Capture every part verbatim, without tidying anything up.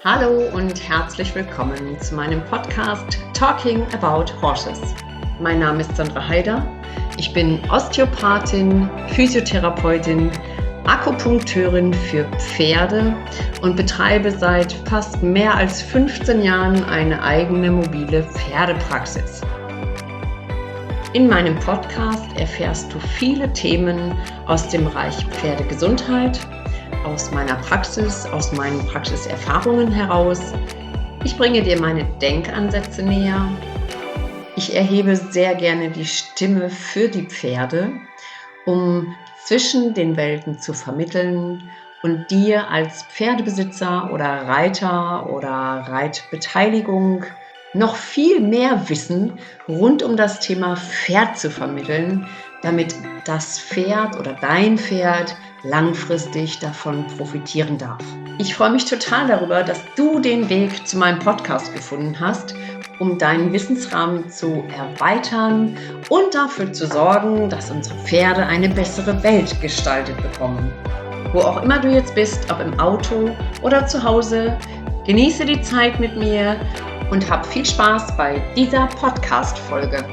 Hallo und herzlich willkommen zu meinem Podcast Talking About Horses. Mein Name ist Sandra Heider. Ich bin Osteopathin, Physiotherapeutin, Akupunkteurin für Pferde und betreibe seit fast mehr als fünfzehn Jahren eine eigene mobile Pferdepraxis. In meinem Podcast erfährst du viele Themen aus dem Bereich Pferdegesundheit, aus meiner Praxis, aus meinen Praxiserfahrungen heraus. Ich bringe dir meine Denkansätze näher. Ich erhebe sehr gerne die Stimme für die Pferde, um zwischen den Welten zu vermitteln und dir als Pferdebesitzer oder Reiter oder Reitbeteiligung noch viel mehr Wissen rund um das Thema Pferd zu vermitteln, damit das Pferd oder dein Pferd langfristig davon profitieren darf. Ich freue mich total darüber, dass du den Weg zu meinem Podcast gefunden hast, um deinen Wissensrahmen zu erweitern und dafür zu sorgen, dass unsere Pferde eine bessere Welt gestaltet bekommen. Wo auch immer du jetzt bist, ob im Auto oder zu Hause, genieße die Zeit mit mir und hab viel Spaß bei dieser Podcast-Folge.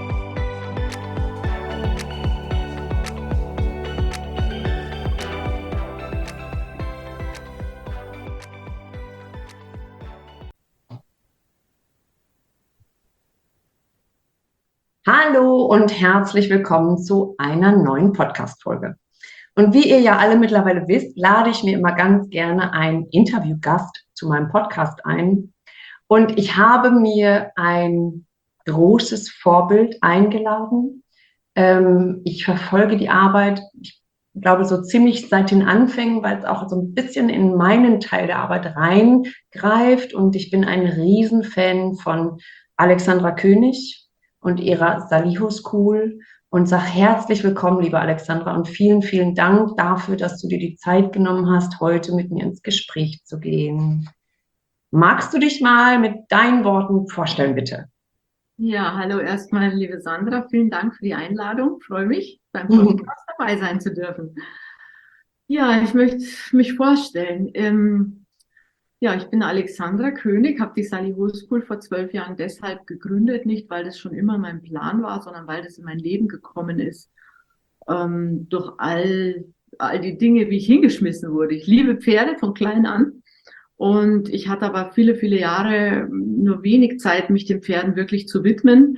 Hallo und herzlich willkommen zu einer neuen Podcast-Folge. Und wie ihr ja alle mittlerweile wisst, lade ich mir immer ganz gerne einen Interviewgast zu meinem Podcast ein. Und ich habe mir ein großes Vorbild eingeladen. Ähm, ich verfolge die Arbeit, ich glaube, so ziemlich seit den Anfängen, weil es auch so ein bisschen in meinen Teil der Arbeit reingreift. Und ich bin ein Riesenfan von Alexandra König und ihrer Saliho School und sage herzlich willkommen, liebe Alexandra, und vielen, vielen Dank dafür, dass du dir die Zeit genommen hast, heute mit mir ins Gespräch zu gehen. Magst du dich mal mit deinen Worten vorstellen, bitte? Ja, hallo erstmal, liebe Sandra, vielen Dank für die Einladung. Ich freue mich, beim Podcast dabei sein zu dürfen. Ja, ich möchte mich vorstellen. Ähm, ja, ich bin Alexandra König, habe die Saliho School vor zwölf Jahren deshalb gegründet, nicht weil das schon immer mein Plan war, sondern weil das in mein Leben gekommen ist. Ähm, durch all, all die Dinge, wie ich hingeschmissen wurde. Ich liebe Pferde von klein an. Und ich hatte aber viele, viele Jahre nur wenig Zeit, mich den Pferden wirklich zu widmen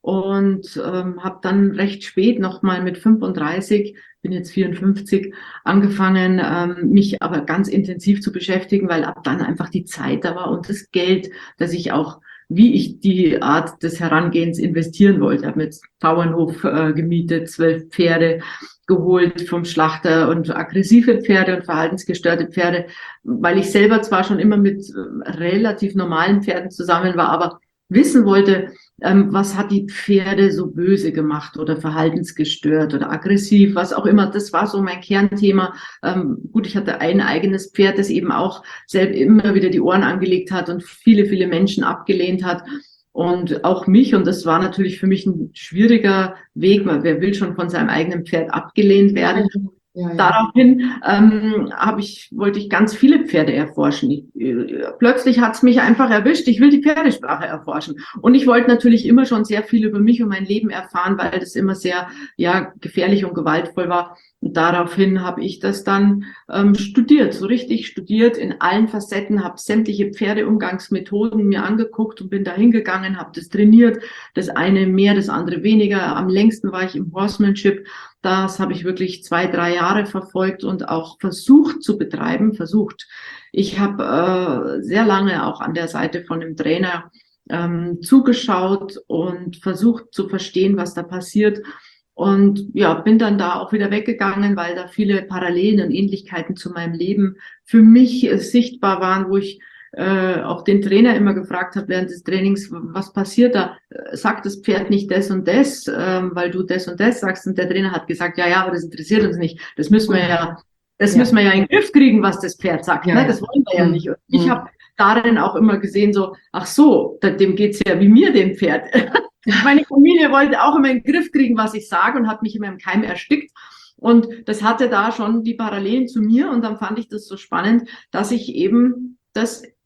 und ähm, habe dann recht spät nochmal mit fünfunddreißig, bin jetzt vierundfünfzig, angefangen, ähm, mich aber ganz intensiv zu beschäftigen, weil ab dann einfach die Zeit da war und das Geld, dass ich auch, wie ich die Art des Herangehens investieren wollte. Ich habe mir jetzt Bauernhof äh, gemietet, zwölf Pferde geholt vom Schlachter und aggressive Pferde und verhaltensgestörte Pferde, weil ich selber zwar schon immer mit äh, relativ normalen Pferden zusammen war, aber wissen wollte, ähm, was hat die Pferde so böse gemacht oder verhaltensgestört oder aggressiv, was auch immer. Das war so mein Kernthema. Ähm, gut, ich hatte ein eigenes Pferd, das eben auch selbst immer wieder die Ohren angelegt hat und viele, viele Menschen abgelehnt hat. Und auch mich, und das war natürlich für mich ein schwieriger Weg, weil wer will schon von seinem eigenen Pferd abgelehnt werden. Ja, ja. Daraufhin ähm, habe ich, wollte ich ganz viele Pferde erforschen. Ich, äh, plötzlich hat es mich einfach erwischt, ich will die Pferdesprache erforschen. Und ich wollte natürlich immer schon sehr viel über mich und mein Leben erfahren, weil das immer sehr ja gefährlich und gewaltvoll war. Und daraufhin habe ich das dann ähm, studiert, so richtig studiert in allen Facetten, habe sämtliche Pferdeumgangsmethoden mir angeguckt und bin da hingegangen, habe das trainiert, das eine mehr, das andere weniger. Am längsten war ich im Horsemanship. Das habe ich wirklich zwei, drei Jahre verfolgt und auch versucht zu betreiben, versucht. Ich habe äh, sehr lange auch an der Seite von dem Trainer ähm, zugeschaut und versucht zu verstehen, was da passiert. Und ja, bin dann da auch wieder weggegangen, weil da viele Parallelen und Ähnlichkeiten zu meinem Leben für mich äh, sichtbar waren, wo ich äh, auch den Trainer immer gefragt habe während des Trainings, was passiert da? Sagt das Pferd nicht das und das, ähm, weil du das und das sagst? Und der Trainer hat gesagt, ja, ja, aber das interessiert uns nicht. Das müssen wir ja, das ja. müssen wir ja in den Griff kriegen, was das Pferd sagt. Ja, ne? Das wollen wir ja nicht. Und ich habe darin auch immer gesehen, so, ach so, dem geht's ja wie mir, dem Pferd. Meine Familie wollte auch immer in den Griff kriegen, was ich sage, und hat mich immer im Keim erstickt. Und das hatte da schon die Parallelen zu mir. Und dann fand ich das so spannend, dass ich eben das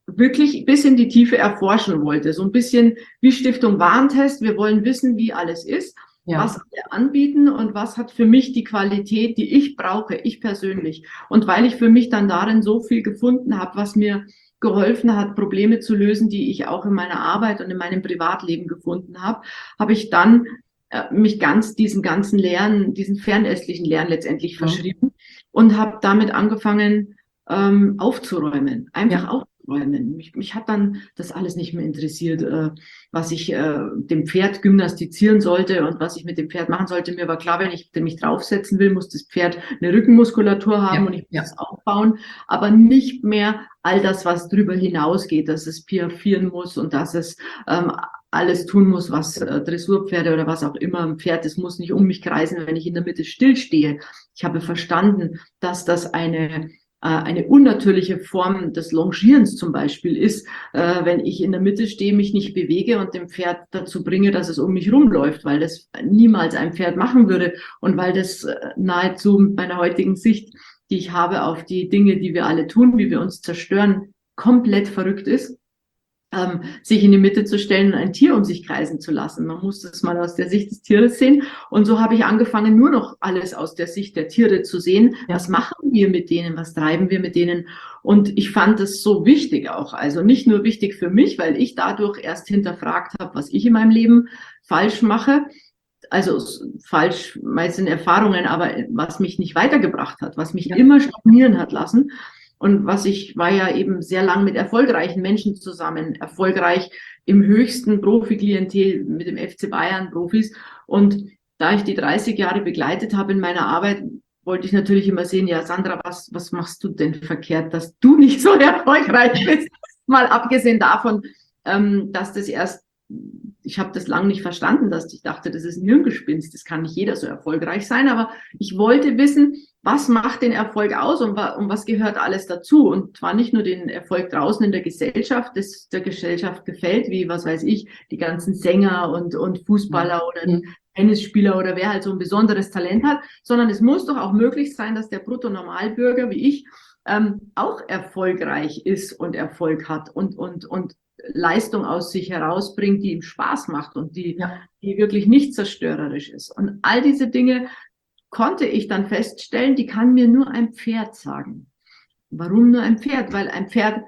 wirklich bis in die Tiefe erforschen wollte. So ein bisschen wie Stiftung Warentest. Wir wollen wissen, wie alles ist, ja. was wir anbieten und was hat für mich die Qualität, die ich brauche, ich persönlich. Und weil ich für mich dann darin so viel gefunden habe, was mir geholfen hat, Probleme zu lösen, die ich auch in meiner Arbeit und in meinem Privatleben gefunden habe, habe ich dann äh, mich ganz diesen ganzen Lehren, diesen fernöstlichen Lehren letztendlich ja. verschrieben und habe damit angefangen, ähm, aufzuräumen, einfach ja. aufzuräumen. Mich, mich hat dann das alles nicht mehr interessiert, äh, was ich äh, dem Pferd gymnastizieren sollte und was ich mit dem Pferd machen sollte. Mir war klar, wenn ich mich draufsetzen will, muss das Pferd eine Rückenmuskulatur haben ja, und ich muss ja. es aufbauen, aber nicht mehr all das, was drüber hinausgeht, dass es piaffieren muss und dass es ähm, alles tun muss, was äh, Dressurpferde oder was auch immer ein Pferd, es muss nicht um mich kreisen, wenn ich in der Mitte stillstehe. Ich habe verstanden, dass das eine eine unnatürliche Form des Longierens zum Beispiel ist, äh, wenn ich in der Mitte stehe, mich nicht bewege und dem Pferd dazu bringe, dass es um mich rumläuft, weil das niemals ein Pferd machen würde und weil das äh, nahezu mit meiner heutigen Sicht, die ich habe auf die Dinge, die wir alle tun, wie wir uns zerstören, komplett verrückt ist. Ähm, sich in die Mitte zu stellen und ein Tier um sich kreisen zu lassen. Man muss das mal aus der Sicht des Tieres sehen. Und so habe ich angefangen, nur noch alles aus der Sicht der Tiere zu sehen. Ja. Was machen wir mit denen? Was treiben wir mit denen? Und ich fand das so wichtig auch. Also nicht nur wichtig für mich, weil ich dadurch erst hinterfragt habe, was ich in meinem Leben falsch mache. Also falsch, meistens Erfahrungen, aber was mich nicht weitergebracht hat, was mich ja. immer stagnieren hat lassen. Und was ich war ja eben sehr lang mit erfolgreichen Menschen zusammen, erfolgreich im höchsten Profiklientel mit dem F C Bayern Profis. Und da ich die dreißig Jahre begleitet habe in meiner Arbeit, wollte ich natürlich immer sehen, ja Sandra, was, was machst du denn verkehrt, dass du nicht so erfolgreich bist? Mal abgesehen davon, ähm, dass das erst, ich habe das lange nicht verstanden, dass ich dachte, das ist ein Hirngespinst, das kann nicht jeder so erfolgreich sein, aber ich wollte wissen, was macht den Erfolg aus und, und was gehört alles dazu? Und zwar nicht nur den Erfolg draußen in der Gesellschaft, das der Gesellschaft gefällt, wie, was weiß ich, die ganzen Sänger und, und Fußballer oder mhm. Tennisspieler oder wer halt so ein besonderes Talent hat, sondern es muss doch auch möglich sein, dass der Brutto-Normalbürger wie ich ähm, auch erfolgreich ist und Erfolg hat und, und, und Leistung aus sich herausbringt, die ihm Spaß macht und die, ja. die wirklich nicht zerstörerisch ist. Und all diese Dinge konnte ich dann feststellen, die kann mir nur ein Pferd sagen. Warum nur ein Pferd? Weil ein Pferd,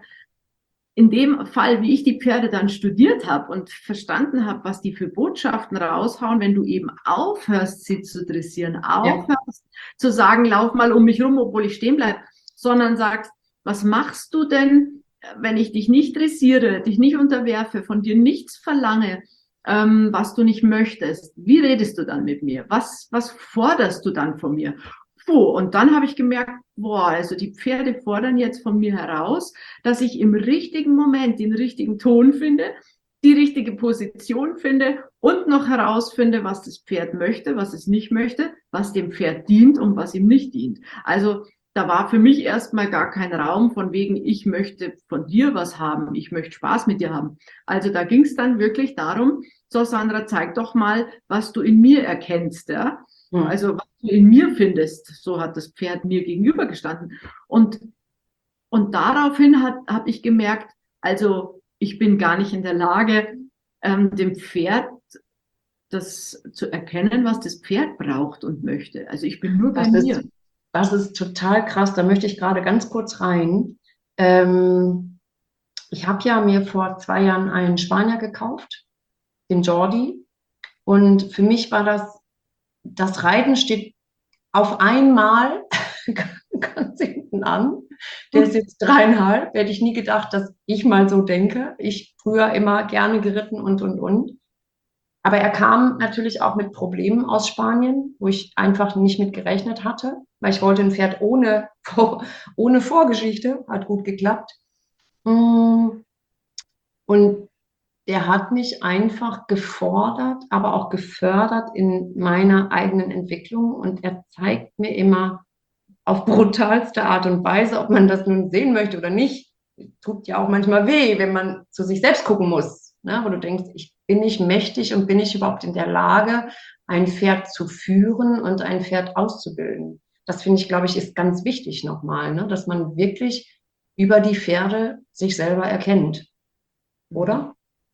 in dem Fall, wie ich die Pferde dann studiert habe und verstanden habe, was die für Botschaften raushauen, wenn du eben aufhörst, sie zu dressieren, aufhörst ja. zu sagen, lauf mal um mich rum, obwohl ich stehen bleibe, sondern sagst, was machst du denn, wenn ich dich nicht dressiere, dich nicht unterwerfe, von dir nichts verlange, ähm, was du nicht möchtest? Wie redest du dann mit mir? Was, was forderst du dann von mir? Puh, und dann habe ich gemerkt, boah, also die Pferde fordern jetzt von mir heraus, dass ich im richtigen Moment den richtigen Ton finde, die richtige Position finde und noch herausfinde, was das Pferd möchte, was es nicht möchte, was dem Pferd dient und was ihm nicht dient. Also da war für mich erstmal gar kein Raum von wegen, ich möchte von dir was haben, ich möchte Spaß mit dir haben. Also da ging es dann wirklich darum, so Sandra, zeig doch mal, was du in mir erkennst, ja. Mhm. Also was du in mir findest, so hat das Pferd mir gegenübergestanden. Und, und daraufhin habe ich gemerkt, also ich bin gar nicht in der Lage, ähm, dem Pferd das zu erkennen, was das Pferd braucht und möchte. Also ich bin nur bei das mir. Ist, das ist total krass, da möchte ich gerade ganz kurz rein. Ähm, ich habe ja mir vor zwei Jahren einen Spanier gekauft, den Jordi. Und für mich war das, das Reiten steht auf einmal ganz hinten an. Der ist jetzt dreieinhalb. Hätte ich nie gedacht, dass ich mal so denke. Ich früher immer gerne geritten und, und, und. Aber er kam natürlich auch mit Problemen aus Spanien, wo ich einfach nicht mit gerechnet hatte, weil ich wollte ein Pferd ohne, ohne Vorgeschichte. Hat gut geklappt. Und der hat mich einfach gefordert, aber auch gefördert in meiner eigenen Entwicklung. Und er zeigt mir immer auf brutalste Art und Weise, ob man das nun sehen möchte oder nicht. Tut ja auch manchmal weh, wenn man zu sich selbst gucken muss, ne? Wo du denkst, ich bin nicht mächtig und bin ich überhaupt in der Lage, ein Pferd zu führen und ein Pferd auszubilden. Das finde ich, glaube ich, ist ganz wichtig nochmal, ne? Dass man wirklich über die Pferde sich selber erkennt, oder?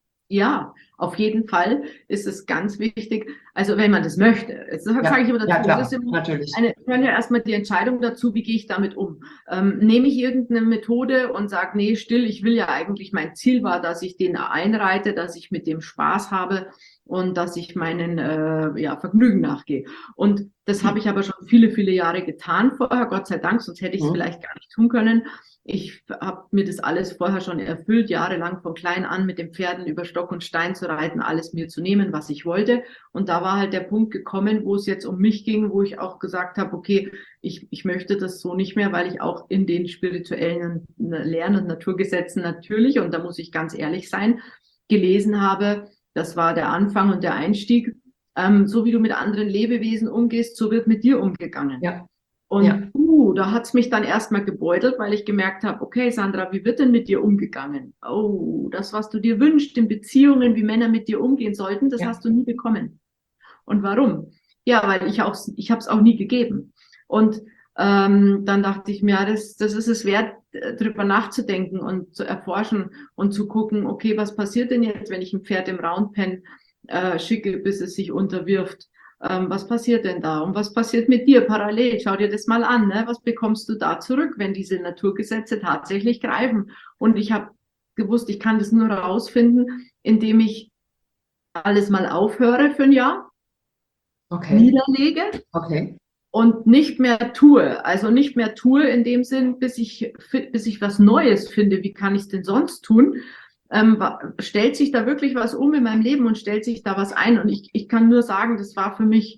Ja, auf jeden Fall ist es ganz wichtig, also wenn man das möchte. Jetzt sage Ja, ich immer ja dazu, klar, das ist immer natürlich. eine, hören ja erstmal die Entscheidung dazu, wie gehe ich damit um. Ähm, nehme ich irgendeine Methode und sage, nee, still, ich will ja eigentlich, mein Ziel war, dass ich den einreite, dass ich mit dem Spaß habe und dass ich meinen äh, ja, Vergnügen nachgehe. Und das habe ich aber schon viele, viele Jahre getan vorher, Gott sei Dank, sonst hätte ich es Mhm. vielleicht gar nicht tun können. Ich habe mir das alles vorher schon erfüllt, jahrelang von klein an mit den Pferden über Stock und Stein zu reiten, alles mir zu nehmen, was ich wollte. Und da war halt der Punkt gekommen, wo es jetzt um mich ging, wo ich auch gesagt habe, okay, ich, ich möchte das so nicht mehr, weil ich auch in den spirituellen Lern- und Naturgesetzen natürlich, und da muss ich ganz ehrlich sein, gelesen habe, das war der Anfang und der Einstieg, ähm, so wie du mit anderen Lebewesen umgehst, so wird mit dir umgegangen. Ja. Und Ja. uh, da hat es mich dann erstmal gebeutelt, weil ich gemerkt habe, okay, Sandra, wie wird denn mit dir umgegangen? Oh, das, was du dir wünschst in Beziehungen, wie Männer mit dir umgehen sollten, das Ja. hast du nie bekommen. Und warum? Ja, weil ich auch, ich habe es auch nie gegeben. Und ähm, dann dachte ich mir, ja, das, das ist es wert, drüber nachzudenken und zu erforschen und zu gucken, okay, was passiert denn jetzt, wenn ich ein Pferd im Roundpen äh, schicke, bis es sich unterwirft? Ähm, was passiert denn da? Und was passiert mit dir parallel? Schau dir das mal an. Ne? Was bekommst du da zurück, wenn diese Naturgesetze tatsächlich greifen? Und ich habe gewusst, ich kann das nur herausfinden, indem ich alles mal aufhöre für ein Jahr, Okay. niederlege Okay. und nicht mehr tue. Also nicht mehr tue in dem Sinn, bis ich, bis ich was Neues finde. Wie kann ich es denn sonst tun? Ähm, stellt sich da wirklich was um in meinem Leben und stellt sich da was ein? Und ich, ich kann nur sagen, das war für mich,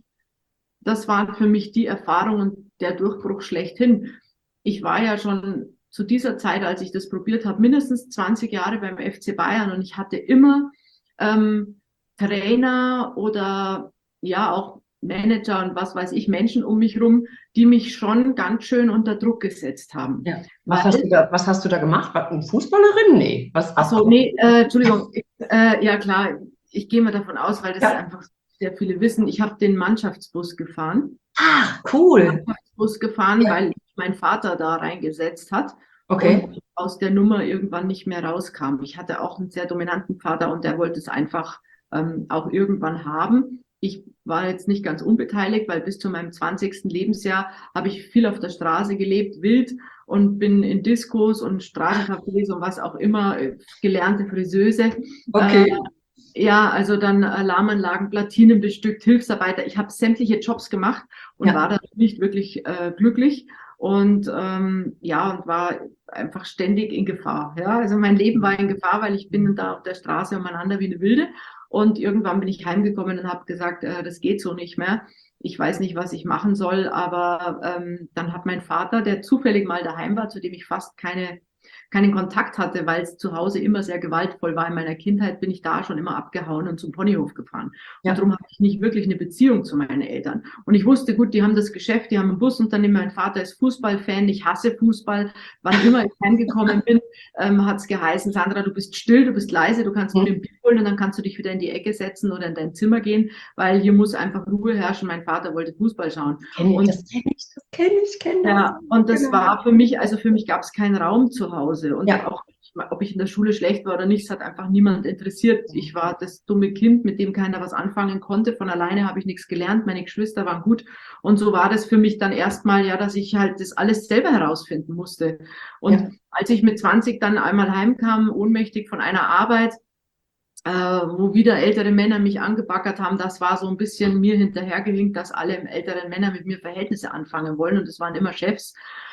das war für mich die Erfahrung und der Durchbruch schlechthin. Ich war ja schon zu dieser Zeit, als ich das probiert habe, mindestens zwanzig Jahre beim F C Bayern und ich hatte immer ähm, Trainer oder ja auch Manager und was weiß ich, Menschen um mich rum, die mich schon ganz schön unter Druck gesetzt haben. Ja. Was Weil, hast du da, was hast du da gemacht? War eine Fußballerin? Nee. Was, was? achso, nee, äh, Entschuldigung, ich, äh, ja klar, ich gehe mal davon aus, weil das Ja. einfach sehr viele wissen. Ich habe den Mannschaftsbus gefahren. Ah, cool. Mannschaftsbus gefahren, Ja. weil mein Vater da reingesetzt hat. Okay. Und aus der Nummer irgendwann nicht mehr rauskam. Ich hatte auch einen sehr dominanten Vater und der wollte es einfach ähm, auch irgendwann haben. Ich war jetzt nicht ganz unbeteiligt, weil bis zu meinem zwanzigsten Lebensjahr habe ich viel auf der Straße gelebt, wild und bin in Diskos und Straßencafés und was auch immer, äh, gelernte Friseuse. Okay. Äh, ja, also dann Alarmanlagen, Platinen bestückt, Hilfsarbeiter. Ich habe sämtliche Jobs gemacht und Ja. war da nicht wirklich äh, glücklich. Und ähm, ja, und war einfach ständig in Gefahr. Ja, also mein Leben war in Gefahr, weil ich bin da auf der Straße umeinander wie eine Wilde. Und irgendwann bin ich heimgekommen und habe gesagt, äh, das geht so nicht mehr. Ich weiß nicht, was ich machen soll. Aber ähm, dann hat mein Vater, der zufällig mal daheim war, zu dem ich fast keine keinen Kontakt hatte, weil es zu Hause immer sehr gewaltvoll war. In meiner Kindheit bin ich da schon immer abgehauen und zum Ponyhof gefahren. Ja. Und darum habe ich nicht wirklich eine Beziehung zu meinen Eltern. Und ich wusste, gut, die haben das Geschäft, die haben ein Busunternehmen. Mein Vater ist Fußballfan, ich hasse Fußball. Wann immer ich heimgekommen bin, ähm, hat es geheißen, Sandra, du bist still, du bist leise, du kannst nur Mhm. den Bier holen und dann kannst du dich wieder in die Ecke setzen oder in dein Zimmer gehen, weil hier muss einfach Ruhe herrschen. Mein Vater wollte Fußball schauen. Kenn ich, Und das kenne ich, das kenne ich, kenne das. ja, und das Genau. war für mich, also für mich gab es keinen Raum zu Hause. Und Ja. auch, ob ich in der Schule schlecht war oder nicht, es hat einfach niemand interessiert. Ich war das dumme Kind, mit dem keiner was anfangen konnte. Von alleine habe ich nichts gelernt. Meine Geschwister waren gut. Und so war das für mich dann erstmal, ja, dass ich halt das alles selber herausfinden musste. Und Ja. als ich mit zwanzig dann einmal heimkam, ohnmächtig von einer Arbeit, äh, wo wieder ältere Männer mich angebaggert haben, das war so ein bisschen mir hinterhergehinkt, dass alle älteren Männer mit mir Verhältnisse anfangen wollen und es waren immer Chefs,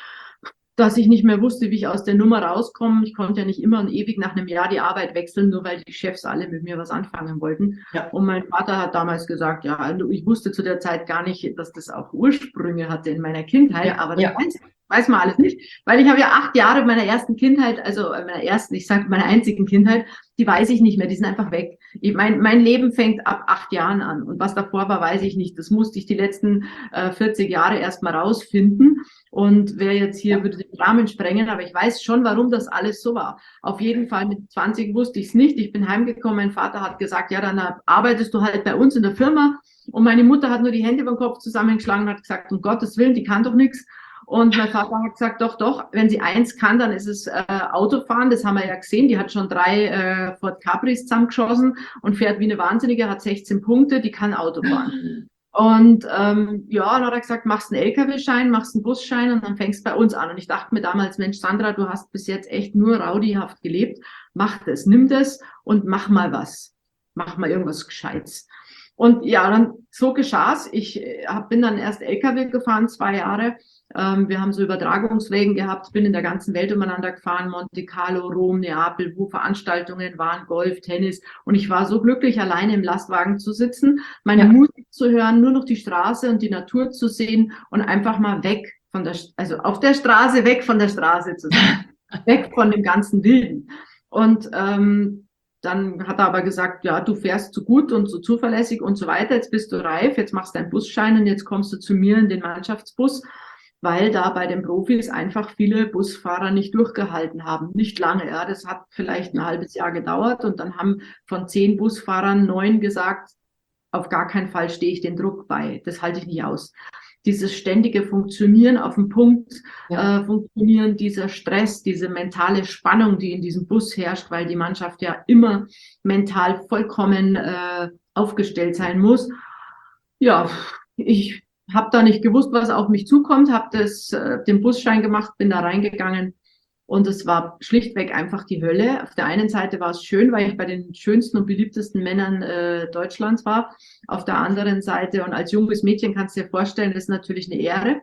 dass ich nicht mehr wusste, wie ich aus der Nummer rauskomme. Ich konnte ja nicht immer und ewig nach einem Jahr die Arbeit wechseln, nur weil die Chefs alle mit mir was anfangen wollten. Ja. Und mein Vater hat damals gesagt, ja, also ich wusste zu der Zeit gar nicht, dass das auch Ursprünge hatte in meiner Kindheit, Ja, aber das ja. weiß, weiß man alles nicht, weil ich habe ja acht Jahre meiner ersten Kindheit, also meiner ersten, ich sage meiner einzigen Kindheit, die weiß ich nicht mehr, die sind einfach weg. Ich, mein, mein Leben fängt ab acht Jahren an und was davor war, weiß ich nicht. Das musste ich die letzten äh, vierzig Jahre erstmal rausfinden. Und wer jetzt hier würde den Rahmen sprengen, aber ich weiß schon, warum das alles so war. Auf jeden Fall mit zwanzig wusste ich es nicht. Ich bin heimgekommen, mein Vater hat gesagt, ja, dann arbeitest du halt bei uns in der Firma. Und meine Mutter hat nur die Hände beim Kopf zusammengeschlagen und hat gesagt, um Gottes Willen, die kann doch nichts. Und mein Vater hat gesagt, doch, doch, wenn sie eins kann, dann ist es äh, Autofahren. Das haben wir ja gesehen. Die hat schon drei äh, Ford Capris zusammengeschossen und fährt wie eine Wahnsinnige, hat sechzehn Punkte, die kann Auto fahren. Und ähm, ja, dann hat er gesagt, machst einen L K W-Schein, machst einen Busschein und dann fängst bei uns an. Und ich dachte mir damals, Mensch, Sandra, du hast bis jetzt echt nur rowdyhaft gelebt. Mach das, nimm das und mach mal was. Mach mal irgendwas Gescheites. Und ja, dann so geschah's. Ich hab, bin dann erst L K W gefahren, zwei Jahre. Ähm, wir haben so Übertragungswegen gehabt, bin in der ganzen Welt umeinander gefahren, Monte Carlo, Rom, Neapel, wo Veranstaltungen waren, Golf, Tennis. Und ich war so glücklich, alleine im Lastwagen zu sitzen, meine ja. Musik zu hören, nur noch die Straße und die Natur zu sehen und einfach mal weg von der, also auf der Straße, weg von der Straße zu sein, weg von dem ganzen Wilden. Und ähm, dann hat er aber gesagt, ja, du fährst so gut und so zuverlässig und so weiter, jetzt bist du reif, jetzt machst du deinen Busschein und jetzt kommst du zu mir in den Mannschaftsbus, weil da bei den Profis einfach viele Busfahrer nicht durchgehalten haben. Nicht lange, ja, das hat vielleicht ein halbes Jahr gedauert und dann haben von zehn Busfahrern neun gesagt, auf gar keinen Fall stehe ich den Druck bei, das halte ich nicht aus. Dieses ständige Funktionieren auf dem Punkt, ja. äh, funktionieren, dieser Stress, diese mentale Spannung, die in diesem Bus herrscht, weil die Mannschaft ja immer mental vollkommen äh, aufgestellt sein muss. Ja, ich habe da nicht gewusst, was auf mich zukommt, habe das äh, den Busschein gemacht, bin da reingegangen und es war schlichtweg einfach die Hölle. Auf der einen Seite war es schön, weil ich bei den schönsten und beliebtesten Männern äh, Deutschlands war. Auf der anderen Seite und als junges Mädchen kannst du dir vorstellen, das ist natürlich eine Ehre.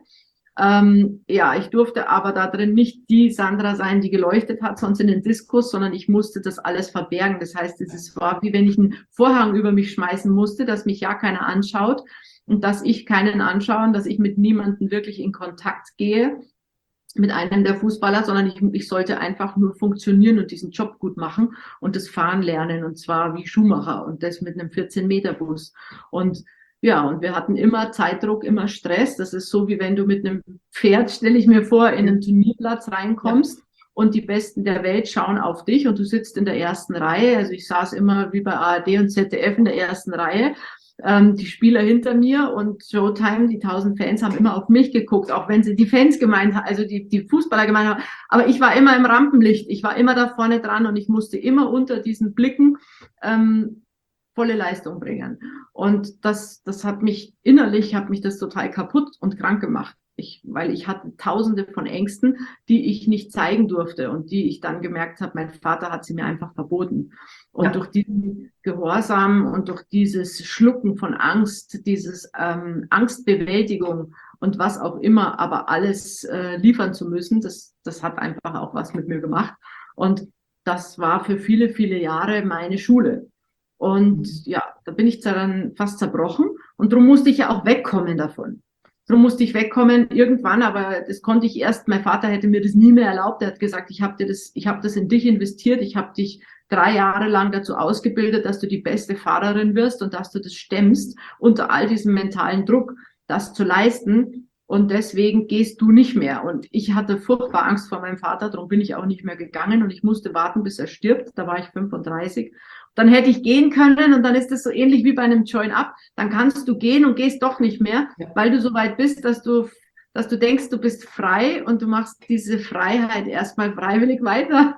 Ähm, ja, ich durfte aber da drin nicht die Sandra sein, die geleuchtet hat, sonst in den Diskus, sondern ich musste das alles verbergen. Das heißt, es war wie wenn ich einen Vorhang über mich schmeißen musste, dass mich ja keiner anschaut und dass ich keinen anschauen, dass ich mit niemandem wirklich in Kontakt gehe, mit einem der Fußballer, sondern ich, ich sollte einfach nur funktionieren und diesen Job gut machen und das Fahren lernen und zwar wie Schuhmacher und das mit einem vierzehn Meter Bus. Und ja, und wir hatten immer Zeitdruck, immer Stress. Das ist so, wie wenn du mit einem Pferd, stelle ich mir vor, in einen Turnierplatz reinkommst ja. und die Besten der Welt schauen auf dich und du sitzt in der ersten Reihe. Also ich saß immer wie bei A R D und Z D F in der ersten Reihe. Ähm, die Spieler hinter mir und Showtime, die tausend Fans haben immer auf mich geguckt, auch wenn sie die Fans gemeint haben, also die, die Fußballer gemeint haben. Aber ich war immer im Rampenlicht, ich war immer da vorne dran und ich musste immer unter diesen Blicken ähm, volle Leistung bringen. Und das, das hat mich innerlich, hat mich das total kaputt und krank gemacht. Ich, weil ich hatte tausende von Ängsten, die ich nicht zeigen durfte und die ich dann gemerkt habe, mein Vater hat sie mir einfach verboten. Und ja. durch diesen Gehorsam und durch dieses Schlucken von Angst, dieses ähm, Angstbewältigung und was auch immer, aber alles äh, liefern zu müssen, das, das hat einfach auch was mit mir gemacht. Und das war für viele, viele Jahre meine Schule. Und mhm. ja, da bin ich dann fast zerbrochen und darum musste ich ja auch wegkommen davon. Darum musste ich wegkommen irgendwann, aber das konnte ich erst, mein Vater hätte mir das nie mehr erlaubt. Er hat gesagt, ich habe dir das, ich habe das in dich investiert, ich habe dich drei Jahre lang dazu ausgebildet, dass du die beste Fahrerin wirst und dass du das stemmst, unter all diesem mentalen Druck, das zu leisten. Und deswegen gehst du nicht mehr. Und ich hatte furchtbar Angst vor meinem Vater, darum bin ich auch nicht mehr gegangen und ich musste warten, bis er stirbt. Da war ich fünfunddreißig. Dann hätte ich gehen können und dann ist das so ähnlich wie bei einem Join-Up. Dann kannst du gehen und gehst doch nicht mehr, ja. weil du so weit bist, dass du, dass du denkst, du bist frei und du machst diese Freiheit erstmal freiwillig weiter.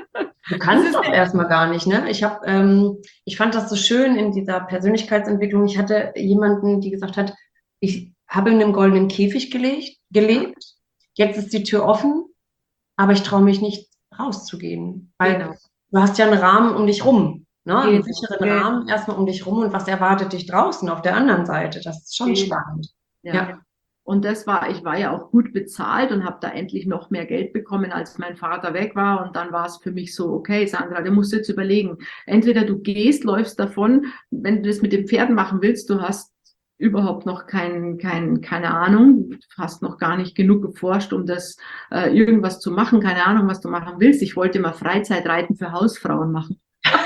Du kannst es doch erstmal gar nicht, ne? Ich habe, ähm, ich fand das so schön in dieser Persönlichkeitsentwicklung. Ich hatte jemanden, die gesagt hat, ich habe in einem goldenen Käfig gelegt, gelebt. Jetzt ist die Tür offen, aber ich traue mich nicht rauszugehen, weil genau. du hast ja einen Rahmen um dich rum. Ne? Einen sicheren genau. Rahmen erstmal um dich rum und was erwartet dich draußen auf der anderen Seite? Das ist schon genau. spannend. Ja. ja. Und das war, ich war ja auch gut bezahlt und habe da endlich noch mehr Geld bekommen, als mein Vater weg war. Und dann war es für mich so, okay, Sandra, du musst jetzt überlegen. Entweder du gehst, läufst davon, wenn du das mit den Pferden machen willst, du hast überhaupt noch kein, kein, keine Ahnung, du hast noch gar nicht genug geforscht, um das äh, irgendwas zu machen, keine Ahnung, was du machen willst. Ich wollte mal Freizeitreiten für Hausfrauen machen.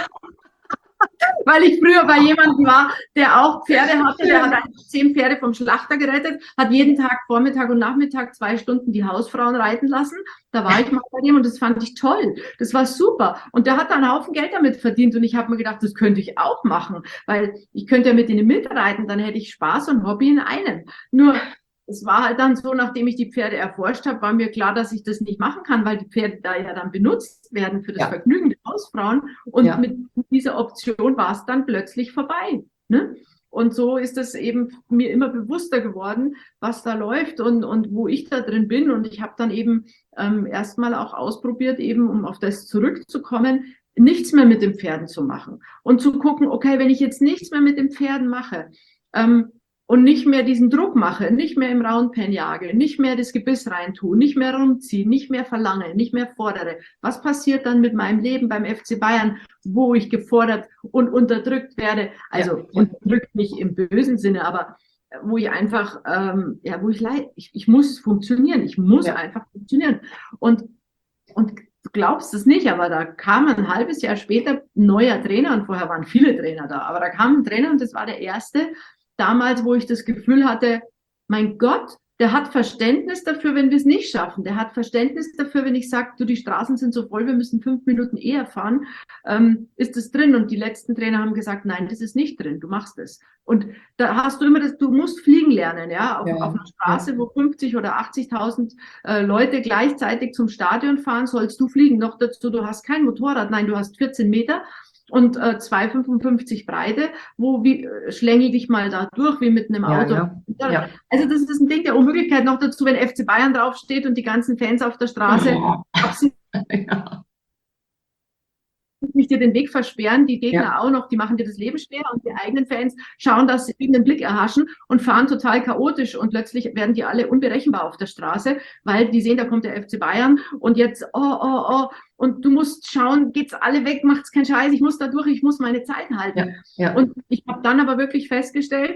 Weil ich früher bei jemandem war, der auch Pferde hatte, der hat eigentlich zehn Pferde vom Schlachter gerettet, hat jeden Tag Vormittag und Nachmittag zwei Stunden die Hausfrauen reiten lassen. Da war ich mal bei dem und das fand ich toll. Das war super. Und der hat dann einen Haufen Geld damit verdient und ich habe mir gedacht, das könnte ich auch machen, weil ich könnte ja mit denen mitreiten, dann hätte ich Spaß und Hobby in einem. Nur es war halt dann so, nachdem ich die Pferde erforscht habe, war mir klar, dass ich das nicht machen kann, weil die Pferde da ja dann benutzt werden für das Ja. Vergnügen der Hausfrauen. Und Ja. mit dieser Option war es dann plötzlich vorbei. Ne? Und so ist es eben mir immer bewusster geworden, was da läuft und, und wo ich da drin bin. Und ich habe dann eben ähm, erstmal auch ausprobiert, eben um auf das zurückzukommen, nichts mehr mit den Pferden zu machen. Und zu gucken, okay, wenn ich jetzt nichts mehr mit den Pferden mache, ähm, und nicht mehr diesen Druck mache, nicht mehr im Raunpen jage, nicht mehr das Gebiss reintue, nicht mehr rumziehe, nicht mehr verlange, nicht mehr fordere. Was passiert dann mit meinem Leben beim F C Bayern, wo ich gefordert und unterdrückt werde? Also Ja. unterdrückt nicht im bösen Sinne, aber wo ich einfach, ähm, ja, wo ich leid, ich, ich muss funktionieren, ich muss Ja. einfach funktionieren. Und, und du glaubst es nicht, aber da kam ein halbes Jahr später ein neuer Trainer und vorher waren viele Trainer da, aber da kam ein Trainer und das war der erste, damals, wo ich das Gefühl hatte, mein Gott, der hat Verständnis dafür, wenn wir es nicht schaffen. Der hat Verständnis dafür, wenn ich sage, du, die Straßen sind so voll, wir müssen fünf Minuten eher fahren. Ähm, ist das drin? Und die letzten Trainer haben gesagt, nein, das ist nicht drin, du machst es. Und da hast du immer das, du musst fliegen lernen, ja, auf, Ja, auf einer Straße, ja. wo fünfzig oder achtzigtausend äh, Leute gleichzeitig zum Stadion fahren, sollst du fliegen. Noch dazu, du hast kein Motorrad, nein, du hast vierzehn Meter. Und äh, zwei Komma fünfundfünfzig Breite, wo wie äh, schlängel dich mal da durch, wie mit einem Ja, Auto. ja, ja. Also das ist ein Ding der Unmöglichkeit. Noch dazu, wenn F C Bayern draufsteht und die ganzen Fans auf der Straße Ja. absichtlich Ja. dir den Weg versperren, die Gegner Ja. auch noch, die machen dir das Leben schwer und die eigenen Fans schauen, dass sie irgendeinen Blick erhaschen und fahren total chaotisch und plötzlich werden die alle unberechenbar auf der Straße, weil die sehen, da kommt der F C Bayern und jetzt, oh, oh, oh, und du musst schauen, geht's alle weg, macht's keinen Scheiß, ich muss da durch, ich muss meine Zeit halten. Ja. Ja. Und ich habe dann aber wirklich festgestellt,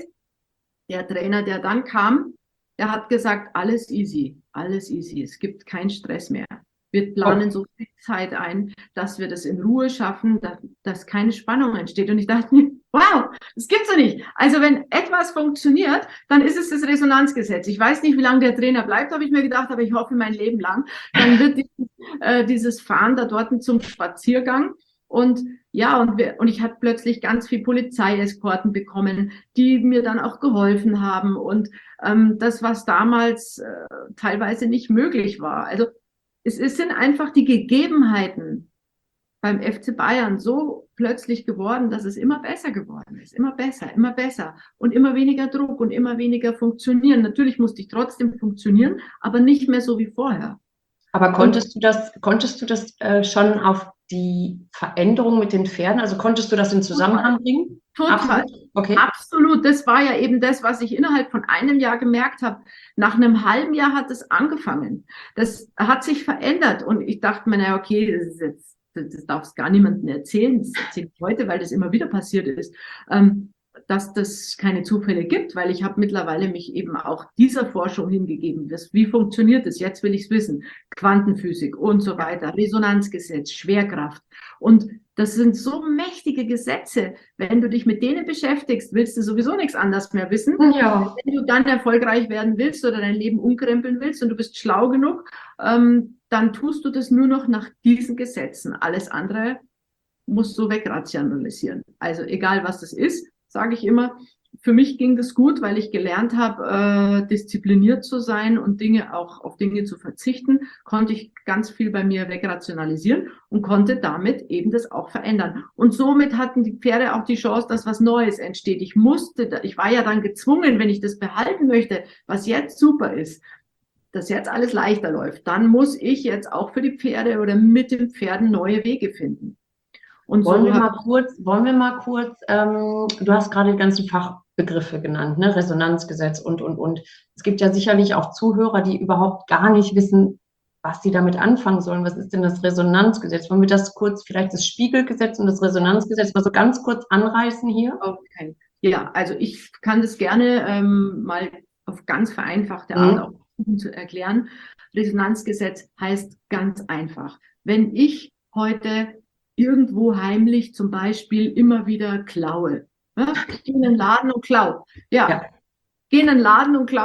der Trainer, der dann kam, der hat gesagt, alles easy, alles easy, es gibt keinen Stress mehr. Wir planen so viel Zeit ein, dass wir das in Ruhe schaffen, dass, dass keine Spannung entsteht. Und ich dachte mir, wow, das gibt's doch nicht. Also wenn etwas funktioniert, dann ist es das Resonanzgesetz. Ich weiß nicht, wie lange der Trainer bleibt, habe ich mir gedacht, aber ich hoffe mein Leben lang. Dann wird dieses, äh, dieses Fahren da dort zum Spaziergang. Und ja, und, wir, und ich habe plötzlich ganz viel Polizeieskorten bekommen, die mir dann auch geholfen haben. Und ähm, das, was damals äh, teilweise nicht möglich war. Also es, es sind einfach die Gegebenheiten beim F C Bayern so plötzlich geworden, dass es immer besser geworden ist. Immer besser, immer besser. Und immer weniger Druck und immer weniger funktionieren. Natürlich musste ich trotzdem funktionieren, aber nicht mehr so wie vorher. Aber konntest du das, konntest du das äh, schon auf die Veränderung mit den Pferden, also konntest du das in Zusammenhang bringen? Total. Absolut. Okay. Absolut. Das war ja eben das, was ich innerhalb von einem Jahr gemerkt habe. Nach einem halben Jahr hat es angefangen. Das hat sich verändert. Und ich dachte mir, naja, okay, das ist jetzt, das, das darf es gar niemandem erzählen. Das erzähle ich heute, weil das immer wieder passiert ist. Ähm, dass das keine Zufälle gibt, weil ich habe mittlerweile mich eben auch dieser Forschung hingegeben. Das, wie funktioniert es? Jetzt will ich es wissen. Quantenphysik und so weiter, Resonanzgesetz, Schwerkraft. Und das sind so mächtige Gesetze. Wenn du dich mit denen beschäftigst, willst du sowieso nichts anderes mehr wissen. Ja. Wenn du dann erfolgreich werden willst oder dein Leben umkrempeln willst und du bist schlau genug, ähm, dann tust du das nur noch nach diesen Gesetzen. Alles andere musst du wegrationalisieren. Also egal, was das ist, sage ich immer, für mich ging das gut, weil ich gelernt habe, äh, diszipliniert zu sein und Dinge auch auf Dinge zu verzichten, konnte ich ganz viel bei mir wegrationalisieren und konnte damit eben das auch verändern. Und somit hatten die Pferde auch die Chance, dass was Neues entsteht. Ich musste, ich war ja dann gezwungen, wenn ich das behalten möchte, was jetzt super ist, dass jetzt alles leichter läuft, dann muss ich jetzt auch für die Pferde oder mit den Pferden neue Wege finden. Und wollen, so wir mal kurz, wollen wir mal kurz, ähm, du hast gerade die ganzen Fachbegriffe genannt, ne? Resonanzgesetz und, und, und. Es gibt ja sicherlich auch Zuhörer, die überhaupt gar nicht wissen, was sie damit anfangen sollen. Was ist denn das Resonanzgesetz? Wollen wir das kurz, vielleicht das Spiegelgesetz und das Resonanzgesetz mal so ganz kurz anreißen hier? Okay. Ja, also ich kann das gerne ähm, mal auf ganz vereinfachte Art Mhm. auch zu erklären. Resonanzgesetz heißt ganz einfach. Wenn ich heute irgendwo heimlich zum Beispiel immer wieder klaue. Ja? Geh in den Laden und klau. Ja, Ja. geh in den Laden und klau.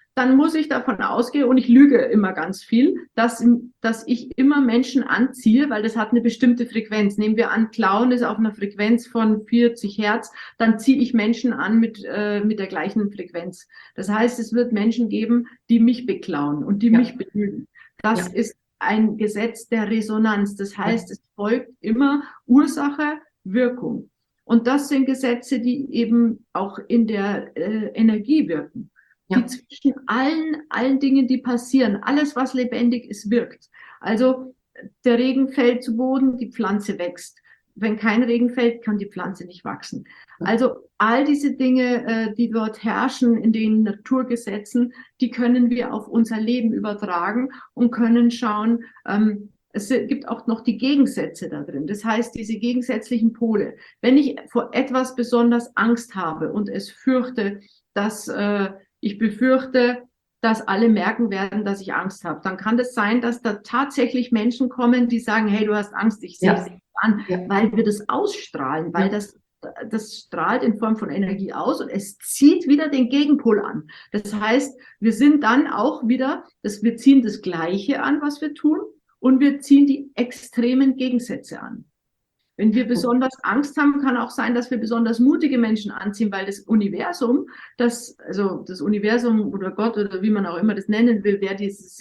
dann muss ich davon ausgehen, und ich lüge immer ganz viel, dass, dass ich immer Menschen anziehe, weil das hat eine bestimmte Frequenz. Nehmen wir an, Klauen ist auf einer Frequenz von vierzig Hertz, dann ziehe ich Menschen an mit, äh, mit der gleichen Frequenz. Das heißt, es wird Menschen geben, die mich beklauen und die ja. mich belügen. Das ja. ist ein Gesetz der Resonanz. Das heißt, ja. es folgt immer Ursache, Wirkung. Und das sind Gesetze, die eben auch in der äh, Energie wirken. Ja. Die zwischen allen, allen Dingen, die passieren, alles, was lebendig ist, wirkt. Also der Regen fällt zu Boden, die Pflanze wächst. Wenn kein Regen fällt, kann die Pflanze nicht wachsen. Also all diese Dinge, äh, die dort herrschen in den Naturgesetzen, die können wir auf unser Leben übertragen und können schauen, ähm, es gibt auch noch die Gegensätze da drin. Das heißt, diese gegensätzlichen Pole. Wenn ich vor etwas besonders Angst habe und es fürchte, dass äh, ich befürchte, dass alle merken werden, dass ich Angst habe, dann kann es sein, dass da tatsächlich Menschen kommen, die sagen, hey, du hast Angst, ich sehe es ja. an, ja. weil wir das ausstrahlen, weil ja. das, das strahlt in Form von Energie aus und es zieht wieder den Gegenpol an. Das heißt, wir sind dann auch wieder, dass wir ziehen das Gleiche an, was wir tun, und wir ziehen die extremen Gegensätze an. Wenn wir besonders Angst haben, kann auch sein, dass wir besonders mutige Menschen anziehen, weil das Universum, das, also das Universum oder Gott oder wie man auch immer das nennen will, wer dieses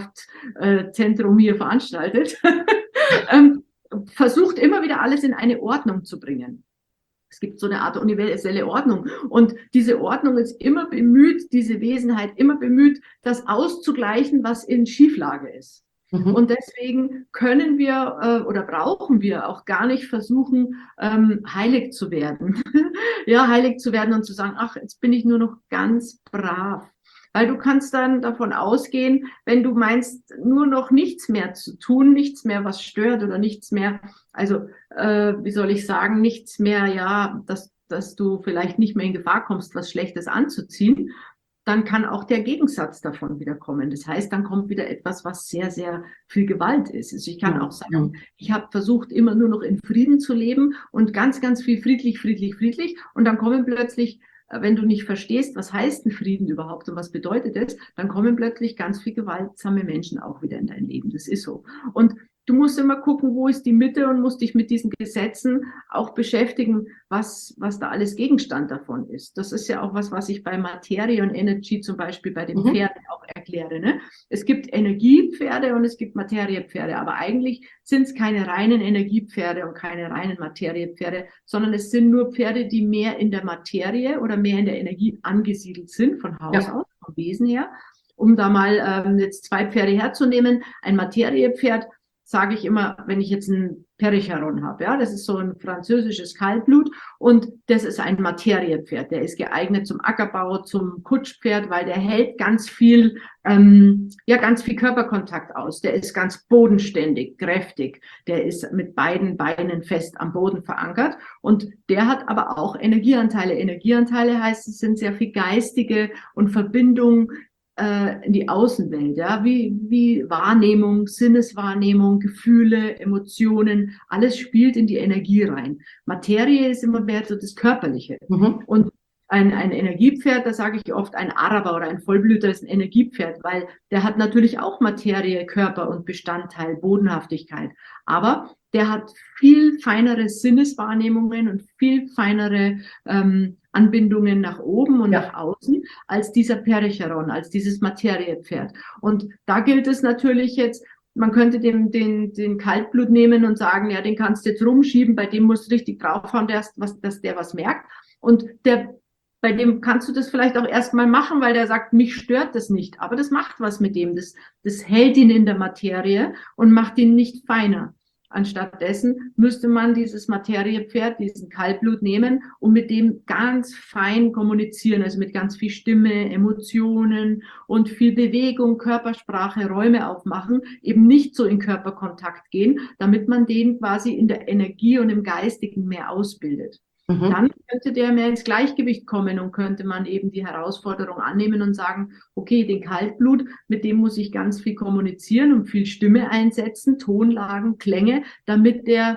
Kraftzentrum hier veranstaltet, ähm, versucht immer wieder alles in eine Ordnung zu bringen. Es gibt so eine Art universelle Ordnung. Und diese Ordnung ist immer bemüht, diese Wesenheit immer bemüht, das auszugleichen, was in Schieflage ist. Und deswegen können wir äh, oder brauchen wir auch gar nicht versuchen, ähm, heilig zu werden. ja, heilig zu werden und zu sagen, ach, jetzt bin ich nur noch ganz brav. Weil du kannst dann davon ausgehen, wenn du meinst, nur noch nichts mehr zu tun, nichts mehr, was stört oder nichts mehr, also, äh, wie soll ich sagen, nichts mehr, ja, dass, dass du vielleicht nicht mehr in Gefahr kommst, was Schlechtes anzuziehen, dann kann auch der Gegensatz davon wieder kommen. Das heißt, dann kommt wieder etwas, was sehr, sehr viel Gewalt ist. Also ich kann auch sagen, ich habe versucht, immer nur noch in Frieden zu leben und ganz, ganz viel friedlich, friedlich, friedlich. Und dann kommen plötzlich, wenn du nicht verstehst, was heißt ein Frieden überhaupt und was bedeutet es, dann kommen plötzlich ganz viel gewaltsame Menschen auch wieder in dein Leben. Das ist so. Und du musst immer gucken, wo ist die Mitte und musst dich mit diesen Gesetzen auch beschäftigen, was, was da alles Gegenstand davon ist. Das ist ja auch was, was ich bei Materie und Energy zum Beispiel bei den mhm. Pferden auch erkläre. Ne? Es gibt Energiepferde und es gibt Materiepferde, aber eigentlich sind es keine reinen Energiepferde und keine reinen Materiepferde, sondern es sind nur Pferde, die mehr in der Materie oder mehr in der Energie angesiedelt sind, von Haus ja. aus, vom Wesen her. Um da mal ähm, jetzt zwei Pferde herzunehmen, ein Materiepferd, sage ich immer, wenn ich jetzt ein Percheron habe, ja, das ist so ein französisches Kaltblut und das ist ein Materiepferd, der ist geeignet zum Ackerbau, zum Kutschpferd, weil der hält ganz viel, ähm, ja, ganz viel Körperkontakt aus, der ist ganz bodenständig, kräftig, der ist mit beiden Beinen fest am Boden verankert und der hat aber auch Energieanteile. Energieanteile heißt, es sind sehr viel geistige und Verbindungen in die Außenwelt, ja, wie, wie Wahrnehmung, Sinneswahrnehmung, Gefühle, Emotionen, alles spielt in die Energie rein. Materie ist immer mehr so das Körperliche. Mhm. Und ein, ein Energiepferd, da sage ich oft, ein Araber oder ein Vollblüter ist ein Energiepferd, weil der hat natürlich auch Materie, Körper und Bestandteil, Bodenhaftigkeit. Aber der hat viel feinere Sinneswahrnehmungen und viel feinere ähm, Anbindungen nach oben und ja. nach außen als dieser Percheron, als dieses Materiepferd. Und da gilt es natürlich jetzt, man könnte den, den, den Kaltblut nehmen und sagen, ja, den kannst du jetzt rumschieben, bei dem musst du richtig draufhauen, der, was, dass der was merkt. Und der, bei dem kannst du das vielleicht auch erstmal machen, weil der sagt, mich stört das nicht. Aber das macht was mit dem. Das, das hält ihn in der Materie und macht ihn nicht feiner. Anstattdessen müsste man dieses Materiepferd, diesen Kaltblut nehmen und mit dem ganz fein kommunizieren, also mit ganz viel Stimme, Emotionen und viel Bewegung, Körpersprache, Räume aufmachen, eben nicht so in Körperkontakt gehen, damit man den quasi in der Energie und im Geistigen mehr ausbildet. Mhm. Dann könnte der mehr ins Gleichgewicht kommen und könnte man eben die Herausforderung annehmen und sagen, okay, den Kaltblut, mit dem muss ich ganz viel kommunizieren und viel Stimme einsetzen, Tonlagen, Klänge, damit der,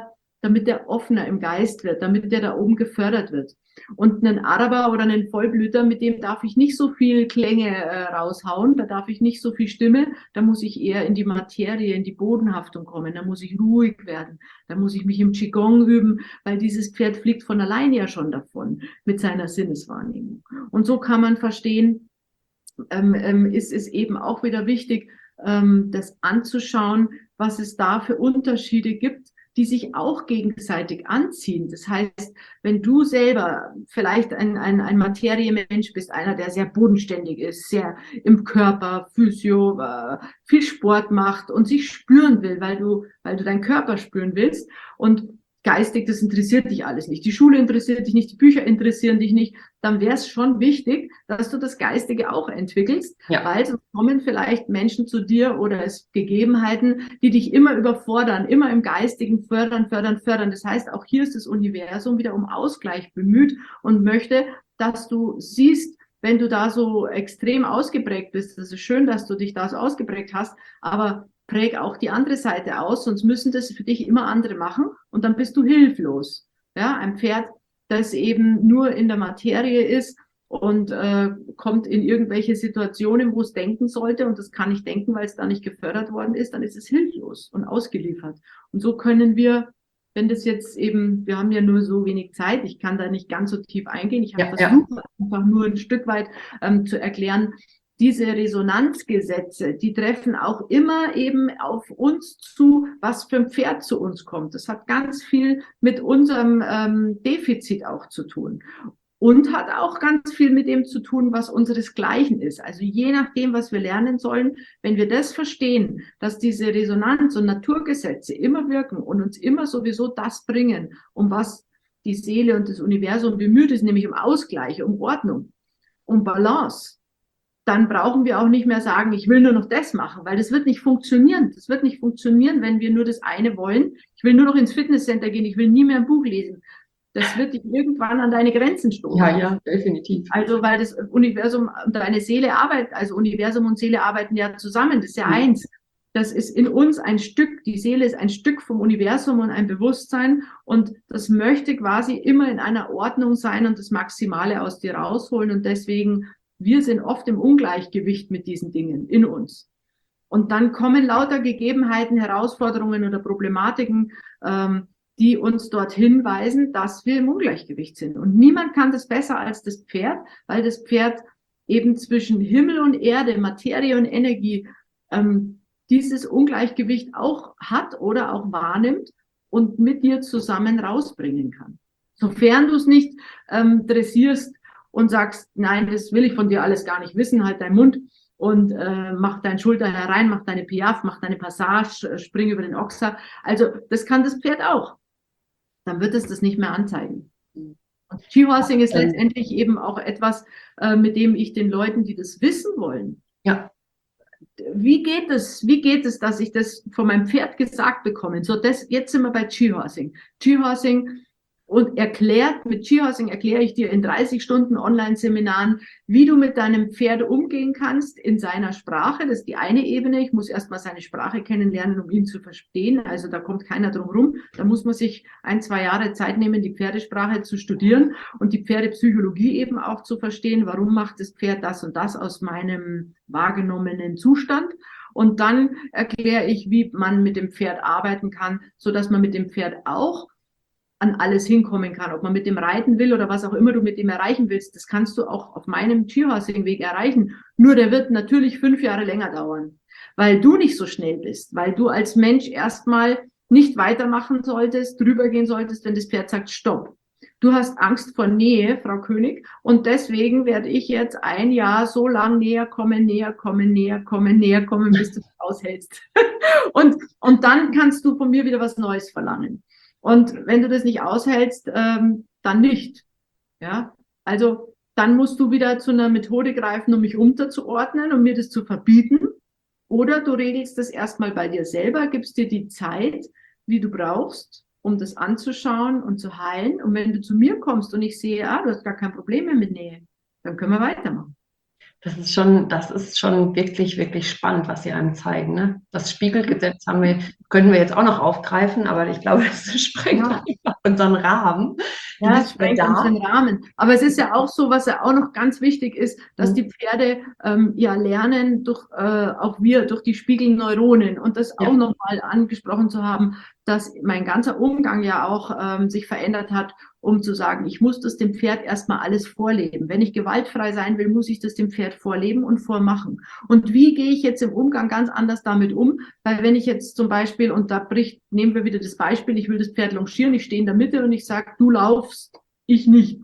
damit der offener im Geist wird, damit der da oben gefördert wird. Und einen Araber oder einen Vollblüter, mit dem darf ich nicht so viel Klänge äh, raushauen, da darf ich nicht so viel Stimme, da muss ich eher in die Materie, in die Bodenhaftung kommen, da muss ich ruhig werden, da muss ich mich im Qigong üben, weil dieses Pferd fliegt von allein ja schon davon mit seiner Sinneswahrnehmung. Und so kann man verstehen, ähm, ähm, ist es eben auch wieder wichtig, ähm, das anzuschauen, was es da für Unterschiede gibt, die sich auch gegenseitig anziehen. Das heißt, wenn du selber vielleicht ein, ein, ein Materiemensch bist, einer, der sehr bodenständig ist, sehr im Körper, Physio, äh, viel Sport macht und sich spüren will, weil du, weil du deinen Körper spüren willst und geistig, das interessiert dich alles nicht. Die Schule interessiert dich nicht, die Bücher interessieren dich nicht. Dann wäre es schon wichtig, dass du das Geistige auch entwickelst, ja. Weil sonst kommen vielleicht Menschen zu dir oder es Gegebenheiten, die dich immer überfordern, immer im Geistigen fördern, fördern, fördern. Das heißt, auch hier ist das Universum wieder um Ausgleich bemüht und möchte, dass du siehst, wenn du da so extrem ausgeprägt bist, das ist schön, dass du dich da so ausgeprägt hast, aber präg auch die andere Seite aus, sonst müssen das für dich immer andere machen und dann bist du hilflos. Ja, ein Pferd, das eben nur in der Materie ist und äh, kommt in irgendwelche Situationen, wo es denken sollte und das kann nicht denken, weil es da nicht gefördert worden ist, dann ist es hilflos und ausgeliefert. Und so können wir, wenn das jetzt eben, wir haben ja nur so wenig Zeit, ich kann da nicht ganz so tief eingehen, ich habe ja, versucht, ja. einfach nur ein Stück weit ähm, zu erklären, diese Resonanzgesetze, die treffen auch immer eben auf uns zu, was für ein Pferd zu uns kommt. Das hat ganz viel mit unserem ähm, Defizit auch zu tun. Und hat auch ganz viel mit dem zu tun, was unseresgleichen ist. Also je nachdem, was wir lernen sollen, wenn wir das verstehen, dass diese Resonanz- und Naturgesetze immer wirken und uns immer sowieso das bringen, um was die Seele und das Universum bemüht ist, nämlich um Ausgleich, um Ordnung, um Balance, dann brauchen wir auch nicht mehr sagen, ich will nur noch das machen, weil das wird nicht funktionieren. Das wird nicht funktionieren, wenn wir nur das eine wollen. Ich will nur noch ins Fitnesscenter gehen, ich will nie mehr ein Buch lesen. Das wird dich irgendwann an deine Grenzen stoßen. Ja, ja, definitiv. Also, weil das Universum und deine Seele arbeiten, also Universum und Seele arbeiten ja zusammen, das ist ja mhm. eins. Das ist in uns ein Stück, die Seele ist ein Stück vom Universum und ein Bewusstsein und das möchte quasi immer in einer Ordnung sein und das Maximale aus dir rausholen und deswegen wir sind oft im Ungleichgewicht mit diesen Dingen in uns. Und dann kommen lauter Gegebenheiten, Herausforderungen oder Problematiken, ähm, die uns dort hinweisen, dass wir im Ungleichgewicht sind. Und niemand kann das besser als das Pferd, weil das Pferd eben zwischen Himmel und Erde, Materie und Energie, ähm, dieses Ungleichgewicht auch hat oder auch wahrnimmt und mit dir zusammen rausbringen kann. Sofern du es nicht ähm, dressierst, und sagst, nein, das will ich von dir alles gar nicht wissen, halt deinen Mund und äh, mach deinen Schulter herein, mach deine Piaffe, mach deine Passage, spring über den Ochser. Also das kann das Pferd auch. Dann wird es das nicht mehr anzeigen. Und Ski-Horsing ist letztendlich eben auch etwas, äh, mit dem ich den Leuten, die das wissen wollen, ja. Wie geht es, wie geht es, dass ich das von meinem Pferd gesagt bekomme? So, das, jetzt sind wir bei Ski-Horsing. Ski-Horsing und erklärt, mit Ski-Horsing erkläre ich dir in dreißig Stunden Online-Seminaren, wie du mit deinem Pferd umgehen kannst in seiner Sprache. Das ist die eine Ebene. Ich muss erstmal seine Sprache kennenlernen, um ihn zu verstehen. Also da kommt keiner drum rum. Da muss man sich ein, zwei Jahre Zeit nehmen, die Pferdesprache zu studieren und die Pferdepsychologie eben auch zu verstehen. Warum macht das Pferd das und das aus meinem wahrgenommenen Zustand? Und dann erkläre ich, wie man mit dem Pferd arbeiten kann, so dass man mit dem Pferd auch an alles hinkommen kann, ob man mit dem reiten will oder was auch immer du mit dem erreichen willst, das kannst du auch auf meinem Ski-Horsing-Weg erreichen. Nur der wird natürlich fünf Jahre länger dauern, weil du nicht so schnell bist, weil du als Mensch erstmal nicht weitermachen solltest, drüber gehen solltest, wenn das Pferd sagt, stopp. Du hast Angst vor Nähe, Frau König, und deswegen werde ich jetzt ein Jahr so lang näher kommen, näher kommen, näher kommen, näher kommen, bis du es aushältst. und, und dann kannst du von mir wieder was Neues verlangen. Und wenn du das nicht aushältst, ähm, dann nicht. Ja, also dann musst du wieder zu einer Methode greifen, um mich unterzuordnen, um mir das zu verbieten. Oder du regelst das erstmal bei dir selber, gibst dir die Zeit, wie du brauchst, um das anzuschauen und zu heilen. Und wenn du zu mir kommst und ich sehe, ah, du hast gar kein Problem mehr mit Nähe, dann können wir weitermachen. Das ist schon, das ist schon wirklich, wirklich spannend, was Sie einem zeigen, ne? Das Spiegelgesetz haben wir, können wir jetzt auch noch aufgreifen, aber ich glaube, das sprengt Ja. einfach unseren Rahmen. Du Ja, es bist ja sprengt uns da. den Rahmen. Aber es ist ja auch so, was ja auch noch ganz wichtig ist, dass Hm. die Pferde ähm, ja lernen, durch, äh, auch wir, durch die Spiegelneuronen und das auch Ja. nochmal angesprochen zu haben, dass mein ganzer Umgang ja auch ähm, sich verändert hat, um zu sagen, ich muss das dem Pferd erstmal alles vorleben. Wenn ich gewaltfrei sein will, muss ich das dem Pferd vorleben und vormachen. Und wie gehe ich jetzt im Umgang ganz anders damit um? Weil wenn ich jetzt zum Beispiel, und da bricht, nehmen wir wieder das Beispiel, ich will das Pferd longieren, ich stehe in der Mitte und ich sage, du laufst, ich nicht.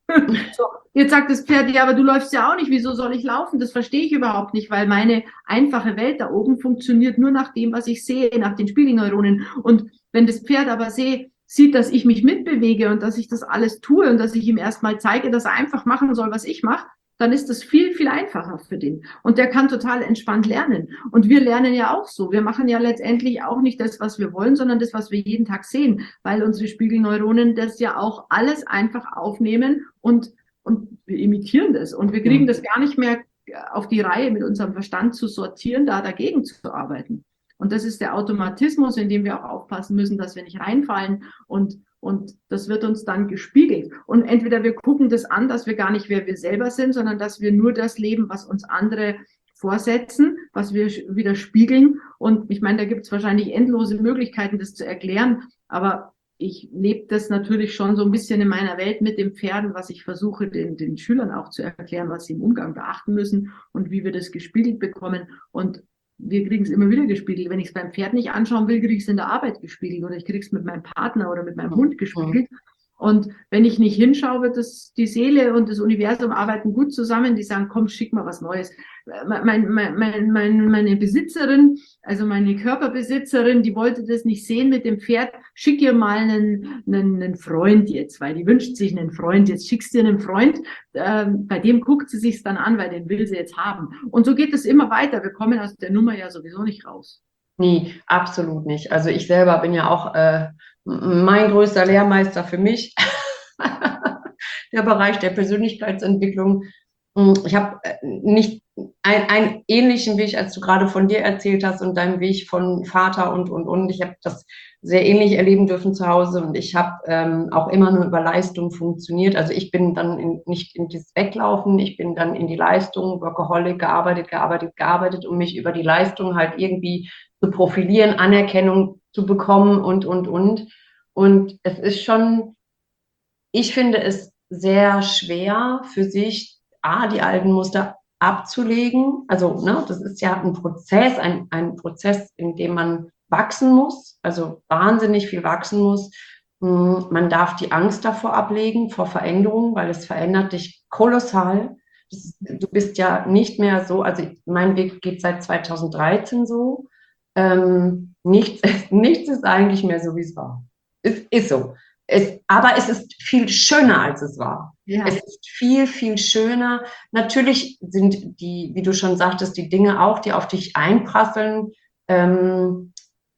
So, jetzt sagt das Pferd, ja, aber du läufst ja auch nicht, wieso soll ich laufen? Das verstehe ich überhaupt nicht, weil meine einfache Welt da oben funktioniert nur nach dem, was ich sehe, nach den Spiegelneuronen. Und wenn das Pferd aber sehe, sieht, dass ich mich mitbewege und dass ich das alles tue und dass ich ihm erstmal zeige, dass er einfach machen soll, was ich mache, dann ist das viel, viel einfacher für den. Und der kann total entspannt lernen. Und wir lernen ja auch so. Wir machen ja letztendlich auch nicht das, was wir wollen, sondern das, was wir jeden Tag sehen, weil unsere Spiegelneuronen das ja auch alles einfach aufnehmen und, und wir imitieren das. Und wir kriegen das gar nicht mehr auf die Reihe, mit unserem Verstand zu sortieren, da dagegen zu arbeiten. Und das ist der Automatismus, in dem wir auch aufpassen müssen, dass wir nicht reinfallen und Und das wird uns dann gespiegelt. Und entweder wir gucken das an, dass wir gar nicht wer wir selber sind, sondern dass wir nur das leben, was uns andere vorsetzen, was wir wieder spiegeln. Und ich meine, da gibt es wahrscheinlich endlose Möglichkeiten, das zu erklären. Aber ich lebe das natürlich schon so ein bisschen in meiner Welt mit den Pferden, was ich versuche, den, den Schülern auch zu erklären, was sie im Umgang beachten müssen und wie wir das gespiegelt bekommen. Und wir kriegen es immer wieder gespiegelt. Wenn ich es beim Pferd nicht anschauen will, kriege ich es in der Arbeit gespiegelt oder ich kriege es mit meinem Partner oder mit meinem Hund gespiegelt. Und wenn ich nicht hinschaue, wird das, die Seele und das Universum arbeiten gut zusammen. Die sagen, komm, schick mal was Neues. Mein, mein, mein, mein, meine Besitzerin, also meine Körperbesitzerin, die wollte das nicht sehen mit dem Pferd. Schick ihr mal einen, einen, einen Freund jetzt, weil die wünscht sich einen Freund. Jetzt schickst du ihr einen Freund. Ähm, bei dem guckt sie sich's dann an, weil den will sie jetzt haben. Und so geht es immer weiter. Wir kommen aus der Nummer ja sowieso nicht raus. Nee, absolut nicht. Also ich selber bin ja auch äh, mein größter Lehrmeister für mich, der Bereich der Persönlichkeitsentwicklung. Ich habe nicht ein, einen ähnlichen Weg, als du gerade von dir erzählt hast und deinem Weg von Vater und, und, und. Ich habe das sehr ähnlich erleben dürfen zu Hause und ich habe ähm, auch immer nur über Leistung funktioniert. Also ich bin dann in, nicht in das Weglaufen, ich bin dann in die Leistung, Workaholic, gearbeitet, gearbeitet, gearbeitet, um mich über die Leistung halt irgendwie zu profilieren, Anerkennung zu bekommen und, und, und. Und es ist schon, ich finde es sehr schwer für sich, A, die alten Muster abzulegen. Also, ne, das ist ja ein Prozess, ein, ein Prozess, in dem man wachsen muss, also wahnsinnig viel wachsen muss. Man darf die Angst davor ablegen, vor Veränderungen, weil es verändert dich kolossal. Das, du bist ja nicht mehr so, also mein Weg geht seit zweitausenddreizehn so. Ähm, nichts, nichts ist eigentlich mehr so, wie es war. Es ist so. Es, aber es ist viel schöner, als es war. Ja. Es ist viel, viel schöner. Natürlich sind die, wie du schon sagtest, die Dinge auch, die auf dich einprasseln, ähm,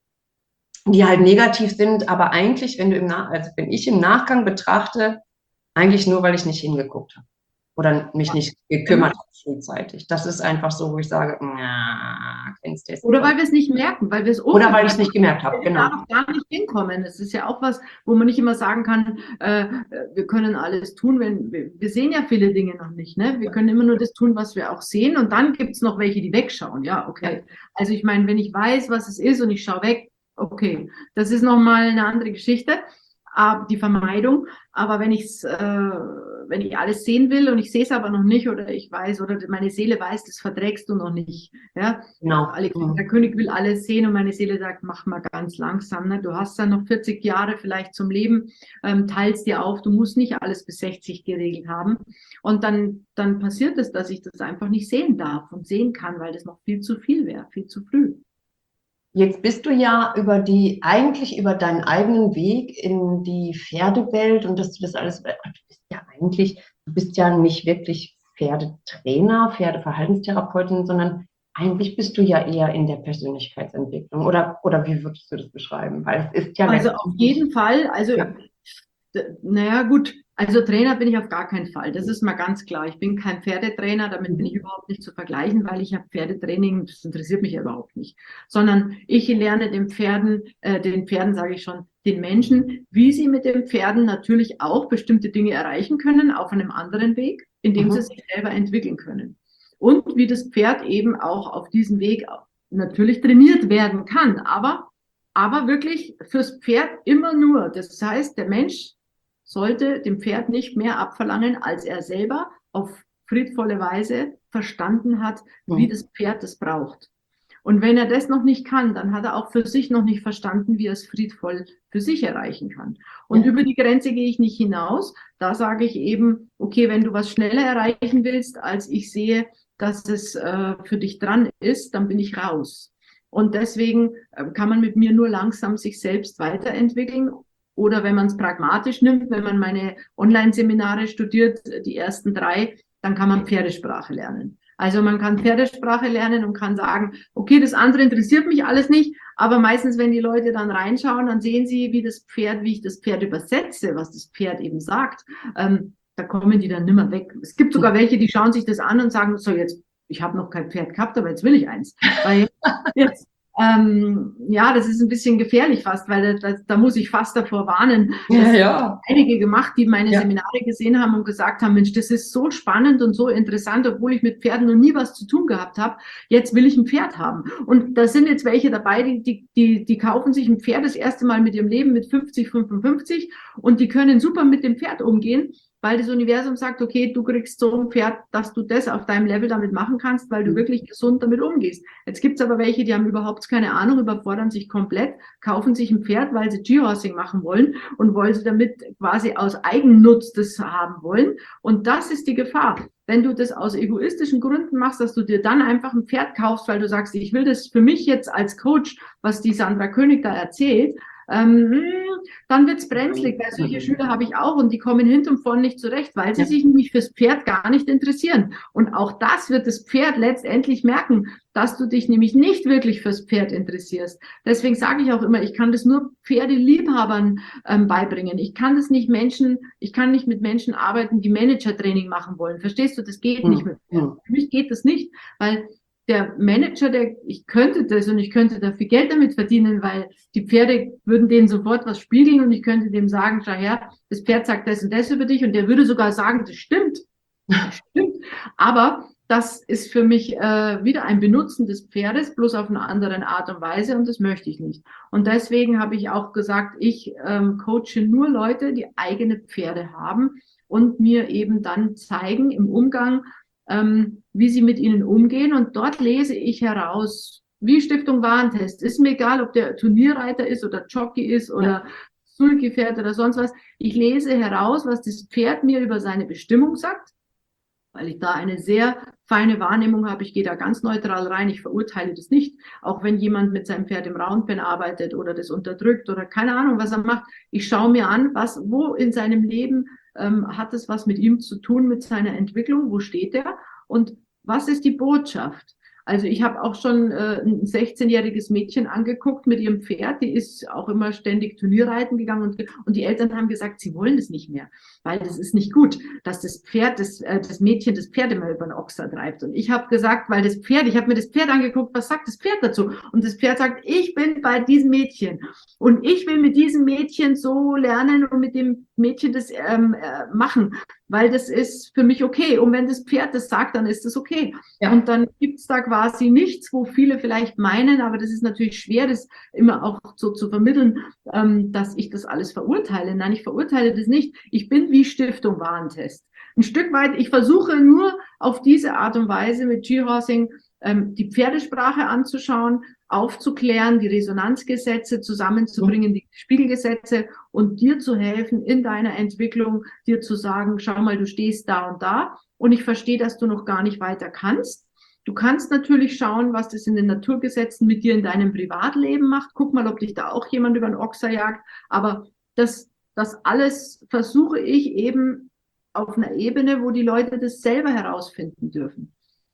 die halt negativ sind, aber eigentlich, wenn du im Nach- also wenn ich im Nachgang betrachte, eigentlich nur, weil ich nicht hingeguckt habe oder mich nicht gekümmert habe frühzeitig. Das ist einfach so, wo ich sage, na, kennst du es. Oder weil wir es nicht merken, weil wir es Oder weil ich es nicht gemerkt habe, wir genau. da gar nicht hinkommen. Es ist ja auch was, wo man nicht immer sagen kann, äh, wir können alles tun, wenn wir, wir sehen ja viele Dinge noch nicht. Ne? Wir können immer nur das tun, was wir auch sehen. Und dann gibt es noch welche, die wegschauen. Ja, okay. Ja. Also ich meine, wenn ich weiß, was es ist und ich schaue weg, okay, das ist nochmal eine andere Geschichte. Die Vermeidung, aber wenn ich äh, wenn ich alles sehen will und ich sehe es aber noch nicht oder ich weiß oder meine Seele weiß, das verträgst du noch nicht. Ja? Genau. Alexander mhm. König will alles sehen und meine Seele sagt, mach mal ganz langsam. Ne? Du hast dann noch vierzig Jahre vielleicht zum Leben, ähm, teilst dir auf, du musst nicht alles bis sechzig geregelt haben. Und dann, dann passiert es, dass ich das einfach nicht sehen darf und sehen kann, weil das noch viel zu viel wäre, viel zu früh. Jetzt bist du ja über die, eigentlich über deinen eigenen Weg in die Pferdewelt und dass du das alles, du bist ja eigentlich, du bist ja nicht wirklich Pferdetrainer, Pferdeverhaltenstherapeutin, sondern eigentlich bist du ja eher in der Persönlichkeitsentwicklung. Oder, oder wie würdest du das beschreiben? Weil es ist ja also auf jeden Fall, also ja. Naja, gut, Also Trainer bin ich auf gar keinen Fall. Das ist mal ganz klar. Ich bin kein Pferdetrainer, damit bin ich überhaupt nicht zu vergleichen, weil ich habe Pferdetraining, das interessiert mich ja überhaupt nicht. Sondern ich lerne den Pferden, äh, den Pferden sage ich schon, den Menschen, wie sie mit den Pferden natürlich auch bestimmte Dinge erreichen können auf einem anderen Weg, indem sie Mhm. sich selber entwickeln können. Und wie das Pferd eben auch auf diesem Weg natürlich trainiert werden kann. Aber, aber wirklich fürs Pferd immer nur. Das heißt, der Mensch sollte dem Pferd nicht mehr abverlangen, als er selber auf friedvolle Weise verstanden hat, wie Mhm. das Pferd das braucht. Und wenn er das noch nicht kann, dann hat er auch für sich noch nicht verstanden, wie er es friedvoll für sich erreichen kann. Und Ja. über die Grenze gehe ich nicht hinaus. Da sage ich eben, okay, wenn du was schneller erreichen willst, als ich sehe, dass es äh, für dich dran ist, dann bin ich raus. Und deswegen äh, kann man mit mir nur langsam sich selbst weiterentwickeln. Oder wenn man es pragmatisch nimmt, wenn man meine Online-Seminare studiert, die ersten drei, dann kann man Pferdesprache lernen. Also man kann Pferdesprache lernen und kann sagen, okay, das andere interessiert mich alles nicht, aber meistens, wenn die Leute dann reinschauen, dann sehen sie, wie das Pferd, wie ich das Pferd übersetze, was das Pferd eben sagt. Ähm, da kommen die dann nimmer weg. Es gibt sogar welche, die schauen sich das an und sagen, so jetzt, ich habe noch kein Pferd gehabt, aber jetzt will ich eins. Weil jetzt, ähm, ja, das ist ein bisschen gefährlich fast, weil da, da muss ich fast davor warnen. Ja, Das ja. haben einige gemacht, die meine Ja. Seminare gesehen haben und gesagt haben, Mensch, das ist so spannend und so interessant, obwohl ich mit Pferden noch nie was zu tun gehabt habe. Jetzt will ich ein Pferd haben. Und da sind jetzt welche dabei, die, die, die, die kaufen sich ein Pferd das erste Mal mit ihrem Leben mit fünfzig, fünfundfünfzig und die können super mit dem Pferd umgehen, weil das Universum sagt, okay, du kriegst so ein Pferd, dass du das auf deinem Level damit machen kannst, weil du Mhm. wirklich gesund damit umgehst. Jetzt gibt's aber welche, die haben überhaupt keine Ahnung, überfordern sich komplett, kaufen sich ein Pferd, weil sie G-Horsing machen wollen und wollen sie damit quasi aus Eigennutz das haben wollen. Und das ist die Gefahr. Wenn du das aus egoistischen Gründen machst, dass du dir dann einfach ein Pferd kaufst, weil du sagst, ich will das für mich jetzt als Coach, was die Sandra König da erzählt, ähm, dann wird's brenzlig, weil solche Schüler habe ich auch und die kommen hinten und vorne nicht zurecht, weil sie Ja. sich nämlich fürs Pferd gar nicht interessieren. Und auch das wird das Pferd letztendlich merken, dass du dich nämlich nicht wirklich fürs Pferd interessierst. Deswegen sage ich auch immer, ich kann das nur Pferdeliebhabern ähm, beibringen. Ich kann das nicht Menschen, ich kann nicht mit Menschen arbeiten, die Managertraining machen wollen. Verstehst du? Das geht nicht mit Pferden. Mhm. Für mich geht das nicht, weil der Manager, der, ich könnte das und ich könnte da viel Geld damit verdienen, weil die Pferde würden denen sofort was spiegeln und ich könnte dem sagen, schau her, das Pferd sagt das und das über dich und der würde sogar sagen, das stimmt. Das stimmt. Aber das ist für mich äh, wieder ein Benutzen des Pferdes, bloß auf eine andere Art und Weise und das möchte ich nicht. Und deswegen habe ich auch gesagt, ich ähm, coache nur Leute, die eigene Pferde haben und mir eben dann zeigen im Umgang, ähm, wie sie mit ihnen umgehen. Und dort lese ich heraus, wie Stiftung Warentest. Ist mir egal, ob der Turnierreiter ist oder Jockey ist oder Ja. Sulky-Pferd oder sonst was. Ich lese heraus, was das Pferd mir über seine Bestimmung sagt, weil ich da eine sehr feine Wahrnehmung habe. Ich gehe da ganz neutral rein. Ich verurteile das nicht. Auch wenn jemand mit seinem Pferd im Roundpen arbeitet oder das unterdrückt oder keine Ahnung, was er macht. Ich schaue mir an, was, wo in seinem Leben ähm, hat es was mit ihm zu tun, mit seiner Entwicklung? Wo steht er? Und was ist die Botschaft? Also ich habe auch schon äh, ein sechzehnjähriges Mädchen angeguckt mit ihrem Pferd, die ist auch immer ständig Turnierreiten gegangen und, und die Eltern haben gesagt, sie wollen das nicht mehr, weil das ist nicht gut, dass das Pferd, das, äh, das Mädchen das Pferd immer über den Ochser treibt. Und ich habe gesagt, weil das Pferd, ich habe mir das Pferd angeguckt, was sagt das Pferd dazu? Und das Pferd sagt, ich bin bei diesem Mädchen und ich will mit diesem Mädchen so lernen und mit dem Mädchen das ähm, äh, machen, weil das ist für mich okay. Und wenn das Pferd das sagt, dann ist das okay. Ja. Und dann gibt's da quasi nichts, wo viele vielleicht meinen, aber das ist natürlich schwer, das immer auch so zu vermitteln, ähm, dass ich das alles verurteile. Nein, ich verurteile das nicht. Ich bin wie Stiftung Warentest. Ein Stück weit, ich versuche nur auf diese Art und Weise mit G-Horsing ähm, die Pferdesprache anzuschauen, aufzuklären, die Resonanzgesetze zusammenzubringen, die Spiegelgesetze und dir zu helfen in deiner Entwicklung, dir zu sagen, schau mal, du stehst da und da und ich verstehe, dass du noch gar nicht weiter kannst. Du kannst natürlich schauen, was das in den Naturgesetzen mit dir in deinem Privatleben macht. Guck mal, ob dich da auch jemand über den Ochser jagt. Aber das, das alles versuche ich eben auf einer Ebene, wo die Leute das selber herausfinden dürfen.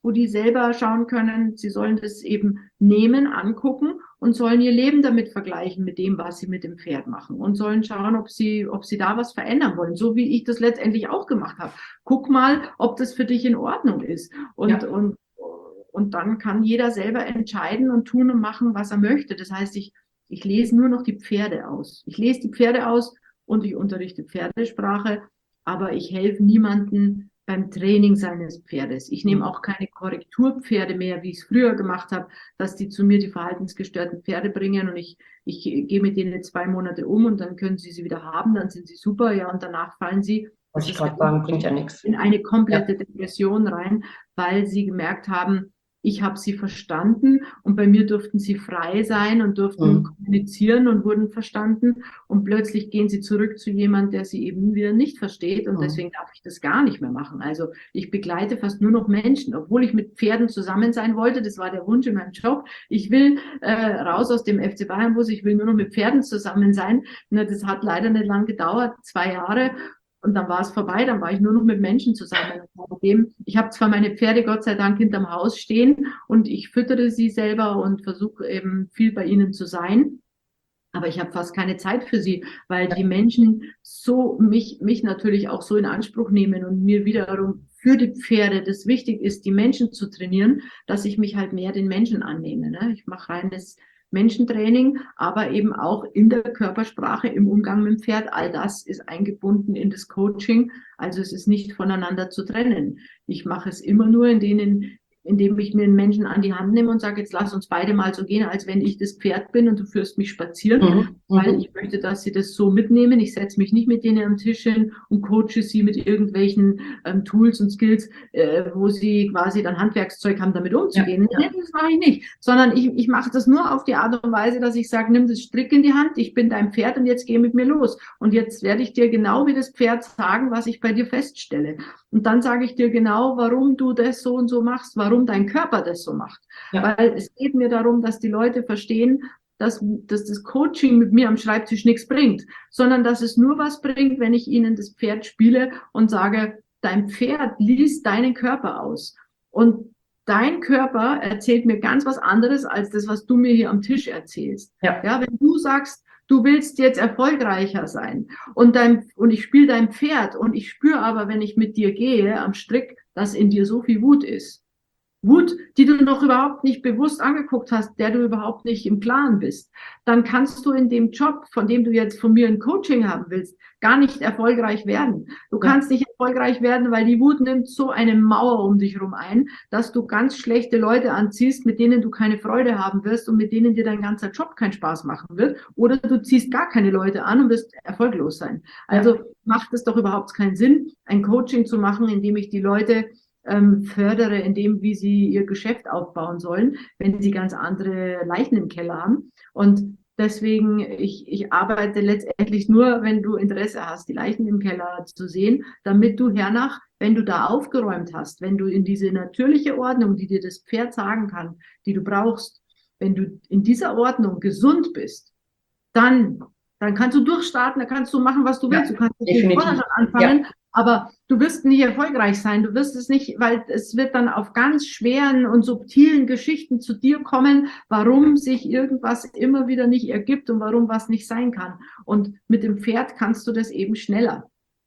wo die selber schauen können, sie sollen das eben nehmen, angucken und sollen ihr Leben damit vergleichen mit dem, was sie mit dem Pferd machen und sollen schauen, ob sie, ob sie da was verändern wollen, so wie ich das letztendlich auch gemacht habe. Guck mal, ob das für dich in Ordnung ist. Und, ja. und, und dann kann jeder selber entscheiden und tun und machen, was er möchte. Das heißt, ich, ich lese nur noch die Pferde aus. Ich lese die Pferde aus und ich unterrichte Pferdesprache, aber ich helfe niemandem beim Training seines Pferdes. Ich nehme auch keine Korrekturpferde mehr, wie ich es früher gemacht habe, dass die zu mir die verhaltensgestörten Pferde bringen und ich, ich gehe mit denen zwei Monate um und dann können sie sie wieder haben, dann sind sie super, ja, und danach fallen sie, was ich gerade sagen, bringt ja nichts, in eine komplette ja. Depression rein, weil sie gemerkt haben, ich habe sie verstanden und bei mir durften sie frei sein und durften mhm. kommunizieren und wurden verstanden und plötzlich gehen sie zurück zu jemandem, der sie eben wieder nicht versteht und mhm. deswegen darf ich das gar nicht mehr machen. Also ich begleite fast nur noch Menschen, obwohl ich mit Pferden zusammen sein wollte, das war der Wunsch in meinem Job. Ich will äh, raus aus dem F C Bayern-Bus, ich will nur noch mit Pferden zusammen sein. Na, das hat leider nicht lang gedauert, zwei Jahre. Und dann war es vorbei, dann war ich nur noch mit Menschen zusammen. Ich habe zwar meine Pferde Gott sei Dank hinterm Haus stehen und ich füttere sie selber und versuche eben viel bei ihnen zu sein, aber ich habe fast keine Zeit für sie, weil die Menschen so mich, mich natürlich auch so in Anspruch nehmen und mir wiederum für die Pferde das wichtig ist, die Menschen zu trainieren, dass ich mich halt mehr den Menschen annehme. Ne? Ich mache reines Menschentraining, aber eben auch in der Körpersprache, im Umgang mit dem Pferd. All das ist eingebunden in das Coaching. Also es ist nicht voneinander zu trennen. Ich mache es immer nur, in denen, indem ich mir einen Menschen an die Hand nehme und sage, jetzt lass uns beide mal so gehen, als wenn ich das Pferd bin und du führst mich spazieren, mhm. weil ich möchte, dass sie das so mitnehmen. Ich setze mich nicht mit denen am Tisch hin und coache sie mit irgendwelchen ähm, Tools und Skills, äh, wo sie quasi dann Handwerkszeug haben, damit umzugehen. Ja. Nee, das mache ich nicht, sondern ich, ich mache das nur auf die Art und Weise, dass ich sage, nimm das Strick in die Hand, ich bin dein Pferd und jetzt geh mit mir los. Und jetzt werde ich dir genau wie das Pferd sagen, was ich bei dir feststelle. Und dann sage ich dir genau, warum du das so und so machst, warum dein Körper das so macht. Ja. Weil es geht mir darum, dass die Leute verstehen, dass, dass das Coaching mit mir am Schreibtisch nichts bringt, sondern dass es nur was bringt, wenn ich ihnen das Pferd spiele und sage, dein Pferd liest deinen Körper aus. Und dein Körper erzählt mir ganz was anderes als das, was du mir hier am Tisch erzählst. Ja, ja, wenn du sagst, du willst jetzt erfolgreicher sein und, dein, und ich spiele dein Pferd und ich spüre aber, wenn ich mit dir gehe am Strick, dass in dir so viel Wut ist. Wut, die du noch überhaupt nicht bewusst angeguckt hast, der du überhaupt nicht im Klaren bist, dann kannst du in dem Job, von dem du jetzt von mir ein Coaching haben willst, gar nicht erfolgreich werden. Du kannst nicht erfolgreich werden, weil die Wut nimmt so eine Mauer um dich rum ein, dass du ganz schlechte Leute anziehst, mit denen du keine Freude haben wirst und mit denen dir dein ganzer Job keinen Spaß machen wird. Oder du ziehst gar keine Leute an und wirst erfolglos sein. Also macht es doch überhaupt keinen Sinn, ein Coaching zu machen, in dem ich die Leute Ähm, fördere in dem, wie sie ihr Geschäft aufbauen sollen, wenn sie ganz andere Leichen im Keller haben. Und deswegen, ich, ich arbeite letztendlich nur, wenn du Interesse hast, die Leichen im Keller zu sehen, damit du hernach, wenn du da aufgeräumt hast, wenn du in diese natürliche Ordnung, die dir das Pferd sagen kann, die du brauchst, wenn du in dieser Ordnung gesund bist, dann, dann kannst du durchstarten, dann kannst du machen, was du willst. Ja, du kannst mit vorne anfangen. Ja. Aber du wirst nicht erfolgreich sein. Du wirst es nicht, weil es wird dann auf ganz schweren und subtilen Geschichten zu dir kommen, warum sich irgendwas immer wieder nicht ergibt und warum was nicht sein kann. Und mit dem Pferd kannst du das eben schneller.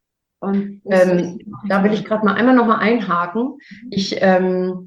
Und ähm, da will ich gerade mal einmal noch mal einhaken. Ich, ähm,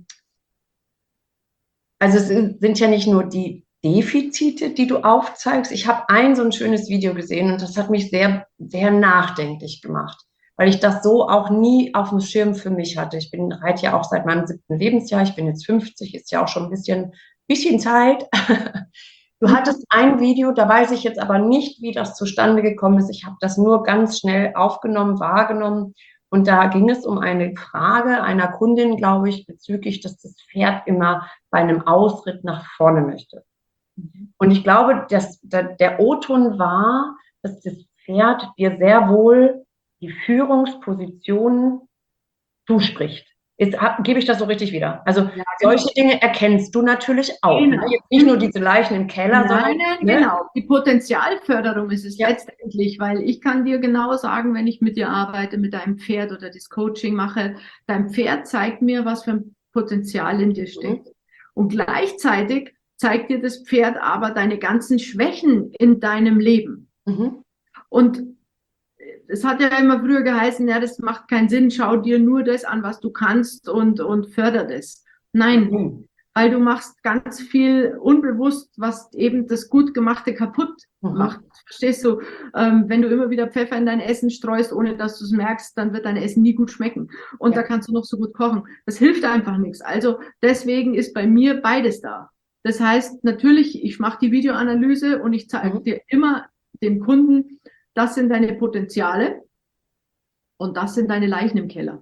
also es sind ja nicht nur die Defizite, die du aufzeigst. Ich habe ein so ein schönes Video gesehen und das hat mich sehr, sehr nachdenklich gemacht, weil ich das so auch nie auf dem Schirm für mich hatte. Ich bin reite ja auch seit meinem siebten Lebensjahr. Ich bin jetzt fünfzig, ist ja auch schon ein bisschen, bisschen Zeit. Du hattest ein Video, da weiß ich jetzt aber nicht, wie das zustande gekommen ist. Ich habe das nur ganz schnell aufgenommen, wahrgenommen. Und da ging es um eine Frage einer Kundin, glaube ich, bezüglich, dass das Pferd immer bei einem Ausritt nach vorne möchte. Und ich glaube, dass der O-Ton war, dass das Pferd dir sehr wohl die Führungsposition zuspricht. Jetzt hab, gebe ich das so richtig wieder. Also ja, genau. Solche Dinge erkennst du natürlich auch. Genau. Ne? Jetzt nicht nur diese Leichen im Keller, nein, sondern... Nein, ne? Genau. Die Potenzialförderung ist es ja. letztendlich, weil ich kann dir genau sagen, wenn ich mit dir arbeite, mit deinem Pferd oder das Coaching mache, dein Pferd zeigt mir, was für ein Potenzial in dir steckt. Mhm. Und gleichzeitig zeigt dir das Pferd aber deine ganzen Schwächen in deinem Leben. Mhm. Und es hat ja immer früher geheißen, ja, das macht keinen Sinn, schau dir nur das an, was du kannst und, und förder das. Nein, mhm. weil du machst ganz viel unbewusst, was eben das Gutgemachte kaputt mhm. macht. Verstehst du? Ähm, wenn du immer wieder Pfeffer in dein Essen streust, ohne dass du es merkst, dann wird dein Essen nie gut schmecken. Und ja. da kannst du noch so gut kochen. Das hilft einfach nichts. Also deswegen ist bei mir beides da. Das heißt, natürlich, ich mache die Videoanalyse und ich zeige mhm. dir immer dem Kunden, das sind deine Potenziale und das sind deine Leichen im Keller.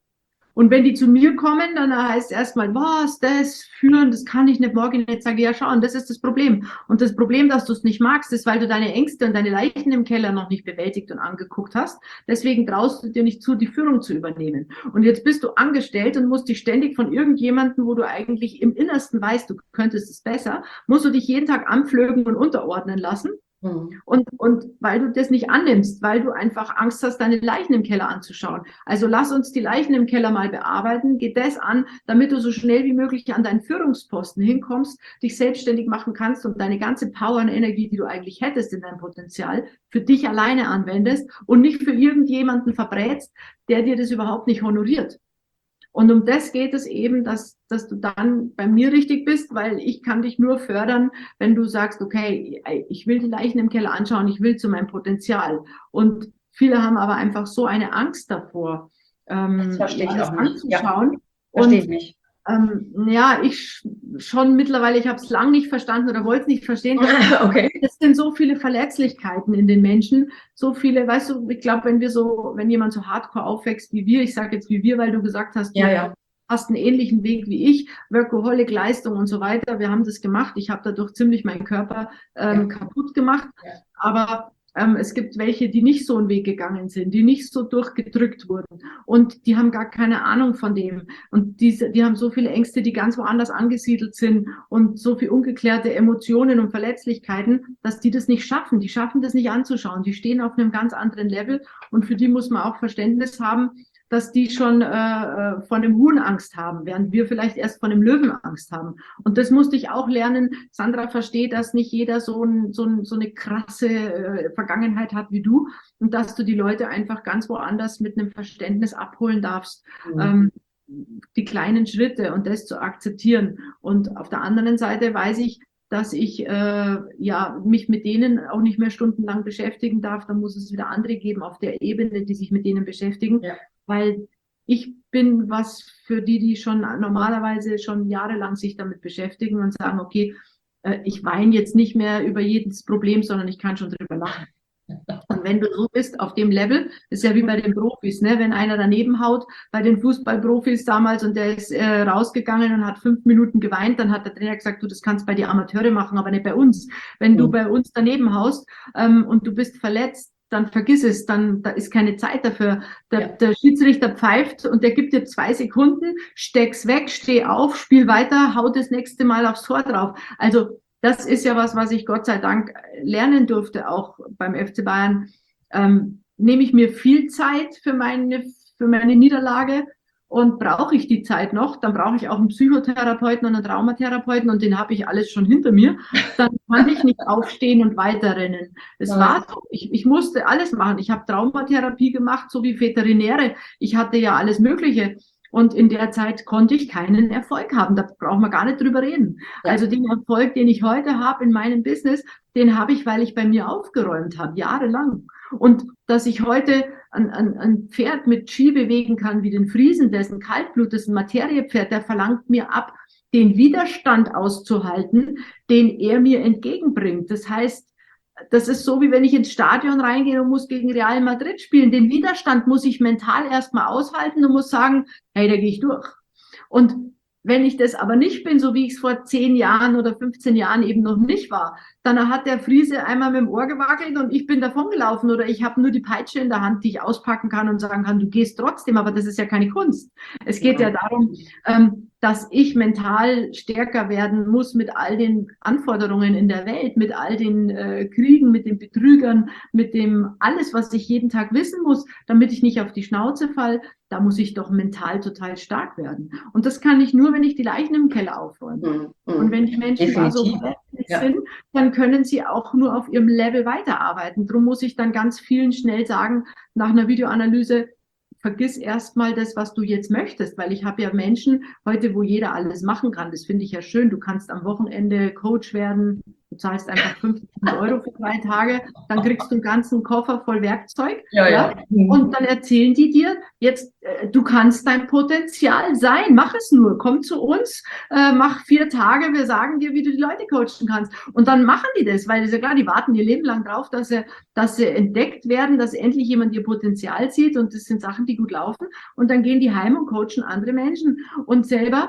Und wenn die zu mir kommen, dann heißt es erstmal, was, das, führen, das kann ich nicht morgen. Jetzt sage ich, ja, schau, und das ist das Problem. Und das Problem, dass du es nicht magst, ist, weil du deine Ängste und deine Leichen im Keller noch nicht bewältigt und angeguckt hast. Deswegen traust du dir nicht zu, die Führung zu übernehmen. Und jetzt bist du angestellt und musst dich ständig von irgendjemandem, wo du eigentlich im Innersten weißt, du könntest es besser, musst du dich jeden Tag anpflögen und unterordnen lassen. Und, und weil du das nicht annimmst, weil du einfach Angst hast, deine Leichen im Keller anzuschauen. Also lass uns die Leichen im Keller mal bearbeiten, geh das an, damit du so schnell wie möglich an deinen Führungsposten hinkommst, dich selbstständig machen kannst und deine ganze Power und Energie, die du eigentlich hättest in deinem Potenzial, für dich alleine anwendest und nicht für irgendjemanden verbrätst, der dir das überhaupt nicht honoriert. Und um das geht es eben, dass, dass du dann bei mir richtig bist, weil ich kann dich nur fördern, wenn du sagst, okay, ich will die Leichen im Keller anschauen, ich will zu meinem Potenzial. Und viele haben aber einfach so eine Angst davor, ähm, das verstehe ich das auch nicht. anzuschauen. Ja, verstehe ich und, nicht. Ähm, ja, ich schon mittlerweile, ich habe es lang nicht verstanden oder wollte es nicht verstehen. Okay. Es sind so viele Verletzlichkeiten in den Menschen, so viele, weißt du, ich glaube, wenn wir so, wenn jemand so hardcore aufwächst wie wir, ich sage jetzt wie wir, weil du gesagt hast, ja, du ja. hast einen ähnlichen Weg wie ich, Workaholic, Leistung und so weiter, wir haben das gemacht, ich habe dadurch ziemlich meinen Körper ähm, ja. kaputt gemacht, ja. aber Ähm, es gibt welche, die nicht so einen Weg gegangen sind, die nicht so durchgedrückt wurden und die haben gar keine Ahnung von dem und diese, die haben so viele Ängste, die ganz woanders angesiedelt sind und so viel ungeklärte Emotionen und Verletzlichkeiten, dass die das nicht schaffen, die schaffen das nicht anzuschauen, die stehen auf einem ganz anderen Level und für die muss man auch Verständnis haben, dass die schon äh, von dem Huhn Angst haben, während wir vielleicht erst von dem Löwen Angst haben. Und das musste ich auch lernen. Sandra versteht, dass nicht jeder so, ein, so, ein, so eine krasse äh, Vergangenheit hat wie du und dass du die Leute einfach ganz woanders mit einem Verständnis abholen darfst. Mhm. Ähm, die kleinen Schritte und das zu akzeptieren. Und auf der anderen Seite weiß ich, dass ich äh, ja mich mit denen auch nicht mehr stundenlang beschäftigen darf. Da muss es wieder andere geben auf der Ebene, die sich mit denen beschäftigen. Ja. Weil ich bin was für die, die schon normalerweise schon jahrelang sich damit beschäftigen und sagen, okay, äh, ich weine jetzt nicht mehr über jedes Problem, sondern ich kann schon drüber lachen. Und wenn du so bist auf dem Level, ist ja wie bei den Profis, ne? Wenn einer daneben haut, bei den Fußballprofis damals und der ist äh, rausgegangen und hat fünf Minuten geweint, dann hat der Trainer gesagt, du, das kannst bei die Amateure machen, aber nicht bei uns. Wenn mhm. du bei uns daneben haust ähm, und du bist verletzt, dann vergiss es, dann da ist keine Zeit dafür. Der, ja. der Schiedsrichter pfeift und der gibt dir zwei Sekunden, steck's weg, steh auf, spiel weiter, hau das nächste Mal aufs Tor drauf. Also das ist ja was, was ich Gott sei Dank lernen durfte, auch beim F C Bayern. Ähm, nehme ich mir viel Zeit für meine, für meine Niederlage und brauche ich die Zeit noch, dann brauche ich auch einen Psychotherapeuten und einen Traumatherapeuten und den habe ich alles schon hinter mir. Dann kann ich nicht aufstehen und weiterrennen. Es ja. war so. Ich, ich musste alles machen. Ich habe Traumatherapie gemacht, so wie Veterinäre. Ich hatte ja alles Mögliche. Und in der Zeit konnte ich keinen Erfolg haben. Da braucht man gar nicht drüber reden. Ja. Also den Erfolg, den ich heute habe in meinem Business, den habe ich, weil ich bei mir aufgeräumt habe, jahrelang. Und dass ich heute ein, ein, ein Pferd mit Ski bewegen kann, wie den Friesen, der ist ein Kaltblut, das ist ein Materiepferd, der verlangt mir ab, den Widerstand auszuhalten, den er mir entgegenbringt. Das heißt, das ist so, wie wenn ich ins Stadion reingehe und muss gegen Real Madrid spielen. Den Widerstand muss ich mental erstmal aushalten und muss sagen, hey, da gehe ich durch. Und wenn ich das aber nicht bin, so wie ich es vor zehn Jahren oder fünfzehn Jahren eben noch nicht war, dann hat der Friese einmal mit dem Ohr gewackelt und ich bin davongelaufen oder ich habe nur die Peitsche in der Hand, die ich auspacken kann und sagen kann, du gehst trotzdem, aber das ist ja keine Kunst. Es geht ja, ja darum, ähm, dass ich mental stärker werden muss mit all den Anforderungen in der Welt, mit all den äh, Kriegen, mit den Betrügern, mit dem alles, was ich jeden Tag wissen muss, damit ich nicht auf die Schnauze falle. Da muss ich doch mental total stark werden. Und das kann ich nur, wenn ich die Leichen im Keller aufräume. Mhm. Und wenn die Menschen Definitiv. da so verletzlich ja. sind, dann können sie auch nur auf ihrem Level weiterarbeiten. Darum muss ich dann ganz vielen schnell sagen, nach einer Videoanalyse, vergiss erstmal das, was du jetzt möchtest, weil ich habe ja Menschen heute, wo jeder alles machen kann. Das finde ich ja schön. Du kannst am Wochenende Coach werden, du zahlst einfach fünftausend Euro für drei Tage, dann kriegst du einen ganzen Koffer voll Werkzeug. Ja, ja. Ja? Und dann erzählen die dir, jetzt, äh, du kannst dein Potenzial sein, mach es nur, komm zu uns, äh, mach vier Tage, wir sagen dir, wie du die Leute coachen kannst. Und dann machen die das, weil das ist ja klar, die warten ihr Leben lang drauf, dass sie, dass sie entdeckt werden, dass endlich jemand ihr Potenzial sieht und das sind Sachen, die gut laufen. Und dann gehen die heim und coachen andere Menschen und selber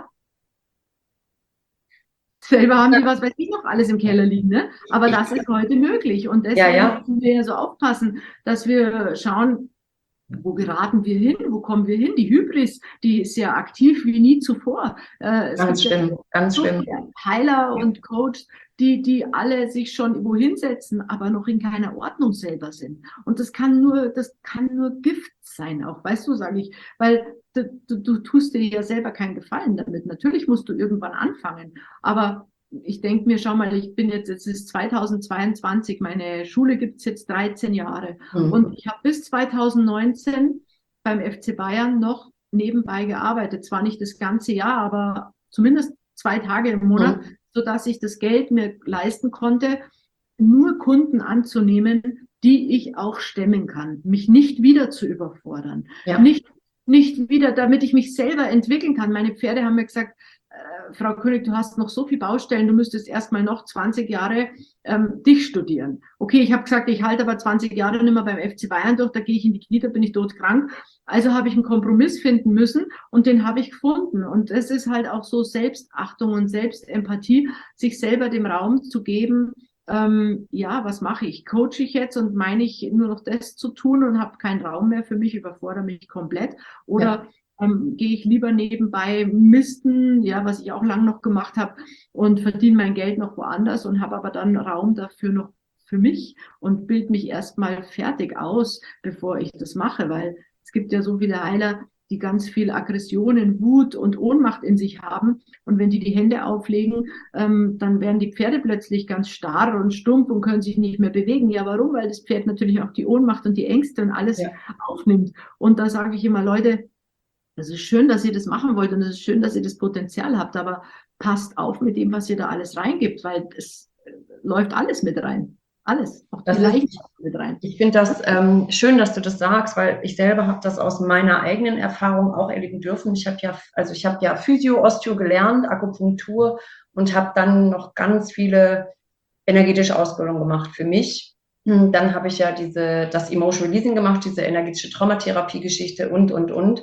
Selber haben die, was weiß ich, noch alles im Keller liegen, ne? Aber das ist heute möglich. Und deswegen ja, ja. müssen wir ja so aufpassen, dass wir schauen, wo geraten wir hin, wo kommen wir hin? Die Hybris, die ist ja aktiv wie nie zuvor. Äh, es ganz schlimm, ja ganz so schlimm. Heiler und Coach, die, die alle sich schon wo hinsetzen, aber noch in keiner Ordnung selber sind. Und das kann nur, das kann nur Gift sein, auch, weißt du, sage ich, weil du, du, du tust dir ja selber keinen Gefallen damit. Natürlich musst du irgendwann anfangen, aber ich denke mir, schau mal, ich bin jetzt, es ist zweitausendzweiundzwanzig, meine Schule gibt es jetzt dreizehn Jahre mhm. und ich habe bis zweitausendneunzehn beim F C Bayern noch nebenbei gearbeitet. Zwar nicht das ganze Jahr, aber zumindest zwei Tage im Monat, mhm. sodass ich das Geld mir leisten konnte, nur Kunden anzunehmen, die ich auch stemmen kann, mich nicht wieder zu überfordern, ja. nicht, nicht wieder, damit ich mich selber entwickeln kann. Meine Pferde haben mir gesagt, äh, Frau König, du hast noch so viele Baustellen, du müsstest erstmal noch zwanzig Jahre ähm, dich studieren. Okay, ich habe gesagt, ich halte aber zwanzig Jahre nicht mehr beim F C Bayern durch, da gehe ich in die Knie, da bin ich todkrank. Also habe ich einen Kompromiss finden müssen und den habe ich gefunden. Und es ist halt auch so Selbstachtung und Selbstempathie, sich selber dem Raum zu geben, ähm, ja, was mache ich? Coache ich jetzt und meine ich nur noch das zu tun und habe keinen Raum mehr für mich, überfordere mich komplett? Oder ja. ähm, gehe ich lieber nebenbei misten, ja, was ich auch lang noch gemacht habe und verdiene mein Geld noch woanders und habe aber dann Raum dafür noch für mich und bilde mich erstmal fertig aus, bevor ich das mache, weil es gibt ja so viele Heiler, die ganz viel Aggressionen, Wut und Ohnmacht in sich haben. Und wenn die die Hände auflegen, ähm, dann werden die Pferde plötzlich ganz starr und stumpf und können sich nicht mehr bewegen. Ja, warum? Weil das Pferd natürlich auch die Ohnmacht und die Ängste und alles ja. aufnimmt. Und da sage ich immer, Leute, das ist schön, dass ihr das machen wollt und es ist schön, dass ihr das Potenzial habt, aber passt auf mit dem, was ihr da alles reingibt, weil es äh, läuft alles mit rein. Alles, auch die Leidenschaft mit rein. Ich finde das ähm, schön, dass du das sagst, weil ich selber habe das aus meiner eigenen Erfahrung auch erleben dürfen. Ich habe ja, also ich habe ja Physio, Osteo gelernt, Akupunktur und habe dann noch ganz viele energetische Ausbildungen gemacht für mich. Dann habe ich ja diese, das Emotional Releasing gemacht, diese energetische Traumatherapie-Geschichte und, und, und.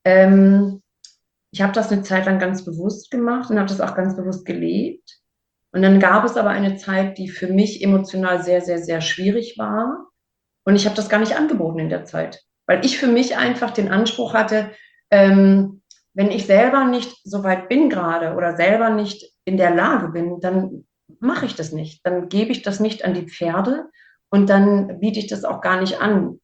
Ähm, ich habe das eine Zeit lang ganz bewusst gemacht und habe das auch ganz bewusst gelebt. Und dann gab es aber eine Zeit, die für mich emotional sehr, sehr, sehr schwierig war. Und ich habe das gar nicht angeboten in der Zeit, weil ich für mich einfach den Anspruch hatte, ähm, wenn ich selber nicht so weit bin gerade oder selber nicht in der Lage bin, dann mache ich das nicht. Dann gebe ich das nicht an die Pferde und dann biete ich das auch gar nicht an,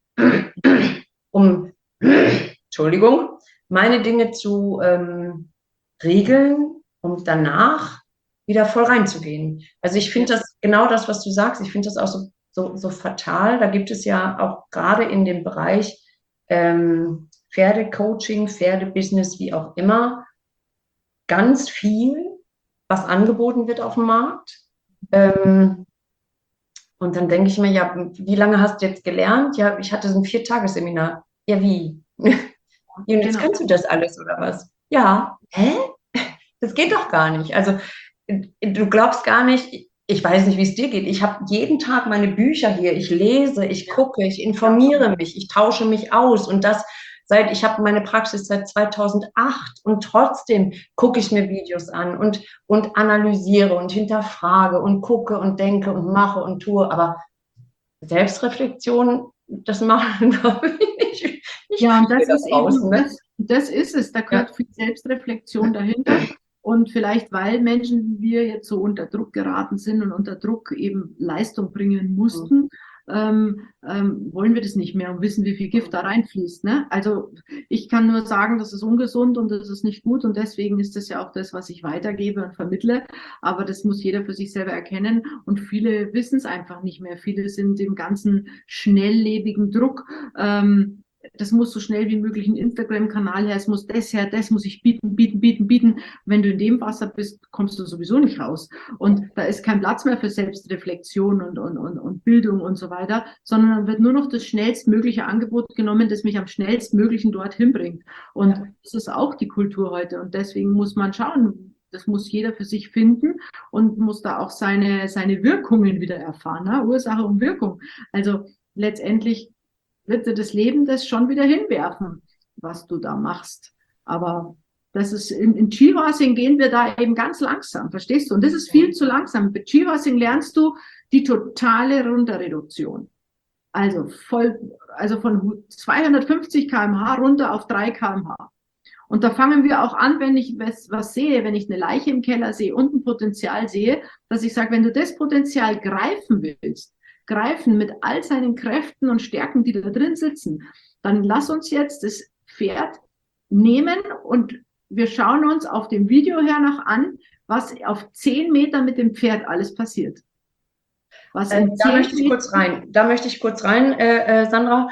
um, Entschuldigung, meine Dinge zu ähm, regeln, um danach wieder voll reinzugehen. Also ich finde das, genau das, was du sagst, ich finde das auch so, so, so fatal. Da gibt es ja auch gerade in dem Bereich ähm, Pferdecoaching, Pferdebusiness, wie auch immer, ganz viel, was angeboten wird auf dem Markt. Ähm, und dann denke ich mir, ja, wie lange hast du jetzt gelernt? Ja, ich hatte so ein Viertagesseminar. Ja, wie? Und jetzt genau. Kannst du das alles, oder was? Ja. Hä? Das geht doch gar nicht. Also du glaubst gar nicht, ich weiß nicht, wie es dir geht. Ich habe jeden Tag meine Bücher hier, ich lese, ich gucke, ich informiere mich, ich tausche mich aus und das seit, ich habe meine Praxis seit zweitausendacht und trotzdem gucke ich mir Videos an und, und analysiere und hinterfrage und gucke und denke und mache und tue, aber Selbstreflexion, das machen, glaube ich, nicht, nicht Ja, und das viele da ist draußen, eben, ne? das, das ist es, da gehört Ja. viel Selbstreflexion dahinter. Und vielleicht, weil Menschen wie wir jetzt so unter Druck geraten sind und unter Druck eben Leistung bringen mussten, ähm, ähm, wollen wir das nicht mehr und wissen, wie viel Gift da reinfließt. Ne? Also ich kann nur sagen, das ist ungesund und das ist nicht gut und deswegen ist das ja auch das, was ich weitergebe und vermittle. Aber das muss jeder für sich selber erkennen und viele wissen es einfach nicht mehr. Viele sind im ganzen schnelllebigen Druck. Ähm, das muss so schnell wie möglich ein Instagram-Kanal her, es muss das her, das muss ich bieten, bieten, bieten, bieten. Wenn du in dem Wasser bist, kommst du sowieso nicht raus. Und da ist kein Platz mehr für Selbstreflexion und, und, und, und Bildung und so weiter, sondern dann wird nur noch das schnellstmögliche Angebot genommen, das mich am schnellstmöglichen dorthin bringt. Und ja. Das ist auch die Kultur heute. Und deswegen muss man schauen, das muss jeder für sich finden und muss da auch seine, seine Wirkungen wieder erfahren, ne? Ursache und Wirkung. Also letztendlich wird dir das Leben das schon wieder hinwerfen, was du da machst. Aber das ist in, in Skihorsing gehen wir da eben ganz langsam, verstehst du? Und das ist viel zu langsam. Mit Skihorsing lernst du die totale Runterreduktion. Also voll, also von zweihundertfünfzig Kilometer pro Stunde runter auf drei Kilometer pro Stunde. Und da fangen wir auch an, wenn ich was, was sehe, wenn ich eine Leiche im Keller sehe und ein Potenzial sehe, dass ich sage, wenn du das Potenzial greifen willst, greifen mit all seinen Kräften und Stärken, die da drin sitzen, dann lass uns jetzt das Pferd nehmen und wir schauen uns auf dem Video her noch an, was auf zehn Meter mit dem Pferd alles passiert. Was äh, da möchte ich kurz rein, da möchte ich kurz rein, äh, äh, Sandra.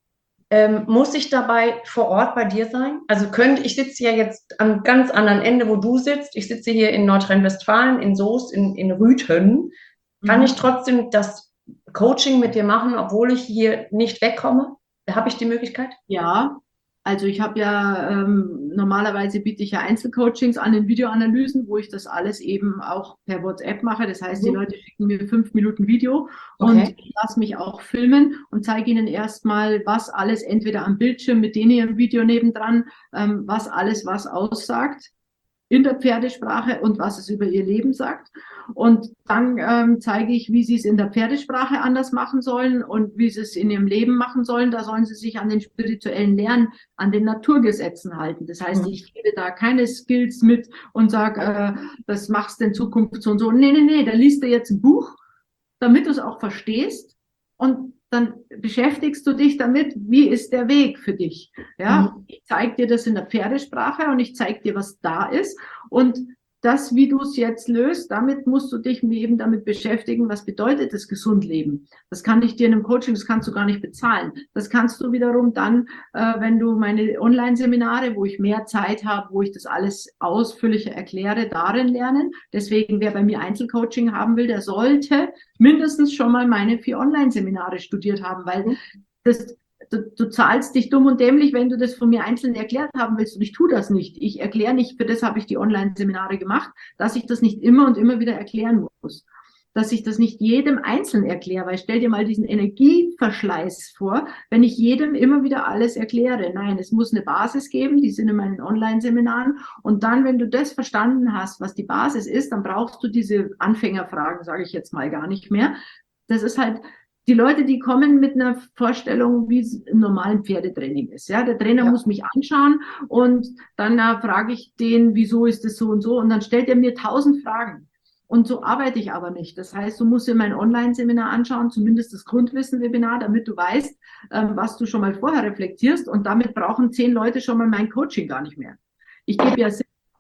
Ähm, muss ich dabei vor Ort bei dir sein? Also könnte, ich sitze ja jetzt am ganz anderen Ende, wo du sitzt. Ich sitze hier in Nordrhein-Westfalen, in Soest, in, in Rüthen. Kann Mhm. ich trotzdem das Coaching mit dir machen, obwohl ich hier nicht wegkomme? Habe ich die Möglichkeit? Ja, also ich habe ja, ähm, normalerweise biete ich ja Einzelcoachings an in Videoanalysen, wo ich das alles eben auch per WhatsApp mache. Das heißt, die Mhm. Leute schicken mir fünf Minuten Video Okay. und ich lasse mich auch filmen und zeige ihnen erstmal, was alles entweder am Bildschirm mit denen im Video nebendran, ähm, was alles was aussagt in der Pferdesprache und was es über ihr Leben sagt. Und dann ähm, zeige ich, wie sie es in der Pferdesprache anders machen sollen und wie sie es in ihrem Leben machen sollen. Da sollen sie sich an den spirituellen Lernen, an den Naturgesetzen halten. Das heißt, ich gebe da keine Skills mit und sage, äh, das machst du in Zukunft so und so. Nee, nee, nee, da liest du jetzt ein Buch, damit du es auch verstehst und dann beschäftigst du dich damit, wie ist der Weg für dich. Ja, mhm. Ich zeige dir das in der Pferdesprache und ich zeige dir, was da ist. Und das, wie du es jetzt löst, damit musst du dich eben damit beschäftigen, was bedeutet das gesund leben. Das kann ich dir in einem Coaching, das kannst du gar nicht bezahlen. Das kannst du wiederum dann, äh, wenn du meine Online-Seminare, wo ich mehr Zeit habe, wo ich das alles ausführlicher erkläre, darin lernen. Deswegen, wer bei mir Einzelcoaching haben will, der sollte mindestens schon mal meine vier Online-Seminare studiert haben, weil das Du, du zahlst dich dumm und dämlich, wenn du das von mir einzeln erklärt haben willst. Und ich tue das nicht. Ich erkläre nicht, für das habe ich die Online-Seminare gemacht, dass ich das nicht immer und immer wieder erklären muss. Dass ich das nicht jedem einzeln erkläre, weil stell dir mal diesen Energieverschleiß vor, wenn ich jedem immer wieder alles erkläre. Nein, es muss eine Basis geben, die sind in meinen Online-Seminaren. Und dann, wenn du das verstanden hast, was die Basis ist, dann brauchst du diese Anfängerfragen, sage ich jetzt mal gar nicht mehr. Das ist halt... Die Leute, die kommen mit einer Vorstellung, wie es im normalen Pferdetraining ist. Ja, der Trainer ja. muss mich anschauen und dann äh, frage ich den, wieso ist das so und so? Und dann stellt er mir tausend Fragen. Und so arbeite ich aber nicht. Das heißt, du musst dir mein Online-Seminar anschauen, zumindest das Grundwissen-Webinar, damit du weißt, ähm, was du schon mal vorher reflektierst. Und damit brauchen zehn Leute schon mal mein Coaching gar nicht mehr. Ich gebe ja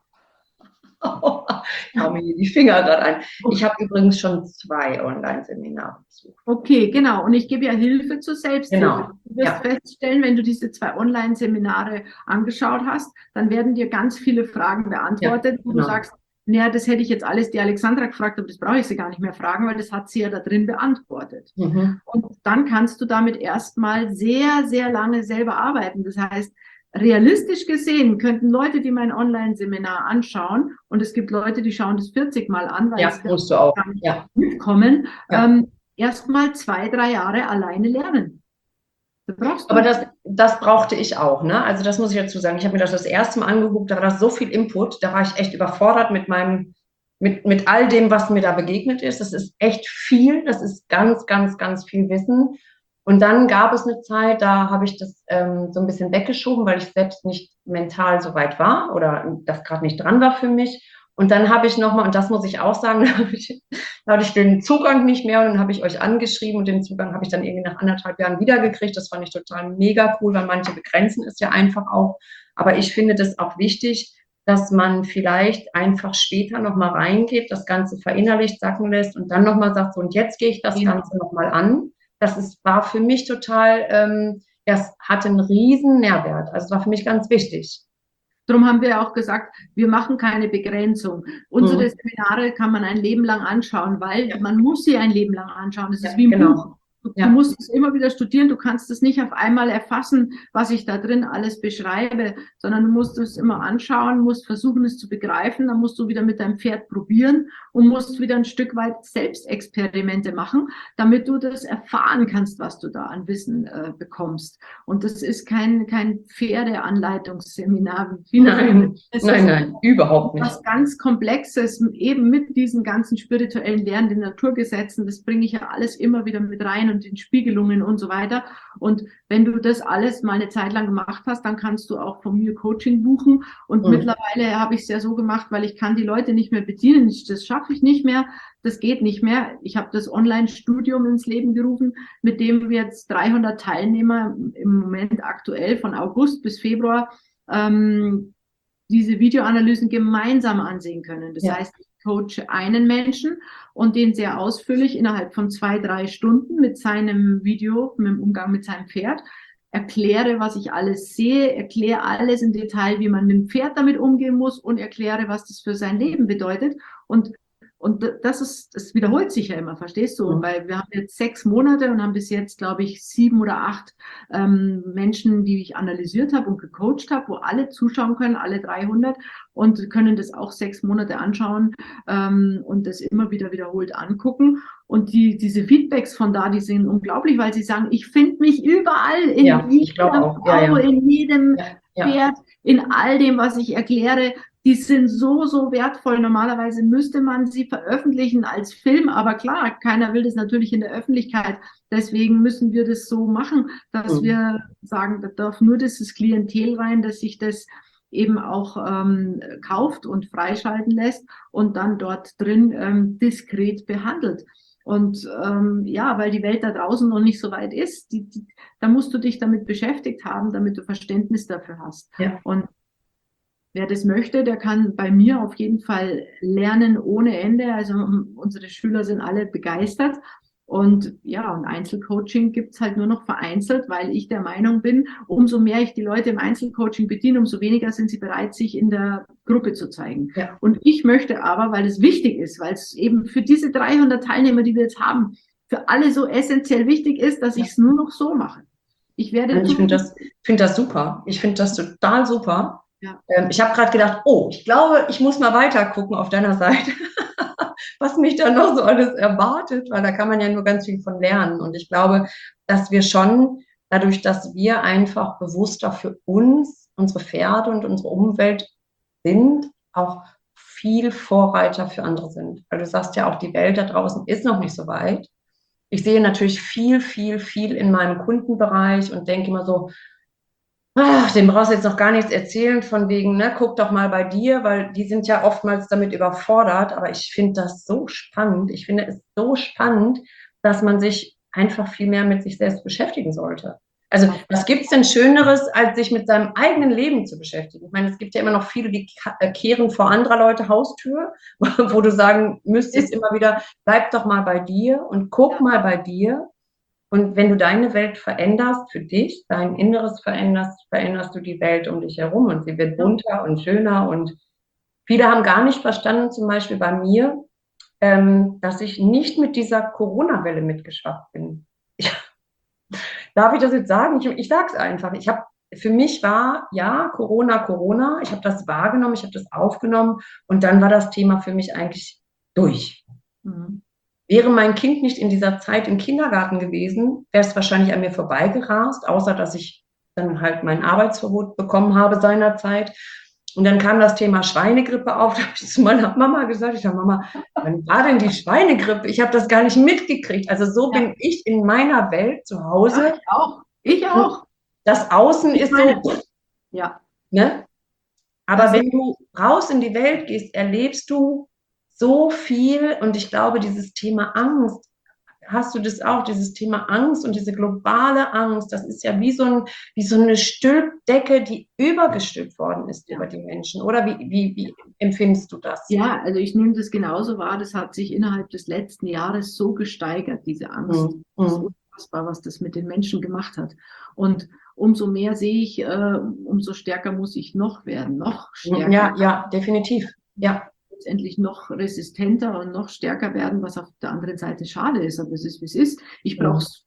Ich hau mir hier die Finger gerade ein. Ich habe übrigens schon zwei Online-Seminare besucht. Okay, genau. Und ich gebe ja Hilfe zur Selbsthilfe. Genau. Du wirst ja. feststellen, wenn du diese zwei Online-Seminare angeschaut hast, dann werden dir ganz viele Fragen beantwortet, ja, wo genau. du sagst, naja, das hätte ich jetzt alles die Alexandra gefragt, aber das brauche ich sie gar nicht mehr fragen, weil das hat sie ja da drin beantwortet. Mhm. Und dann kannst du damit erstmal sehr, sehr lange selber arbeiten. Das heißt, realistisch gesehen könnten Leute, die mein Online-Seminar anschauen, und es gibt Leute, die schauen das vierzig Mal an, weil ja, es musst du auch. gar nicht ja. mitkommen, ja. ähm, erstmal zwei, drei Jahre alleine lernen. Das brauchst Aber du. das, das brauchte ich auch, ne? Also das muss ich dazu sagen. Ich habe mir das das erste Mal angeguckt, da war das so viel Input, da war ich echt überfordert mit meinem, mit, mit all dem, was mir da begegnet ist. Das ist echt viel, das ist ganz, ganz, ganz viel Wissen. Und dann gab es eine Zeit, da habe ich das ähm, so ein bisschen weggeschoben, weil ich selbst nicht mental so weit war oder das gerade nicht dran war für mich. Und dann habe ich nochmal, und das muss ich auch sagen, da habe ich, da hatte ich den Zugang nicht mehr und dann habe ich euch angeschrieben und den Zugang habe ich dann irgendwie nach anderthalb Jahren wiedergekriegt. Das fand ich total mega cool, weil manche begrenzen es ja einfach auch. Aber ich finde das auch wichtig, dass man vielleicht einfach später nochmal reingeht, das Ganze verinnerlicht, sacken lässt und dann nochmal sagt, so, und jetzt gehe ich das Genau. Ganze nochmal an. Das ist, war für mich total, ähm, das hatte einen riesen Mehrwert. Also es war für mich ganz wichtig. Darum haben wir auch gesagt, wir machen keine Begrenzung. Unsere Mhm. Seminare kann man ein Leben lang anschauen, weil Ja. man muss sie ein Leben lang anschauen. Das ist Ja, wie ein genau. Buch. Du, du Ja. musst es immer wieder studieren. Du kannst es nicht auf einmal erfassen, was ich da drin alles beschreibe, sondern du musst es immer anschauen, musst versuchen, es zu begreifen. Dann musst du wieder mit deinem Pferd probieren und musst wieder ein Stück weit Selbstexperimente machen, damit du das erfahren kannst, was du da an Wissen äh, bekommst. Und das ist kein, kein Pferdeanleitungsseminar, wie viele Nein, finden. Es nein, ist nein, überhaupt nicht. was ganz Komplexes, eben mit diesen ganzen spirituellen Lehren, den Naturgesetzen, das bringe ich ja alles immer wieder mit rein und den Spiegelungen und so weiter. Und wenn du das alles mal eine Zeit lang gemacht hast, dann kannst du auch von mir Coaching buchen. Und Mhm. mittlerweile habe ich es ja so gemacht, weil ich kann die Leute nicht mehr bedienen. Das schaffe ich nicht mehr. Das geht nicht mehr. Ich habe das Online-Studium ins Leben gerufen, mit dem wir jetzt dreihundert Teilnehmer im Moment aktuell von August bis Februar ähm, diese Videoanalysen gemeinsam ansehen können. Das Ja. heißt, ich coache einen Menschen und den sehr ausführlich innerhalb von zwei, drei Stunden mit seinem Video, mit dem Umgang mit seinem Pferd, erkläre, was ich alles sehe, erkläre alles im Detail, wie man mit dem Pferd damit umgehen muss und erkläre, was das für sein Leben bedeutet. Und Und das ist, das wiederholt sich ja immer, verstehst du? Mhm. Weil wir haben jetzt sechs Monate und haben bis jetzt, glaube ich, sieben oder acht ähm, Menschen, die ich analysiert habe und gecoacht habe, wo alle zuschauen können, alle dreihundert und können das auch sechs Monate anschauen ähm, und das immer wieder wiederholt angucken. Und die, diese Feedbacks von da, die sind unglaublich, weil sie sagen, ich finde mich überall, in Ja, ich glaube jeder auch. Ja, Frau, ja. in jedem Ja, ja. Pferd, in all dem, was ich erkläre. Die sind so, so wertvoll. Normalerweise müsste man sie veröffentlichen als Film, aber klar, keiner will das natürlich in der Öffentlichkeit. Deswegen müssen wir das so machen, dass Mhm. wir sagen, da darf nur dieses Klientel rein, dass sich das eben auch ähm, kauft und freischalten lässt und dann dort drin ähm, diskret behandelt. Und ähm, ja, weil die Welt da draußen noch nicht so weit ist, die, die, da musst du dich damit beschäftigt haben, damit du Verständnis dafür hast. Ja. Und wer das möchte, der kann bei mir auf jeden Fall lernen ohne Ende. Also unsere Schüler sind alle begeistert. Und ja, und Einzelcoaching gibt's halt nur noch vereinzelt, weil ich der Meinung bin, umso mehr ich die Leute im Einzelcoaching bediene, umso weniger sind sie bereit, sich in der Gruppe zu zeigen. Ja. Und ich möchte aber, weil es wichtig ist, weil es eben für diese dreihundert Teilnehmer, die wir jetzt haben, für alle so essentiell wichtig ist, dass ich es nur noch so mache. Ich werde Und ich finde das, find das super. Ich finde das total super. Ja. Ähm, ich habe gerade gedacht, oh, ich glaube, ich muss mal weiter gucken auf deiner Seite, was mich da noch so alles erwartet, weil da kann man ja nur ganz viel von lernen. Und ich glaube, dass wir schon, dadurch, dass wir einfach bewusster für uns, unsere Pferde und unsere Umwelt sind, auch viel Vorreiter für andere sind. Weil du sagst ja auch, die Welt da draußen ist noch nicht so weit. Ich sehe natürlich viel, viel, viel in meinem Kundenbereich und denke immer so, ach, dem brauchst du jetzt noch gar nichts erzählen, von wegen, ne, guck doch mal bei dir, weil die sind ja oftmals damit überfordert. Aber ich finde das so spannend. Ich finde es so spannend, dass man sich einfach viel mehr mit sich selbst beschäftigen sollte. Also, was gibt's denn Schöneres, als sich mit seinem eigenen Leben zu beschäftigen? Ich meine, es gibt ja immer noch viele, die kehren vor anderer Leute Haustür, wo du sagen müsstest immer wieder, bleib doch mal bei dir und guck mal bei dir. Und wenn du deine Welt veränderst für dich, dein Inneres veränderst, veränderst du die Welt um dich herum und sie wird bunter und schöner. Und viele haben gar nicht verstanden, zum Beispiel bei mir, ähm, dass ich nicht mit dieser Corona-Welle mitgeschwappt bin. Ich, darf ich das jetzt sagen? Ich, ich sage es einfach. Ich habe, für mich war, ja, Corona, Corona. Ich habe das wahrgenommen, ich habe das aufgenommen und dann war das Thema für mich eigentlich durch. Mhm. wäre mein Kind nicht in dieser Zeit im Kindergarten gewesen, wäre es wahrscheinlich an mir vorbeigerast, außer dass ich dann halt mein Arbeitsverbot bekommen habe seinerzeit. Und dann kam das Thema Schweinegrippe auf. Da habe ich zu meiner Mama gesagt, ich sage, Mama, wann war denn die Schweinegrippe? Ich habe das gar nicht mitgekriegt. Also so ja. bin ich in meiner Welt zu Hause. Ja, ich auch. Ich auch. Das Außen ich ist meine, so, ja. ne? Aber das wenn du raus in die Welt gehst, erlebst du so viel. Und ich glaube, dieses Thema Angst, hast du das auch, dieses Thema Angst und diese globale Angst, das ist ja wie so, ein, wie so eine Stülpdecke, die übergestülpt worden ist ja. über die Menschen. Oder wie, wie, wie empfindest du das? Ja, also ich nehme das genauso wahr. Das hat sich innerhalb des letzten Jahres so gesteigert, diese Angst. Mhm. Das ist unfassbar, was das mit den Menschen gemacht hat. Und umso mehr sehe ich, äh, umso stärker muss ich noch werden, noch stärker. Ja, ja, definitiv. Ja. Letztendlich noch resistenter und noch stärker werden, was auf der anderen Seite schade ist, aber es ist, wie es ist. Ich brauche es.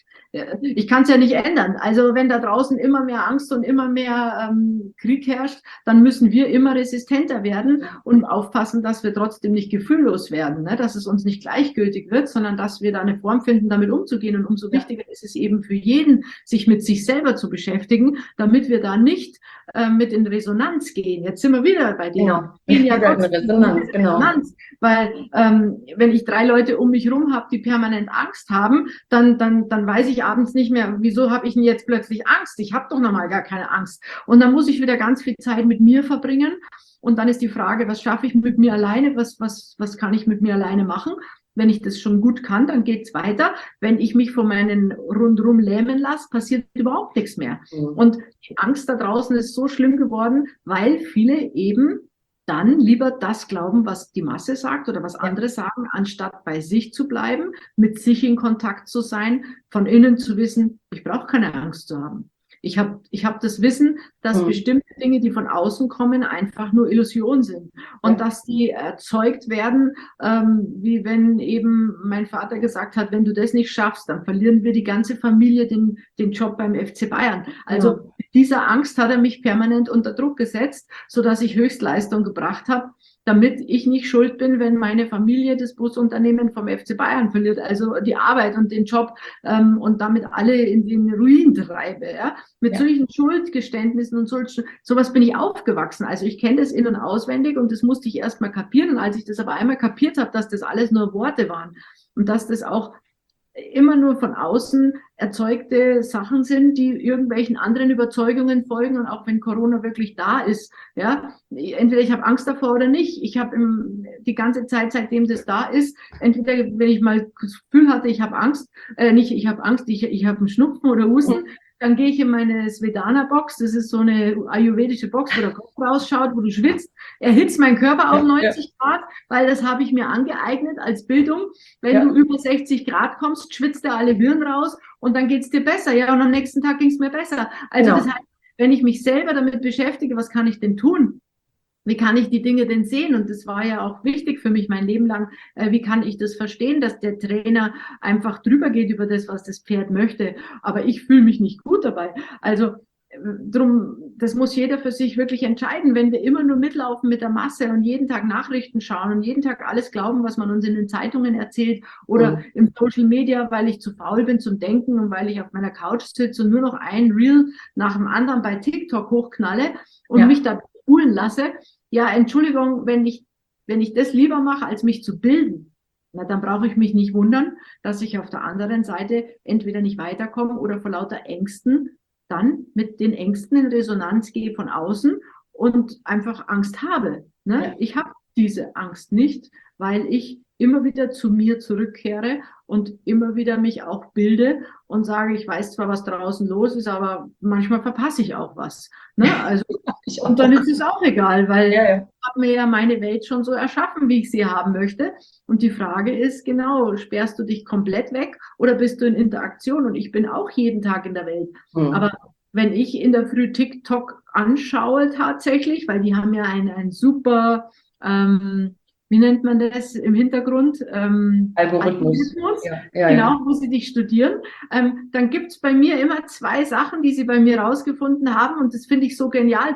Ich kann es ja nicht ändern. Also wenn da draußen immer mehr Angst und immer mehr ähm, Krieg herrscht, dann müssen wir immer resistenter werden und aufpassen, dass wir trotzdem nicht gefühllos werden, ne? Dass es uns nicht gleichgültig wird, sondern dass wir da eine Form finden, damit umzugehen. Und umso wichtiger ist es eben für jeden, sich mit sich selber zu beschäftigen, damit wir da nicht äh, mit in Resonanz gehen. Jetzt sind wir wieder bei dir. Genau. Wir gehen ja in Resonanz, genau. Resonanz, weil ähm, wenn ich drei Leute um mich herum habe, die permanent Angst haben, dann, dann, dann weiß ich abends nicht mehr, wieso habe ich denn jetzt plötzlich Angst? Ich habe doch normal gar keine Angst. Und dann muss ich wieder ganz viel Zeit mit mir verbringen. Und dann ist die Frage, was schaffe ich mit mir alleine? Was, was, was kann ich mit mir alleine machen? Wenn ich das schon gut kann, dann geht's weiter. Wenn ich mich von meinen rundrum lähmen lasse, passiert überhaupt nichts mehr. Mhm. Und die Angst da draußen ist so schlimm geworden, weil viele eben dann lieber das glauben, was die Masse sagt oder was andere sagen, anstatt bei sich zu bleiben, mit sich in Kontakt zu sein, von innen zu wissen, ich brauche keine Angst zu haben. Ich habe ich hab das Wissen, dass mhm. bestimmte Dinge, die von außen kommen, einfach nur Illusion sind. Und ja. dass die erzeugt werden, ähm, wie wenn eben mein Vater gesagt hat, wenn du das nicht schaffst, dann verlieren wir die ganze Familie den, den Job beim F C Bayern. Also ja. mit dieser Angst hat er mich permanent unter Druck gesetzt, sodass ich Höchstleistung gebracht habe, damit ich nicht schuld bin, wenn meine Familie das Busunternehmen vom F C Bayern verliert, also die Arbeit und den Job ähm, und damit alle in den Ruin treibe. Ja? Mit ja. solchen Schuldgeständnissen und solchen, sowas bin ich aufgewachsen. Also ich kenne das in- und auswendig und das musste ich erst mal kapieren. Und als ich das aber einmal kapiert habe, dass das alles nur Worte waren und dass das auch immer nur von außen erzeugte Sachen sind, die irgendwelchen anderen Überzeugungen folgen. Und auch wenn Corona wirklich da ist, ja, entweder ich habe Angst davor oder nicht. Ich habe die ganze Zeit, seitdem das da ist, entweder wenn ich mal das Gefühl hatte, ich habe Angst, äh, nicht ich habe Angst, ich, ich habe einen Schnupfen oder Husten, dann gehe ich in meine Svedana-Box, das ist so eine ayurvedische Box, wo der Kopf rausschaut, wo du schwitzt, erhitzt meinen Körper auf neunzig Grad, weil das habe ich mir angeeignet als Bildung. Wenn ja. du über sechzig Grad kommst, schwitzt dir alle Viren raus und dann geht's dir besser. Ja, und am nächsten Tag ging's mir besser. Also genau. das heißt, wenn ich mich selber damit beschäftige, was kann ich denn tun? Wie kann ich die Dinge denn sehen? Und das war ja auch wichtig für mich mein Leben lang. Äh, wie kann ich das verstehen, dass der Trainer einfach drüber geht über das, was das Pferd möchte? Aber ich fühle mich nicht gut dabei. Also äh, drum, das muss jeder für sich wirklich entscheiden. Wenn wir immer nur mitlaufen mit der Masse und jeden Tag Nachrichten schauen und jeden Tag alles glauben, was man uns in den Zeitungen erzählt oder mhm. im Social Media, weil ich zu faul bin zum Denken und weil ich auf meiner Couch sitze und nur noch ein Reel nach dem anderen bei TikTok hochknalle und ja. mich da spulen lasse, ja, Entschuldigung, wenn ich, wenn ich das lieber mache, als mich zu bilden, na, dann brauche ich mich nicht wundern, dass ich auf der anderen Seite entweder nicht weiterkomme oder vor lauter Ängsten dann mit den Ängsten in Resonanz gehe von außen und einfach Angst habe. Ne? Ja. Ich habe diese Angst nicht, weil ich immer wieder zu mir zurückkehre und immer wieder mich auch bilde und sage, ich weiß zwar, was draußen los ist, aber manchmal verpasse ich auch was. Ne? Also, und dann ist es auch egal, weil ja, ja. ich habe mir ja meine Welt schon so erschaffen, wie ich sie haben möchte. Und die Frage ist genau, sperrst du dich komplett weg oder bist du in Interaktion? Und ich bin auch jeden Tag in der Welt. Mhm. Aber wenn ich in der Früh TikTok anschaue tatsächlich, weil die haben ja ein, ein super... Ähm, wie nennt man das im Hintergrund? Ähm, Algorithmus. Algorithmus. Ja, ja, genau, ja. wo sie dich studieren. Ähm, dann gibt's bei mir immer zwei Sachen, die sie bei mir rausgefunden haben und das finde ich so genial. Darum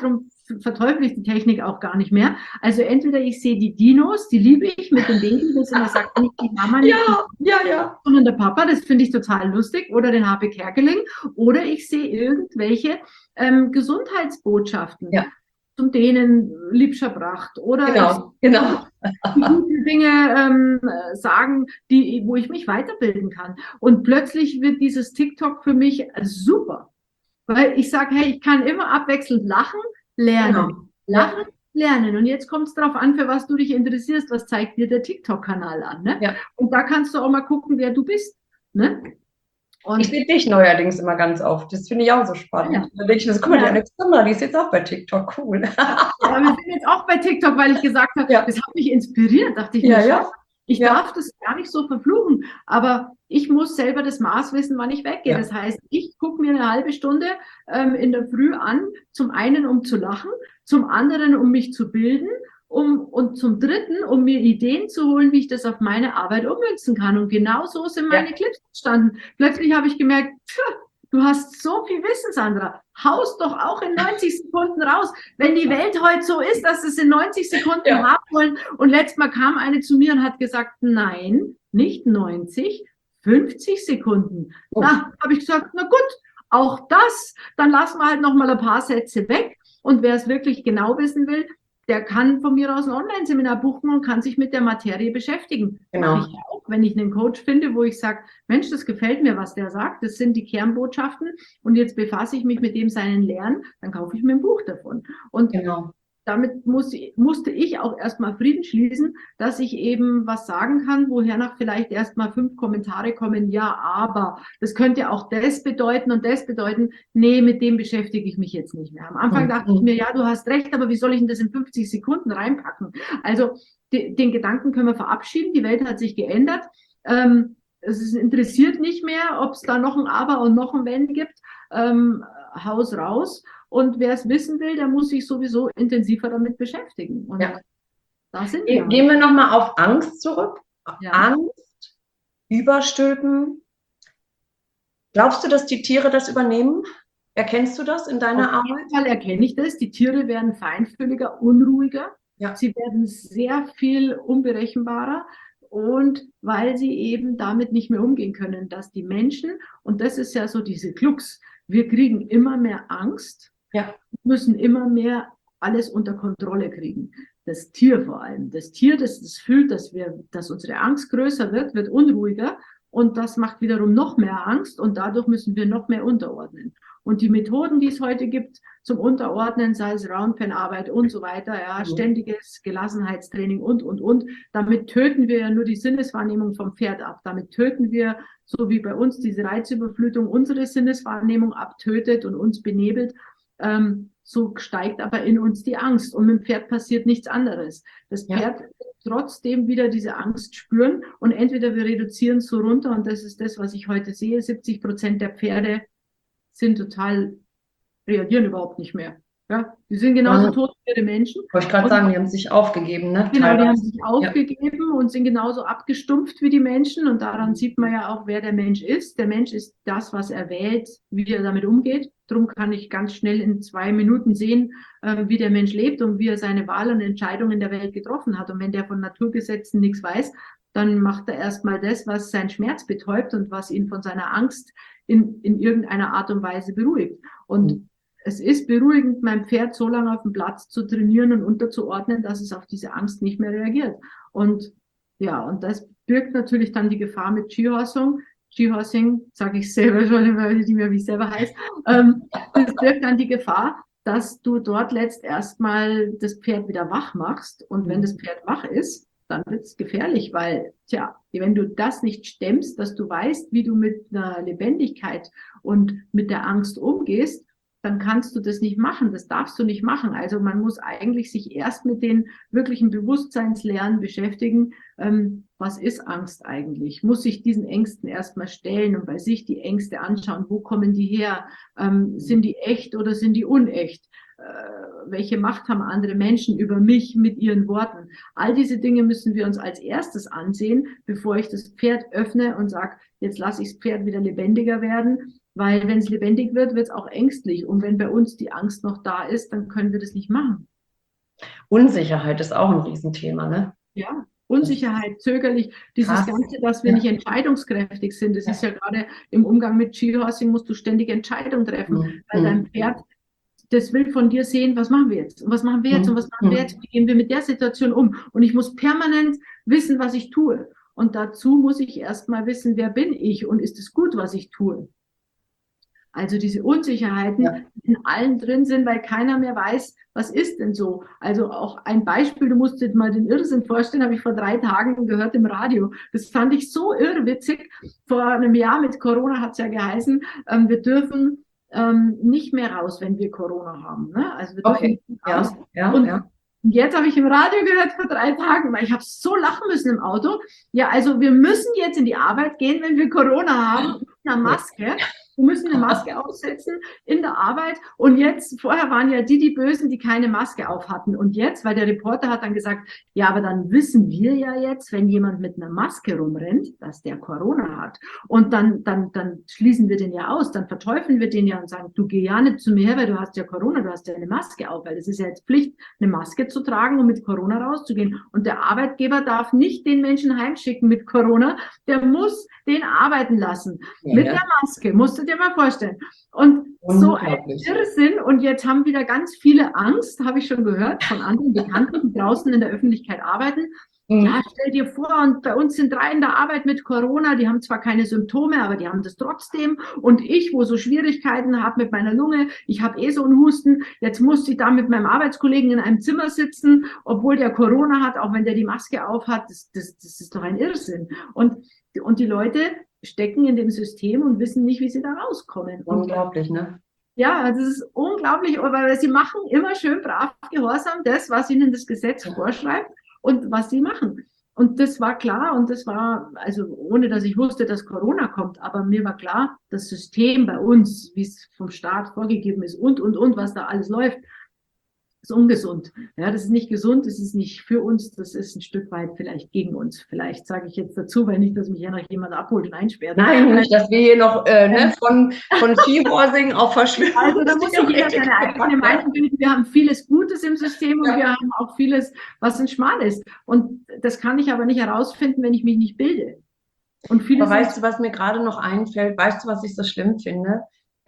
verteufel ich die Technik auch gar nicht mehr. Also entweder ich sehe die Dinos, die liebe ich mit den Dingen, das immer sagt, nicht die Mama, nicht Ja, ja, ja. sondern der Papa, das finde ich total lustig, oder den H P Kerkeling, oder ich sehe irgendwelche ähm, Gesundheitsbotschaften, Ja. zum denen liebscher Bracht, oder Genau, genau. die gute Dinge ähm, sagen, die, wo ich mich weiterbilden kann. Und plötzlich wird dieses TikTok für mich super, weil ich sage, hey, ich kann immer abwechselnd lachen, lernen, Genau. lachen, lernen. Und jetzt kommt es darauf an, für was du dich interessierst, was zeigt dir der TikTok-Kanal an. Ne? Ja. Und da kannst du auch mal gucken, wer du bist. Ne? Und Ich sehe dich neuerdings immer ganz oft. Das finde ich auch so spannend. Ja. Da denke ich mir so, guck mal, die Ja. Alexandra, die ist jetzt auch bei TikTok, cool. Ja, wir sind jetzt auch bei TikTok, weil ich gesagt habe, Ja. das hat mich inspiriert, dachte ich Ja, mir, ja. schau, ich Ja. darf das gar nicht so verfluchen, aber ich muss selber das Maß wissen, wann ich weggehe. Ja. Das heißt, ich gucke mir eine halbe Stunde ähm, in der Früh an, zum einen, um zu lachen, zum anderen, um mich zu bilden, um, und zum dritten, um mir Ideen zu holen, wie ich das auf meine Arbeit ummünzen kann. Und genau so sind meine Ja. Clips entstanden. Plötzlich habe ich gemerkt, pff, du hast so viel Wissen, Sandra. Haust doch auch in neunzig Sekunden raus. Wenn die Welt heute so ist, dass es in neunzig Sekunden Ja. haben wollen. Und letztes Mal kam eine zu mir und hat gesagt, nein, nicht neunzig, fünfzig Sekunden. Oh. Na, habe ich gesagt, na gut, auch das. Dann lassen wir halt noch mal ein paar Sätze weg. Und wer es wirklich genau wissen will, der kann von mir aus ein Online-Seminar buchen und kann sich mit der Materie beschäftigen. Genau. Mache ich auch, wenn ich einen Coach finde, wo ich sage, Mensch, das gefällt mir, was der sagt, das sind die Kernbotschaften und jetzt befasse ich mich mit dem seinen Lernen, dann kaufe ich mir ein Buch davon. Und Genau. damit muss, musste ich auch erstmal Frieden schließen, dass ich eben was sagen kann, woher nach vielleicht erstmal fünf Kommentare kommen, ja, aber das könnte auch das bedeuten und das bedeuten, nee, mit dem beschäftige ich mich jetzt nicht mehr. Am Anfang Mhm. dachte ich mir, ja, du hast recht, aber wie soll ich denn das in fünfzig Sekunden reinpacken? Also de, den Gedanken können wir verabschieden, die Welt hat sich geändert. Ähm, es ist, interessiert nicht mehr, ob es da noch ein Aber und noch ein Wenn gibt. Ähm, Haus raus. Und wer es wissen will, der muss sich sowieso intensiver damit beschäftigen. Und Ja. da sind Ge- wir. Gehen wir nochmal auf Angst zurück. Ja. Angst, Überstülpen. Glaubst du, dass die Tiere das übernehmen? Erkennst du das in deiner Auf jeden Arbeit? Fall erkenne ich das. Die Tiere werden feinfühliger, unruhiger. Ja. Sie werden sehr viel unberechenbarer. Und weil sie eben damit nicht mehr umgehen können, dass die Menschen, und das ist ja so diese Klux, wir kriegen immer mehr Angst, Ja. müssen immer mehr alles unter Kontrolle kriegen. Das Tier vor allem. Das Tier, das, das fühlt, dass wir, dass unsere Angst größer wird, wird unruhiger und das macht wiederum noch mehr Angst und dadurch müssen wir noch mehr unterordnen. Und die Methoden, die es heute gibt zum Unterordnen, sei es Roundpen-Arbeit und so weiter, ja, Mhm. ständiges Gelassenheitstraining und, und, und, damit töten wir ja nur die Sinneswahrnehmung vom Pferd ab. Damit töten wir, so wie bei uns diese Reizüberflutung unsere Sinneswahrnehmung abtötet und uns benebelt, ähm, so steigt aber in uns die Angst und mit dem Pferd passiert nichts anderes. Das Ja. Pferd wird trotzdem wieder diese Angst spüren und entweder wir reduzieren es so runter und das ist das, was ich heute sehe, siebzig Prozent der Pferde sind total, reagieren überhaupt nicht mehr. Ja, die sind genauso Ja. tot wie ihre Menschen. Wollte ich gerade Und- sagen, die haben sich aufgegeben, ne? Genau, die Teilweise. haben sich aufgegeben und sind genauso abgestumpft wie die Menschen. Und daran sieht man ja auch, wer der Mensch ist. Der Mensch ist das, was er wählt, wie er damit umgeht. Darum kann ich ganz schnell in zwei Minuten sehen, äh, wie der Mensch lebt und wie er seine Wahl und Entscheidungen in der Welt getroffen hat. Und wenn der von Naturgesetzen nichts weiß, dann macht er erstmal das, was seinen Schmerz betäubt und was ihn von seiner Angst in, in irgendeiner Art und Weise beruhigt. Und Mhm. es ist beruhigend, mein Pferd so lange auf dem Platz zu trainieren und unterzuordnen, dass es auf diese Angst nicht mehr reagiert. Und ja, und das birgt natürlich dann die Gefahr mit Skihorsing. Skihorsing, sage ich selber schon, ich weiß nicht mehr, wie es selber heißt. Ähm, das birgt dann die Gefahr, dass du dort letzt erstmal das Pferd wieder wach machst. Und wenn das Pferd wach ist, dann wird es gefährlich, weil, tja, wenn du das nicht stemmst, dass du weißt, wie du mit einer Lebendigkeit und mit der Angst umgehst, dann kannst du das nicht machen, das darfst du nicht machen. Also man muss eigentlich sich erst mit den wirklichen Bewusstseinslernen beschäftigen. Ähm, was ist Angst eigentlich? Muss sich diesen Ängsten erstmal stellen und bei sich die Ängste anschauen. Wo kommen die her? Ähm, sind die echt oder sind die unecht? Äh, welche Macht haben andere Menschen über mich mit ihren Worten? All diese Dinge müssen wir uns als erstes ansehen, bevor ich das Pferd öffne und sage, jetzt lasse ich das Pferd wieder lebendiger werden. Weil wenn es lebendig wird, wird es auch ängstlich. Und wenn bei uns die Angst noch da ist, dann können wir das nicht machen. Unsicherheit ist auch ein Riesenthema, ne? Ja, Unsicherheit, zögerlich, dieses Krass. Ganze, dass wir Ja. nicht entscheidungskräftig sind. Das ist ja gerade im Umgang mit Skihorsing, musst du ständig Entscheidungen treffen, Mhm. weil dein Pferd, das will von dir sehen, was machen wir jetzt? Und was machen wir jetzt? Und was machen wir jetzt? Wie gehen wir mit der Situation um? Und ich muss permanent wissen, was ich tue. Und dazu muss ich erstmal wissen, wer bin ich und ist es gut, was ich tue? Also diese Unsicherheiten, Ja. die in allen drin sind, weil keiner mehr weiß, was ist denn so. Also auch ein Beispiel, du musst dir mal den Irrsinn vorstellen, habe ich vor drei Tagen gehört im Radio. Das fand ich so irrwitzig. Vor einem Jahr mit Corona hat es ja geheißen, ähm, wir dürfen ähm, nicht mehr raus, wenn wir Corona haben. Ne? Also wir dürfen Okay. nicht raus. Ja, ja, Und ja. jetzt habe ich im Radio gehört vor drei Tagen, weil ich habe so lachen müssen im Auto. Ja, also wir müssen jetzt in die Arbeit gehen, wenn wir Corona haben, mit einer Maske. Wir müssen eine Maske aufsetzen in der Arbeit. Und jetzt, vorher waren ja die, die Bösen, die keine Maske auf hatten. Und jetzt, weil der Reporter hat dann gesagt, ja, aber dann wissen wir ja jetzt, wenn jemand mit einer Maske rumrennt, dass der Corona hat. Und dann, dann, dann schließen wir den ja aus, dann verteufeln wir den ja und sagen, du geh ja nicht zu mir her, weil du hast ja Corona, du hast ja eine Maske auf, weil das ist ja jetzt Pflicht, eine Maske zu tragen, um mit Corona rauszugehen. Und der Arbeitgeber darf nicht den Menschen heimschicken mit Corona, der muss den arbeiten lassen. Ja, mit ja. der Maske, musst du dir mal vorstellen. Und so ein Irrsinn. Und jetzt haben wieder ganz viele Angst, habe ich schon gehört, von anderen Bekannten, die draußen in der Öffentlichkeit arbeiten. Mhm. Ja, stell dir vor, und bei uns sind drei in der Arbeit mit Corona, die haben zwar keine Symptome, aber die haben das trotzdem. Und ich, wo so Schwierigkeiten habe mit meiner Lunge, ich habe eh so einen Husten, jetzt muss ich da mit meinem Arbeitskollegen in einem Zimmer sitzen, obwohl der Corona hat, auch wenn der die Maske aufhat, das, das, das ist doch ein Irrsinn. Und, und die Leute stecken in dem System und wissen nicht, wie sie da rauskommen. Und Unglaublich, ne? ja, also es ist unglaublich, weil sie machen immer schön brav gehorsam das, was ihnen das Gesetz vorschreibt und was sie machen. Und das war klar und das war, also ohne dass ich wusste, dass Corona kommt, aber mir war klar, das System bei uns, wie es vom Staat vorgegeben ist und, und, und, was da alles läuft, ist ungesund. Ja, das ist nicht gesund, das ist nicht für uns, das ist ein Stück weit vielleicht gegen uns. Vielleicht sage ich jetzt dazu, weil nicht, dass mich hier noch jemand abholt und einsperrt. Nein, nicht, dass wir hier noch äh, ne, von, von Skihorsing auf Verschwörung. Also da muss sich jeder seine eigene Meinung bilden. Wir haben vieles Gutes im System und ja. wir haben auch vieles, was ein Schmal ist. Und das kann ich aber nicht herausfinden, wenn ich mich nicht bilde. Und vieles aber weißt du, was mir gerade noch einfällt? Weißt du, was ich so schlimm finde?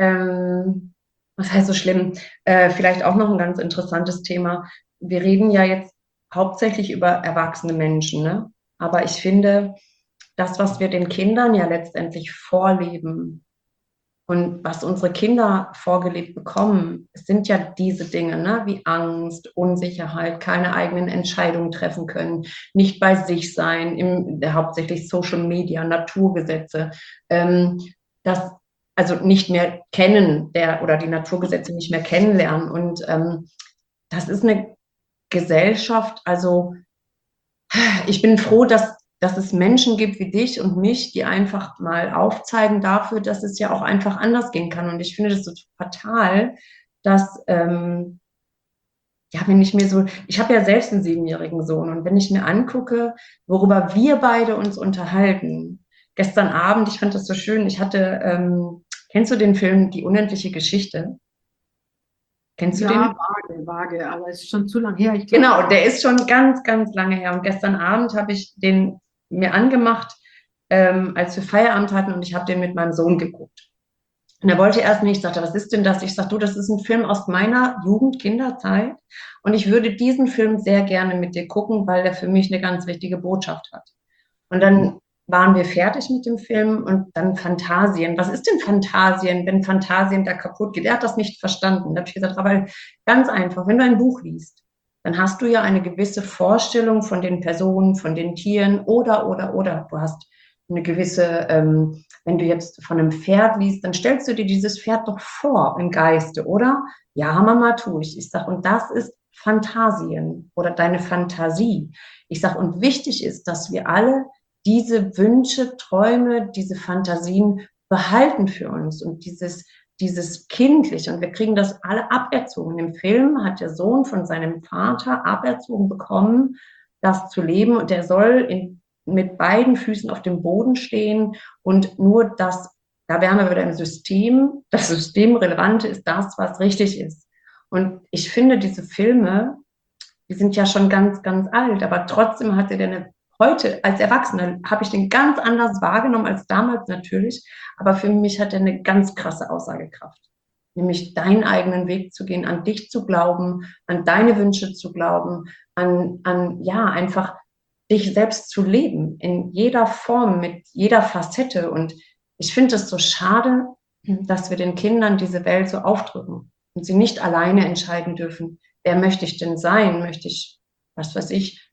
Ähm, was heißt so schlimm? Äh, vielleicht auch noch ein ganz interessantes Thema. Wir reden ja jetzt hauptsächlich über erwachsene Menschen, ne? Aber ich finde, das, was wir den Kindern ja letztendlich vorleben und was unsere Kinder vorgelebt bekommen, sind ja diese Dinge, ne? Wie Angst, Unsicherheit, keine eigenen Entscheidungen treffen können, nicht bei sich sein, im, hauptsächlich Social Media, Naturgesetze, ähm, das also nicht mehr kennen, der oder die Naturgesetze nicht mehr kennenlernen. Und ähm, das ist eine Gesellschaft, also ich bin froh, dass, dass es Menschen gibt wie dich und mich, die einfach mal aufzeigen dafür, dass es ja auch einfach anders gehen kann. Und ich finde das so fatal, dass, ähm, ja, wenn ich mir so, ich habe ja selbst einen siebenjährigen Sohn und wenn ich mir angucke, worüber wir beide uns unterhalten, gestern Abend, ich fand das so schön, ich hatte, ähm, kennst du den Film Die unendliche Geschichte? Kennst du ja, den? vage, vage, aber es ist schon zu lang her. Ich glaub, genau, der ist schon ganz, ganz lange her. Und gestern Abend habe ich den mir angemacht, ähm, als wir Feierabend hatten und ich habe den mit meinem Sohn geguckt. Und er wollte erst nicht, ich sagte, was ist denn das? Ich sagte, du, das ist ein Film aus meiner Jugend, Kinderzeit. Und ich würde diesen Film sehr gerne mit dir gucken, weil der für mich eine ganz wichtige Botschaft hat. Und dann waren wir fertig mit dem Film und dann Phantasien. Was ist denn Phantasien, wenn Phantasien da kaputt geht? Er hat das nicht verstanden. Da habe ich gesagt, aber ganz einfach, wenn du ein Buch liest, dann hast du ja eine gewisse Vorstellung von den Personen, von den Tieren oder, oder, oder. Du hast eine gewisse, ähm, wenn du jetzt von einem Pferd liest, dann stellst du dir dieses Pferd doch vor im Geiste, oder? Ja, Mama, tue ich. Ich sage, und das ist Phantasien oder deine Fantasie. Ich sage, und wichtig ist, dass wir alle diese Wünsche, Träume, diese Fantasien behalten für uns und dieses, dieses Kindliche. Und wir kriegen das alle aberzogen. Im Film hat der Sohn von seinem Vater aberzogen bekommen, das zu leben. Und der soll in, mit beiden Füßen auf dem Boden stehen und nur das da wären wir wieder im System. Das Systemrelevante ist das, was richtig ist. Und ich finde, diese Filme, die sind ja schon ganz, ganz alt, aber trotzdem hat er eine, heute als Erwachsener habe ich den ganz anders wahrgenommen als damals natürlich, aber für mich hat er eine ganz krasse Aussagekraft. Nämlich deinen eigenen Weg zu gehen, an dich zu glauben, an deine Wünsche zu glauben, an, an ja, einfach dich selbst zu leben, in jeder Form, mit jeder Facette. Und ich finde es so schade, dass wir den Kindern diese Welt so aufdrücken und sie nicht alleine entscheiden dürfen, wer möchte ich denn sein? Möchte ich, was weiß ich,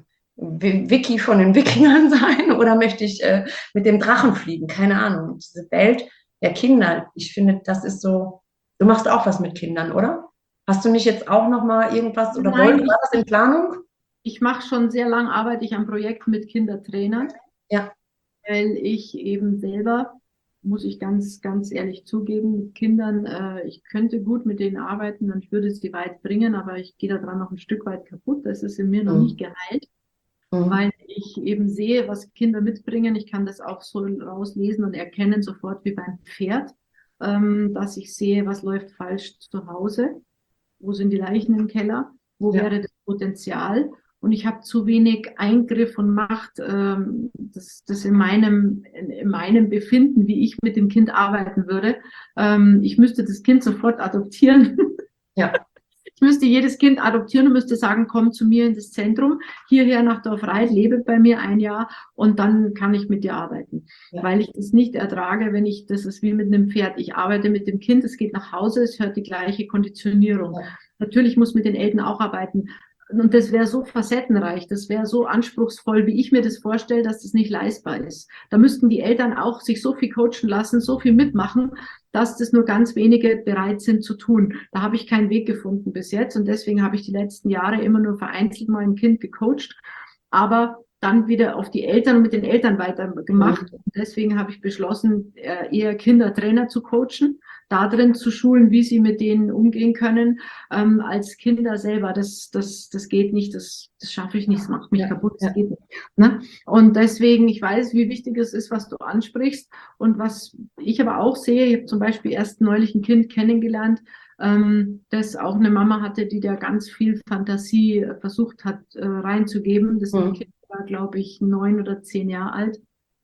Vicky von den Wikingern sein oder möchte ich äh, mit dem Drachen fliegen? Keine Ahnung. Und diese Welt der Kinder, ich finde, das ist so, du machst auch was mit Kindern, oder? Hast du nicht jetzt auch noch mal irgendwas oder Nein, war das in Planung? Ich mache schon sehr lange, arbeite ich an Projekten mit Kindertrainern, Ja. weil ich eben selber, muss ich ganz, ganz ehrlich zugeben, mit Kindern, äh, ich könnte gut mit denen arbeiten und ich würde sie weit bringen, aber ich gehe daran noch ein Stück weit kaputt. Das ist in mir noch Mhm. nicht geheilt, mhm. weil ich eben sehe, was Kinder mitbringen. Ich kann das auch so rauslesen und erkennen sofort wie beim Pferd, ähm, dass ich sehe, was läuft falsch zu Hause, wo sind die Leichen im Keller, wo ja. wäre das Potenzial. Und ich habe zu wenig Eingriff und Macht, ähm, das, das in meinem, in, in meinem Befinden, wie ich mit dem Kind arbeiten würde. Ähm, ich müsste das Kind sofort adoptieren. Ja. Ich müsste jedes Kind adoptieren und müsste sagen, komm zu mir in das Zentrum, hierher nach Dorfreit, lebe bei mir ein Jahr und dann kann ich mit dir arbeiten. Ja. Weil ich das nicht ertrage, wenn ich, das ist wie mit einem Pferd. Ich arbeite mit dem Kind, es geht nach Hause, es hört die gleiche Konditionierung. Ja. Natürlich muss mit den Eltern auch arbeiten. Und das wäre so facettenreich, das wäre so anspruchsvoll, wie ich mir das vorstelle, dass das nicht leistbar ist. Da müssten die Eltern auch sich so viel coachen lassen, so viel mitmachen, dass das nur ganz wenige bereit sind zu tun. Da habe ich keinen Weg gefunden bis jetzt und deswegen habe ich die letzten Jahre immer nur vereinzelt mal ein Kind gecoacht, aber dann wieder auf die Eltern und mit den Eltern weitergemacht. Und deswegen habe ich beschlossen, eher Kindertrainer zu coachen, da drin zu schulen, wie sie mit denen umgehen können, ähm, als Kinder selber. Das, das, das geht nicht, das, das schaffe ich nicht, das macht mich ja, kaputt, das ja. geht nicht. Ne? Und deswegen, ich weiß, wie wichtig es ist, was du ansprichst und was ich aber auch sehe, ich habe zum Beispiel erst neulich ein Kind kennengelernt, ähm, das auch eine Mama hatte, die da ganz viel Fantasie äh, versucht hat äh, reinzugeben. Das mhm. Kind war, glaube ich, neun oder zehn Jahre alt.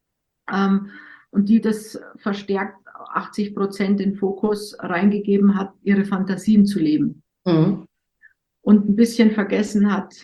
Ähm, und die das verstärkt achtzig Prozent den Fokus reingegeben hat, ihre Fantasien zu leben. Mhm. Und ein bisschen vergessen hat,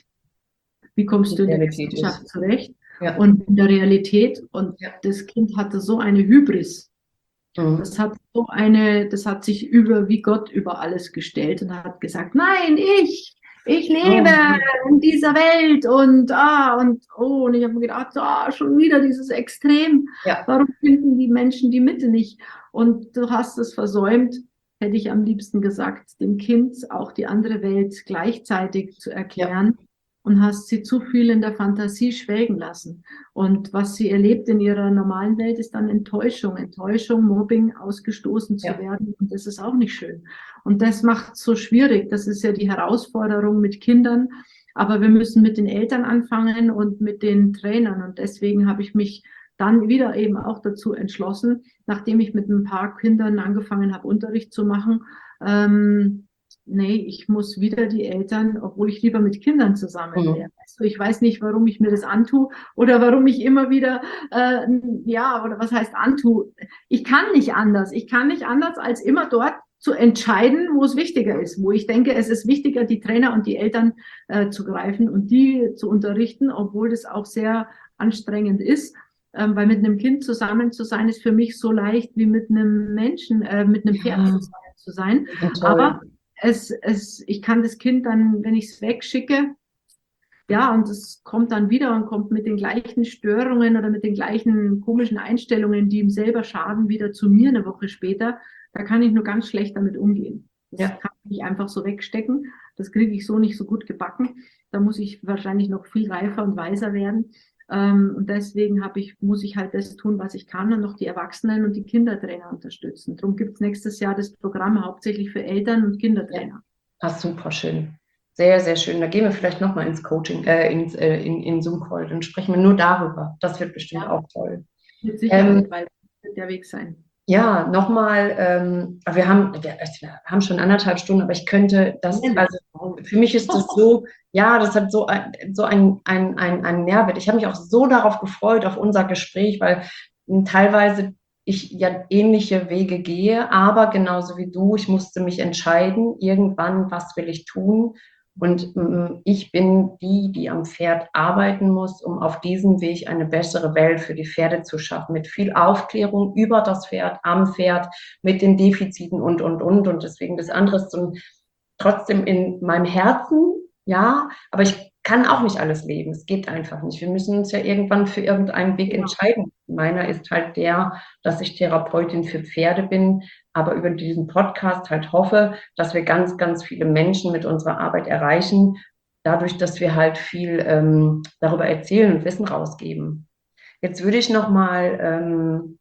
wie kommst du in der Gesellschaft zurecht ja. und in der Realität. Und ja. das Kind hatte so eine Hybris. Mhm. Das hat so eine, das hat sich über wie Gott über alles gestellt und hat gesagt, nein, ich, ich lebe oh. in dieser Welt und ah und oh und ich habe mir gedacht, ah, schon wieder dieses Extrem. Ja. Warum finden die Menschen die Mitte nicht? Und du hast es versäumt, hätte ich am liebsten gesagt, dem Kind auch die andere Welt gleichzeitig zu erklären. Ja. Und hast sie zu viel in der Fantasie schwelgen lassen. Und was sie erlebt in ihrer normalen Welt, ist dann Enttäuschung. Enttäuschung, Mobbing, ausgestoßen zu ja. werden. Und das ist auch nicht schön. Und das macht es so schwierig. Das ist ja die Herausforderung mit Kindern. Aber wir müssen mit den Eltern anfangen und mit den Trainern. Und deswegen habe ich mich dann wieder eben auch dazu entschlossen, nachdem ich mit ein paar Kindern angefangen habe, Unterricht zu machen, ähm, nee, ich muss wieder die Eltern, obwohl ich lieber mit Kindern zusammen wäre. Mhm. Also ich weiß nicht, warum ich mir das antue oder warum ich immer wieder, äh, ja, oder was heißt antue? Ich kann nicht anders. Ich kann nicht anders, als immer dort zu entscheiden, wo es wichtiger ist, wo ich denke, es ist wichtiger, die Trainer und die Eltern äh, zu greifen und die zu unterrichten, obwohl das auch sehr anstrengend ist. Ähm, weil mit einem Kind zusammen zu sein, ist für mich so leicht, wie mit einem Menschen, äh, mit einem Pferd ja. zusammen zu sein. Aber Es, es, ich kann das Kind dann, wenn ich es wegschicke, ja, und es kommt dann wieder und kommt mit den gleichen Störungen oder mit den gleichen komischen Einstellungen, die ihm selber schaden, wieder zu mir eine Woche später, da kann ich nur ganz schlecht damit umgehen. Das ja. kann ich nicht einfach so wegstecken. Das kriege ich so nicht so gut gebacken. Da muss ich wahrscheinlich noch viel reifer und weiser werden. Und deswegen habe ich, muss ich halt das tun, was ich kann und noch die Erwachsenen und die Kindertrainer unterstützen. Darum gibt es nächstes Jahr das Programm hauptsächlich für Eltern und Kindertrainer. Ja. Ah, super schön. Sehr, sehr schön. Da gehen wir vielleicht nochmal ins Coaching, äh, ins, äh, in, in Zoom-Call. Dann sprechen wir nur darüber. Das wird bestimmt ja. auch toll. Mit Sicherheit, ähm, weil das wird der Weg sein. Ja, nochmal, ähm, wir haben, wir, wir haben schon anderthalb Stunden, aber ich könnte das, also für mich ist das so, ja, das hat so ein, so ein, ein, ein, ein Nährwert. Ich habe mich auch so darauf gefreut, auf unser Gespräch, weil m, teilweise ich ja ähnliche Wege gehe, aber genauso wie du, ich musste mich entscheiden, irgendwann, was will ich tun? Und mm, ich bin die, die am Pferd arbeiten muss, um auf diesem Weg eine bessere Welt für die Pferde zu schaffen, mit viel Aufklärung über das Pferd, am Pferd, mit den Defiziten und, und, und. Und deswegen das andere ist so ein, trotzdem in meinem Herzen, ja, aber ich kann auch nicht alles leben. Es geht einfach nicht. Wir müssen uns ja irgendwann für irgendeinen Weg Ja. entscheiden. Meiner ist halt der, dass ich Therapeutin für Pferde bin, aber über diesen Podcast halt hoffe, dass wir ganz, ganz viele Menschen mit unserer Arbeit erreichen, dadurch, dass wir halt viel ähm, darüber erzählen und Wissen rausgeben. Jetzt würde ich nochmal ähm,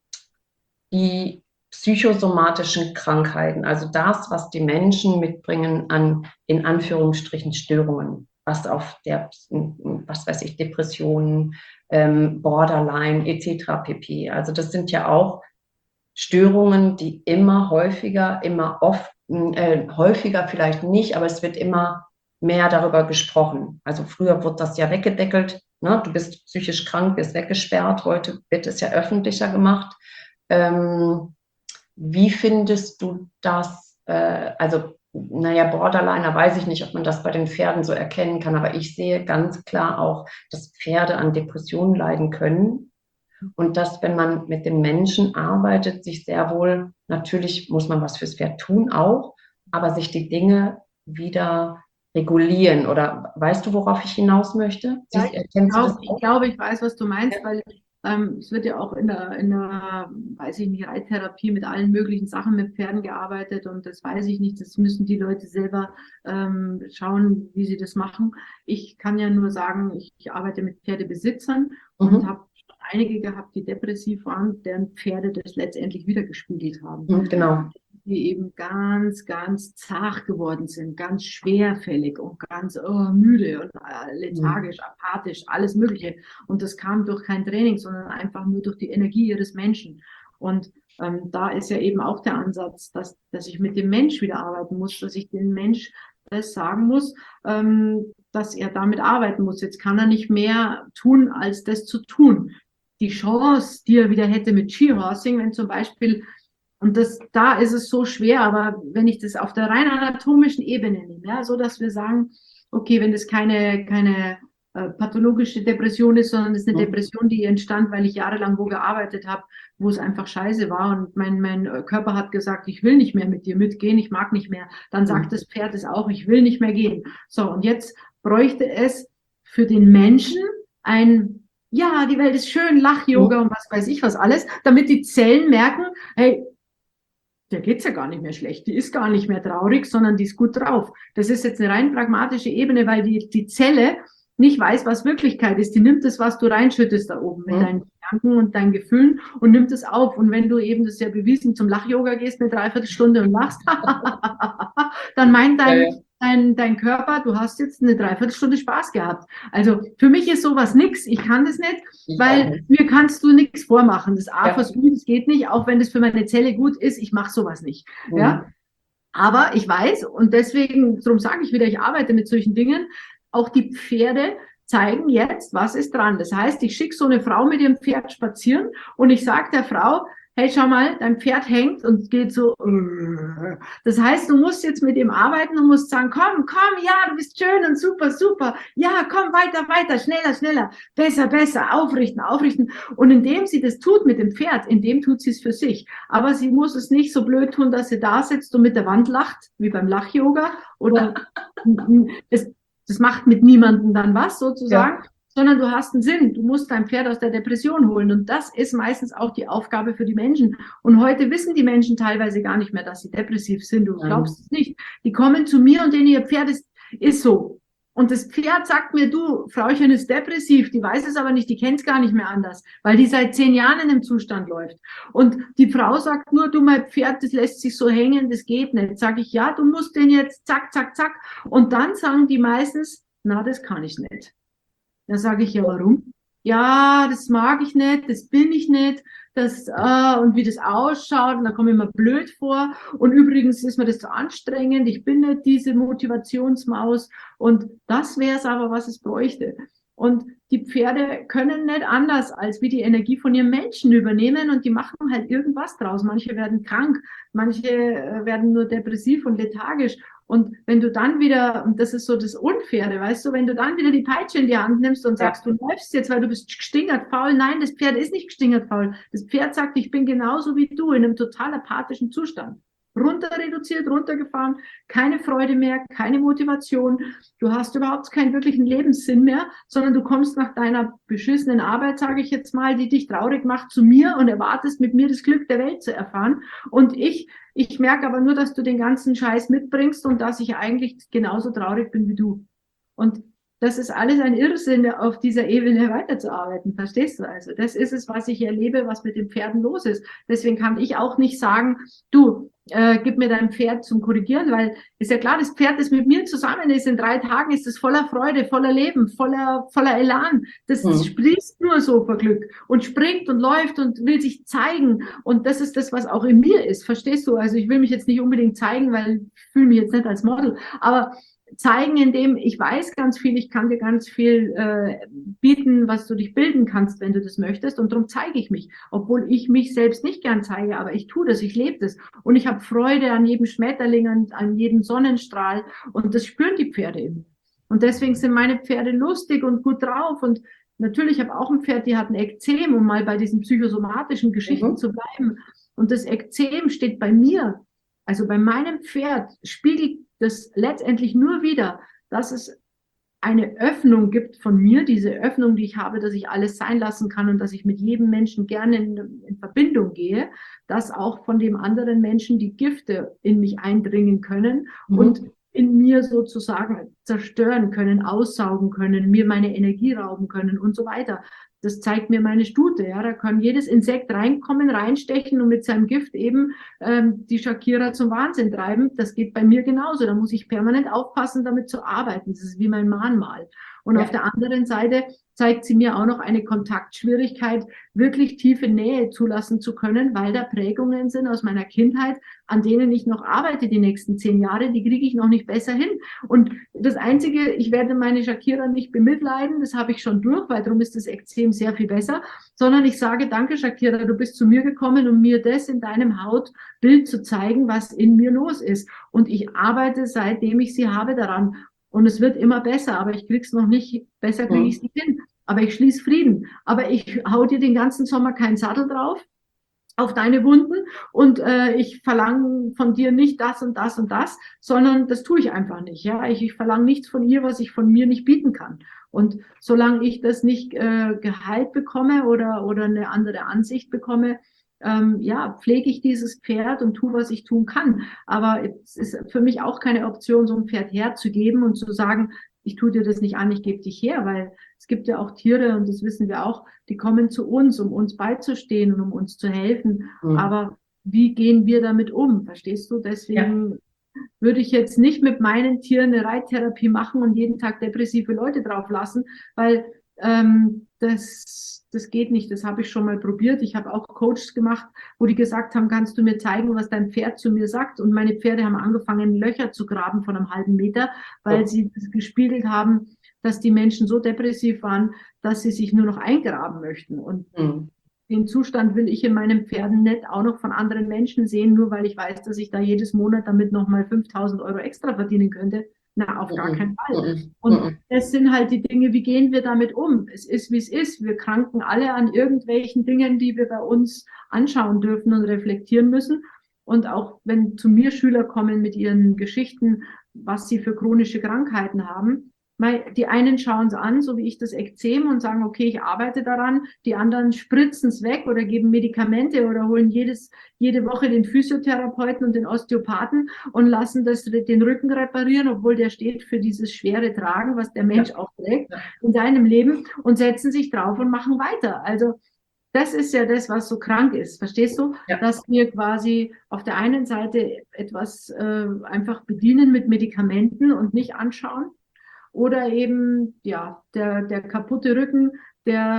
die psychosomatischen Krankheiten, also das, was die Menschen mitbringen an, in Anführungsstrichen, Störungen, was auf der, was weiß ich, Depressionen, ähm, Borderline et cetera pp. Also das sind ja auch Störungen, die immer häufiger, immer oft, äh, häufiger vielleicht nicht, aber es wird immer mehr darüber gesprochen. Also früher wurde das ja weggedeckelt, ne? Du bist psychisch krank, wirst weggesperrt. Heute wird es ja öffentlicher gemacht. Ähm, wie findest du das? Äh, also, naja, Borderliner weiß ich nicht, ob man das bei den Pferden so erkennen kann, aber ich sehe ganz klar auch, dass Pferde an Depressionen leiden können. Und dass, wenn man mit dem Menschen arbeitet, sich sehr wohl, natürlich muss man was fürs Pferd tun auch, aber sich die Dinge wieder regulieren. Oder weißt du, worauf ich hinaus möchte? Ja, Siehst, ich erkennst du das glaube, ich, auch? glaube, ich weiß, was du meinst, weil ähm, es wird ja auch in der, in der, weiß ich nicht, Reittherapie mit allen möglichen Sachen mit Pferden gearbeitet und das weiß ich nicht, das müssen die Leute selber ähm, schauen, wie sie das machen. Ich kann ja nur sagen, ich, ich arbeite mit Pferdebesitzern und Mhm. habe einige gehabt, die depressiv waren, deren Pferde das letztendlich wiedergespiegelt haben. Mhm, genau. Die eben ganz, ganz zart geworden sind, ganz schwerfällig und ganz oh, müde und äh, lethargisch, apathisch, alles Mögliche. Und das kam durch kein Training, sondern einfach nur durch die Energie ihres Menschen. Und ähm, da ist ja eben auch der Ansatz, dass, dass ich mit dem Mensch wieder arbeiten muss, dass ich den Mensch das sagen muss, ähm, dass er damit arbeiten muss. Jetzt kann er nicht mehr tun, als das zu tun. Die Chance, die er wieder hätte mit Skihorsing, wenn zum Beispiel und das, da ist es so schwer, aber wenn ich das auf der rein anatomischen Ebene nehme, ja, so dass wir sagen, okay, wenn das keine, keine äh, pathologische Depression ist, sondern es ist eine Mhm. Depression, die entstand, weil ich jahrelang wo gearbeitet habe, wo es einfach scheiße war und mein, mein Körper hat gesagt, ich will nicht mehr mit dir mitgehen, ich mag nicht mehr. Dann sagt das Pferd es auch, ich will nicht mehr gehen. So, und jetzt bräuchte es für den Menschen ein, ja, die Welt ist schön, Lach-Yoga und was weiß ich was alles, damit die Zellen merken, hey, der geht's ja gar nicht mehr schlecht, die ist gar nicht mehr traurig, sondern die ist gut drauf. Das ist jetzt eine rein pragmatische Ebene, weil die, die Zelle nicht weiß, was Wirklichkeit ist. Die nimmt das, was du reinschüttest da oben mit Mhm. deinen Gedanken und deinen Gefühlen und nimmt es auf. Und wenn du eben, das ist ja bewiesen, zum Lach-Yoga gehst, eine Dreiviertelstunde und lachst, dann meint dein, Ja, ja. dein, dein Körper, du hast jetzt eine Dreiviertelstunde Spaß gehabt. Also für mich ist sowas nix. Ich kann das nicht, Ich auch weil nicht. mir kannst du nichts vormachen. Das A Ja. versuchen, das geht nicht, auch wenn das für meine Zelle gut ist. Ich mache sowas nicht. Mhm. Ja? Aber ich weiß, und deswegen, darum sage ich wieder, ich arbeite mit solchen Dingen, auch die Pferde zeigen jetzt, was ist dran. Das heißt, ich schicke so eine Frau mit ihrem Pferd spazieren und ich sage der Frau, hey, schau mal, dein Pferd hängt und geht so. Das heißt, du musst jetzt mit ihm arbeiten und musst sagen, komm, komm, ja, du bist schön und super, super. Ja, komm, weiter, weiter, schneller, schneller, besser, besser, aufrichten, aufrichten. Und indem sie das tut mit dem Pferd, indem tut sie es für sich. Aber sie muss es nicht so blöd tun, dass sie da sitzt und mit der Wand lacht, wie beim Lach-Yoga. Oder das, das macht mit niemandem dann was, sozusagen. Ja. Sondern du hast einen Sinn. Du musst dein Pferd aus der Depression holen. Und das ist meistens auch die Aufgabe für die Menschen. Und heute wissen die Menschen teilweise gar nicht mehr, dass sie depressiv sind. Du glaubst es nicht. Die kommen zu mir und denen ihr Pferd ist, ist so. Und das Pferd sagt mir, du, Frauchen ist depressiv. Die weiß es aber nicht, die kennt es gar nicht mehr anders, weil die seit zehn Jahren in dem Zustand läuft. Und die Frau sagt nur, du, mein Pferd, das lässt sich so hängen, das geht nicht. Sag ich, ja, du musst den jetzt zack, zack, zack. Und dann sagen die meistens, na, das kann ich nicht. Da sage ich, ja, warum? Ja, das mag ich nicht, das bin ich nicht. das, äh, und wie das ausschaut und da komme ich mir blöd vor und übrigens ist mir das zu anstrengend, ich bin nicht diese Motivationsmaus und das wäre es aber, was es bräuchte. Und die Pferde können nicht anders, als wie die Energie von ihrem Menschen übernehmen und die machen halt irgendwas draus. Manche werden krank, manche werden nur depressiv und lethargisch. Und wenn du dann wieder, und das ist so das Unfaire, weißt du, wenn du dann wieder die Peitsche in die Hand nimmst und sagst, ja. du läufst jetzt, weil du bist gestingert faul. Nein, das Pferd ist nicht gestingert faul. Das Pferd sagt, ich bin genauso wie du in einem total apathischen Zustand. Runter reduziert, runtergefahren, keine Freude mehr, keine Motivation. Du hast überhaupt keinen wirklichen Lebenssinn mehr, sondern du kommst nach deiner beschissenen Arbeit, sage ich jetzt mal, die dich traurig macht, zu mir und erwartest, mit mir das Glück der Welt zu erfahren. Und ich, ich merke aber nur, dass du den ganzen Scheiß mitbringst und dass ich eigentlich genauso traurig bin wie du. Und das ist alles ein Irrsinn, auf dieser Ebene weiterzuarbeiten. Verstehst du also? Das ist es, was ich erlebe, was mit den Pferden los ist. Deswegen kann ich auch nicht sagen, du, äh, gib mir dein Pferd zum Korrigieren, weil ist ja klar, das Pferd, das mit mir zusammen ist, in drei Tagen ist es voller Freude, voller Leben, voller, voller Elan. Das mhm. sprießt nur so vor Glück und springt und läuft und will sich zeigen. Und das ist das, was auch in mir ist. Verstehst du? Also ich will mich jetzt nicht unbedingt zeigen, weil ich fühle mich jetzt nicht als Model, aber zeigen, indem ich weiß ganz viel, ich kann dir ganz viel äh, bieten, was du dich bilden kannst, wenn du das möchtest und darum zeige ich mich, obwohl ich mich selbst nicht gern zeige, aber ich tue das, ich lebe das und ich habe Freude an jedem Schmetterling, an, an jedem Sonnenstrahl und das spüren die Pferde eben und deswegen sind meine Pferde lustig und gut drauf und natürlich habe ich auch ein Pferd, die hat ein Ekzem, um mal bei diesen psychosomatischen Geschichten mhm. zu bleiben und das Ekzem steht bei mir, also bei meinem Pferd spiegelt das letztendlich nur wieder, dass es eine Öffnung gibt von mir, diese Öffnung, die ich habe, dass ich alles sein lassen kann und dass ich mit jedem Menschen gerne in, in Verbindung gehe, dass auch von dem anderen Menschen die Gifte in mich eindringen können mhm. und in mir sozusagen zerstören können, aussaugen können, mir meine Energie rauben können und so weiter. Das zeigt mir meine Stute. Ja, da kann jedes Insekt reinkommen, reinstechen und mit seinem Gift eben ähm, die Shakira zum Wahnsinn treiben. Das geht bei mir genauso. Da muss ich permanent aufpassen, damit zu arbeiten. Das ist wie mein Mahnmal. Und ja. auf der anderen Seite zeigt sie mir auch noch eine Kontaktschwierigkeit, wirklich tiefe Nähe zulassen zu können, weil da Prägungen sind aus meiner Kindheit, an denen ich noch arbeite die nächsten zehn Jahre, die kriege ich noch nicht besser hin. Und das Einzige, ich werde meine Shakira nicht bemitleiden, das habe ich schon durch, weil darum ist das Ekzem sehr viel besser, sondern ich sage, danke Shakira, du bist zu mir gekommen, um mir das in deinem Hautbild zu zeigen, was in mir los ist. Und ich arbeite, seitdem ich sie habe, daran. Und es wird immer besser, aber ich krieg's noch nicht, besser kriege ich es nicht hin. Aber ich schließe Frieden. Aber ich hau dir den ganzen Sommer keinen Sattel drauf auf deine Wunden und äh, ich verlange von dir nicht das und das und das, sondern das tue ich einfach nicht. Ja, ich, ich verlange nichts von ihr, was ich von mir nicht bieten kann. Und solange ich das nicht äh, geheilt bekomme oder oder eine andere Ansicht bekomme, ähm, ja, pflege ich dieses Pferd und tue, was ich tun kann. Aber es ist für mich auch keine Option, so ein Pferd herzugeben und zu sagen, ich tue dir das nicht an, ich gebe dich her, weil es gibt ja auch Tiere, und das wissen wir auch, die kommen zu uns, um uns beizustehen und um uns zu helfen. Mhm. Aber wie gehen wir damit um? Verstehst du? Deswegen ja. würde ich jetzt nicht mit meinen Tieren eine Reittherapie machen und jeden Tag depressive Leute drauf lassen, weil ähm, das, das geht nicht. Das habe ich schon mal probiert. Ich habe auch Coaches gemacht, wo die gesagt haben, kannst du mir zeigen, was dein Pferd zu mir sagt? Und meine Pferde haben angefangen, Löcher zu graben von einem halben Meter, weil oh. sie das gespiegelt haben, dass die Menschen so depressiv waren, dass sie sich nur noch eingraben möchten. Und mhm. den Zustand will ich in meinen Pferden nicht auch noch von anderen Menschen sehen, nur weil ich weiß, dass ich da jedes Monat damit nochmal fünftausend Euro extra verdienen könnte. Na, auf gar keinen Fall. Und das sind halt die Dinge, wie gehen wir damit um? Es ist, wie es ist. Wir kranken alle an irgendwelchen Dingen, die wir bei uns anschauen dürfen und reflektieren müssen. Und auch wenn zu mir Schüler kommen mit ihren Geschichten, was sie für chronische Krankheiten haben, die einen schauen es an, so wie ich das Ekzem, und sagen, okay, ich arbeite daran. Die anderen spritzen es weg oder geben Medikamente oder holen jedes, jede Woche den Physiotherapeuten und den Osteopathen und lassen das, den Rücken reparieren, obwohl der steht für dieses schwere Tragen, was der Mensch ja. auch trägt in seinem Leben, und setzen sich drauf und machen weiter. Also das ist ja das, was so krank ist. Verstehst du? Ja. Dass wir quasi auf der einen Seite etwas äh, einfach bedienen mit Medikamenten und nicht anschauen. Oder eben, ja, der, der kaputte Rücken, der,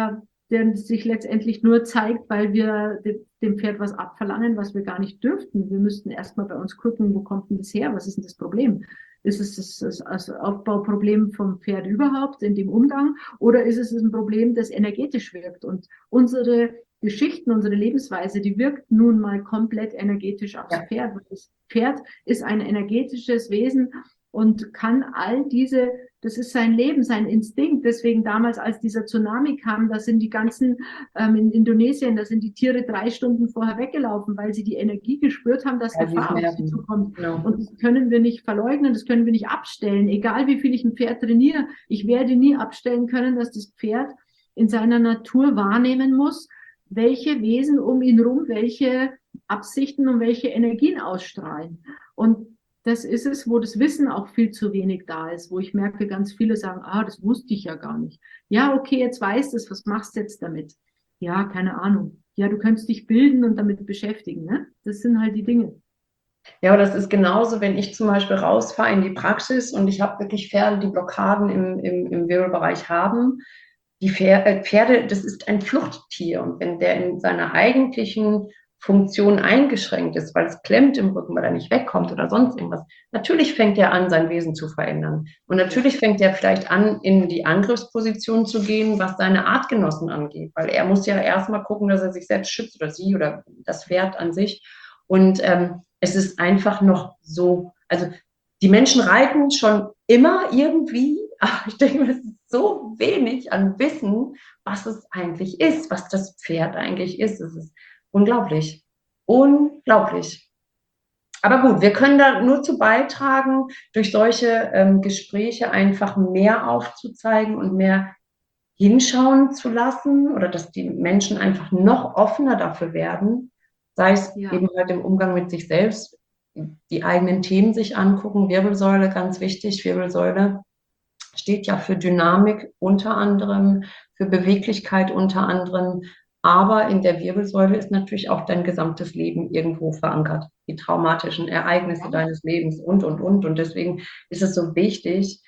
der sich letztendlich nur zeigt, weil wir dem Pferd was abverlangen, was wir gar nicht dürften. Wir müssten erstmal bei uns gucken, wo kommt denn das her? Was ist denn das Problem? Ist es das, das Aufbauproblem vom Pferd überhaupt in dem Umgang oder ist es ein Problem, das energetisch wirkt? Und unsere Geschichten, unsere Lebensweise, die wirkt nun mal komplett energetisch aufs Ja. Pferd. Das Pferd ist ein energetisches Wesen und kann all diese, das ist sein Leben, sein Instinkt. Deswegen damals, als dieser Tsunami kam, da sind die ganzen, ähm, in Indonesien, da sind die Tiere drei Stunden vorher weggelaufen, weil sie die Energie gespürt haben, dass Ja, Gefahr auf sie zukommt. Genau. Und das können wir nicht verleugnen, das können wir nicht abstellen. Egal wie viel ich ein Pferd trainiere, ich werde nie abstellen können, dass das Pferd in seiner Natur wahrnehmen muss, welche Wesen um ihn rum, welche Absichten und welche Energien ausstrahlen. Und das ist es, wo das Wissen auch viel zu wenig da ist, wo ich merke, ganz viele sagen, ah, das wusste ich ja gar nicht. Ja, okay, jetzt weißt du es, was machst du jetzt damit? Ja, keine Ahnung. Ja, du könntest dich bilden und damit beschäftigen, ne? Das sind halt die Dinge. Ja, aber das ist genauso, wenn ich zum Beispiel rausfahre in die Praxis und ich habe wirklich Pferde, die Blockaden im, im, im Wirbelbereich haben. Die Pferde, Pferde, das ist ein Fluchttier und wenn der in seiner eigentlichen Funktion eingeschränkt ist, weil es klemmt im Rücken, weil er nicht wegkommt oder sonst irgendwas, natürlich fängt er an, sein Wesen zu verändern. Und natürlich fängt er vielleicht an, in die Angriffsposition zu gehen, was seine Artgenossen angeht, weil er muss ja erstmal gucken, dass er sich selbst schützt oder sie oder das Pferd an sich. Und ähm, es ist einfach noch so, also die Menschen reiten schon immer irgendwie, aber ich denke, es ist so wenig an Wissen, was es eigentlich ist, was das Pferd eigentlich ist. Es ist unglaublich. Unglaublich. Aber gut, wir können da nur zu beitragen, durch solche ähm, Gespräche einfach mehr aufzuzeigen und mehr hinschauen zu lassen oder dass die Menschen einfach noch offener dafür werden, sei es ja. eben halt im Umgang mit sich selbst, die eigenen Themen sich angucken. Wirbelsäule, ganz wichtig, Wirbelsäule steht ja für Dynamik unter anderem, für Beweglichkeit unter anderem, aber in der Wirbelsäule ist natürlich auch dein gesamtes Leben irgendwo verankert, die traumatischen Ereignisse ja. deines Lebens und, und, und. Und deswegen ist es so wichtig,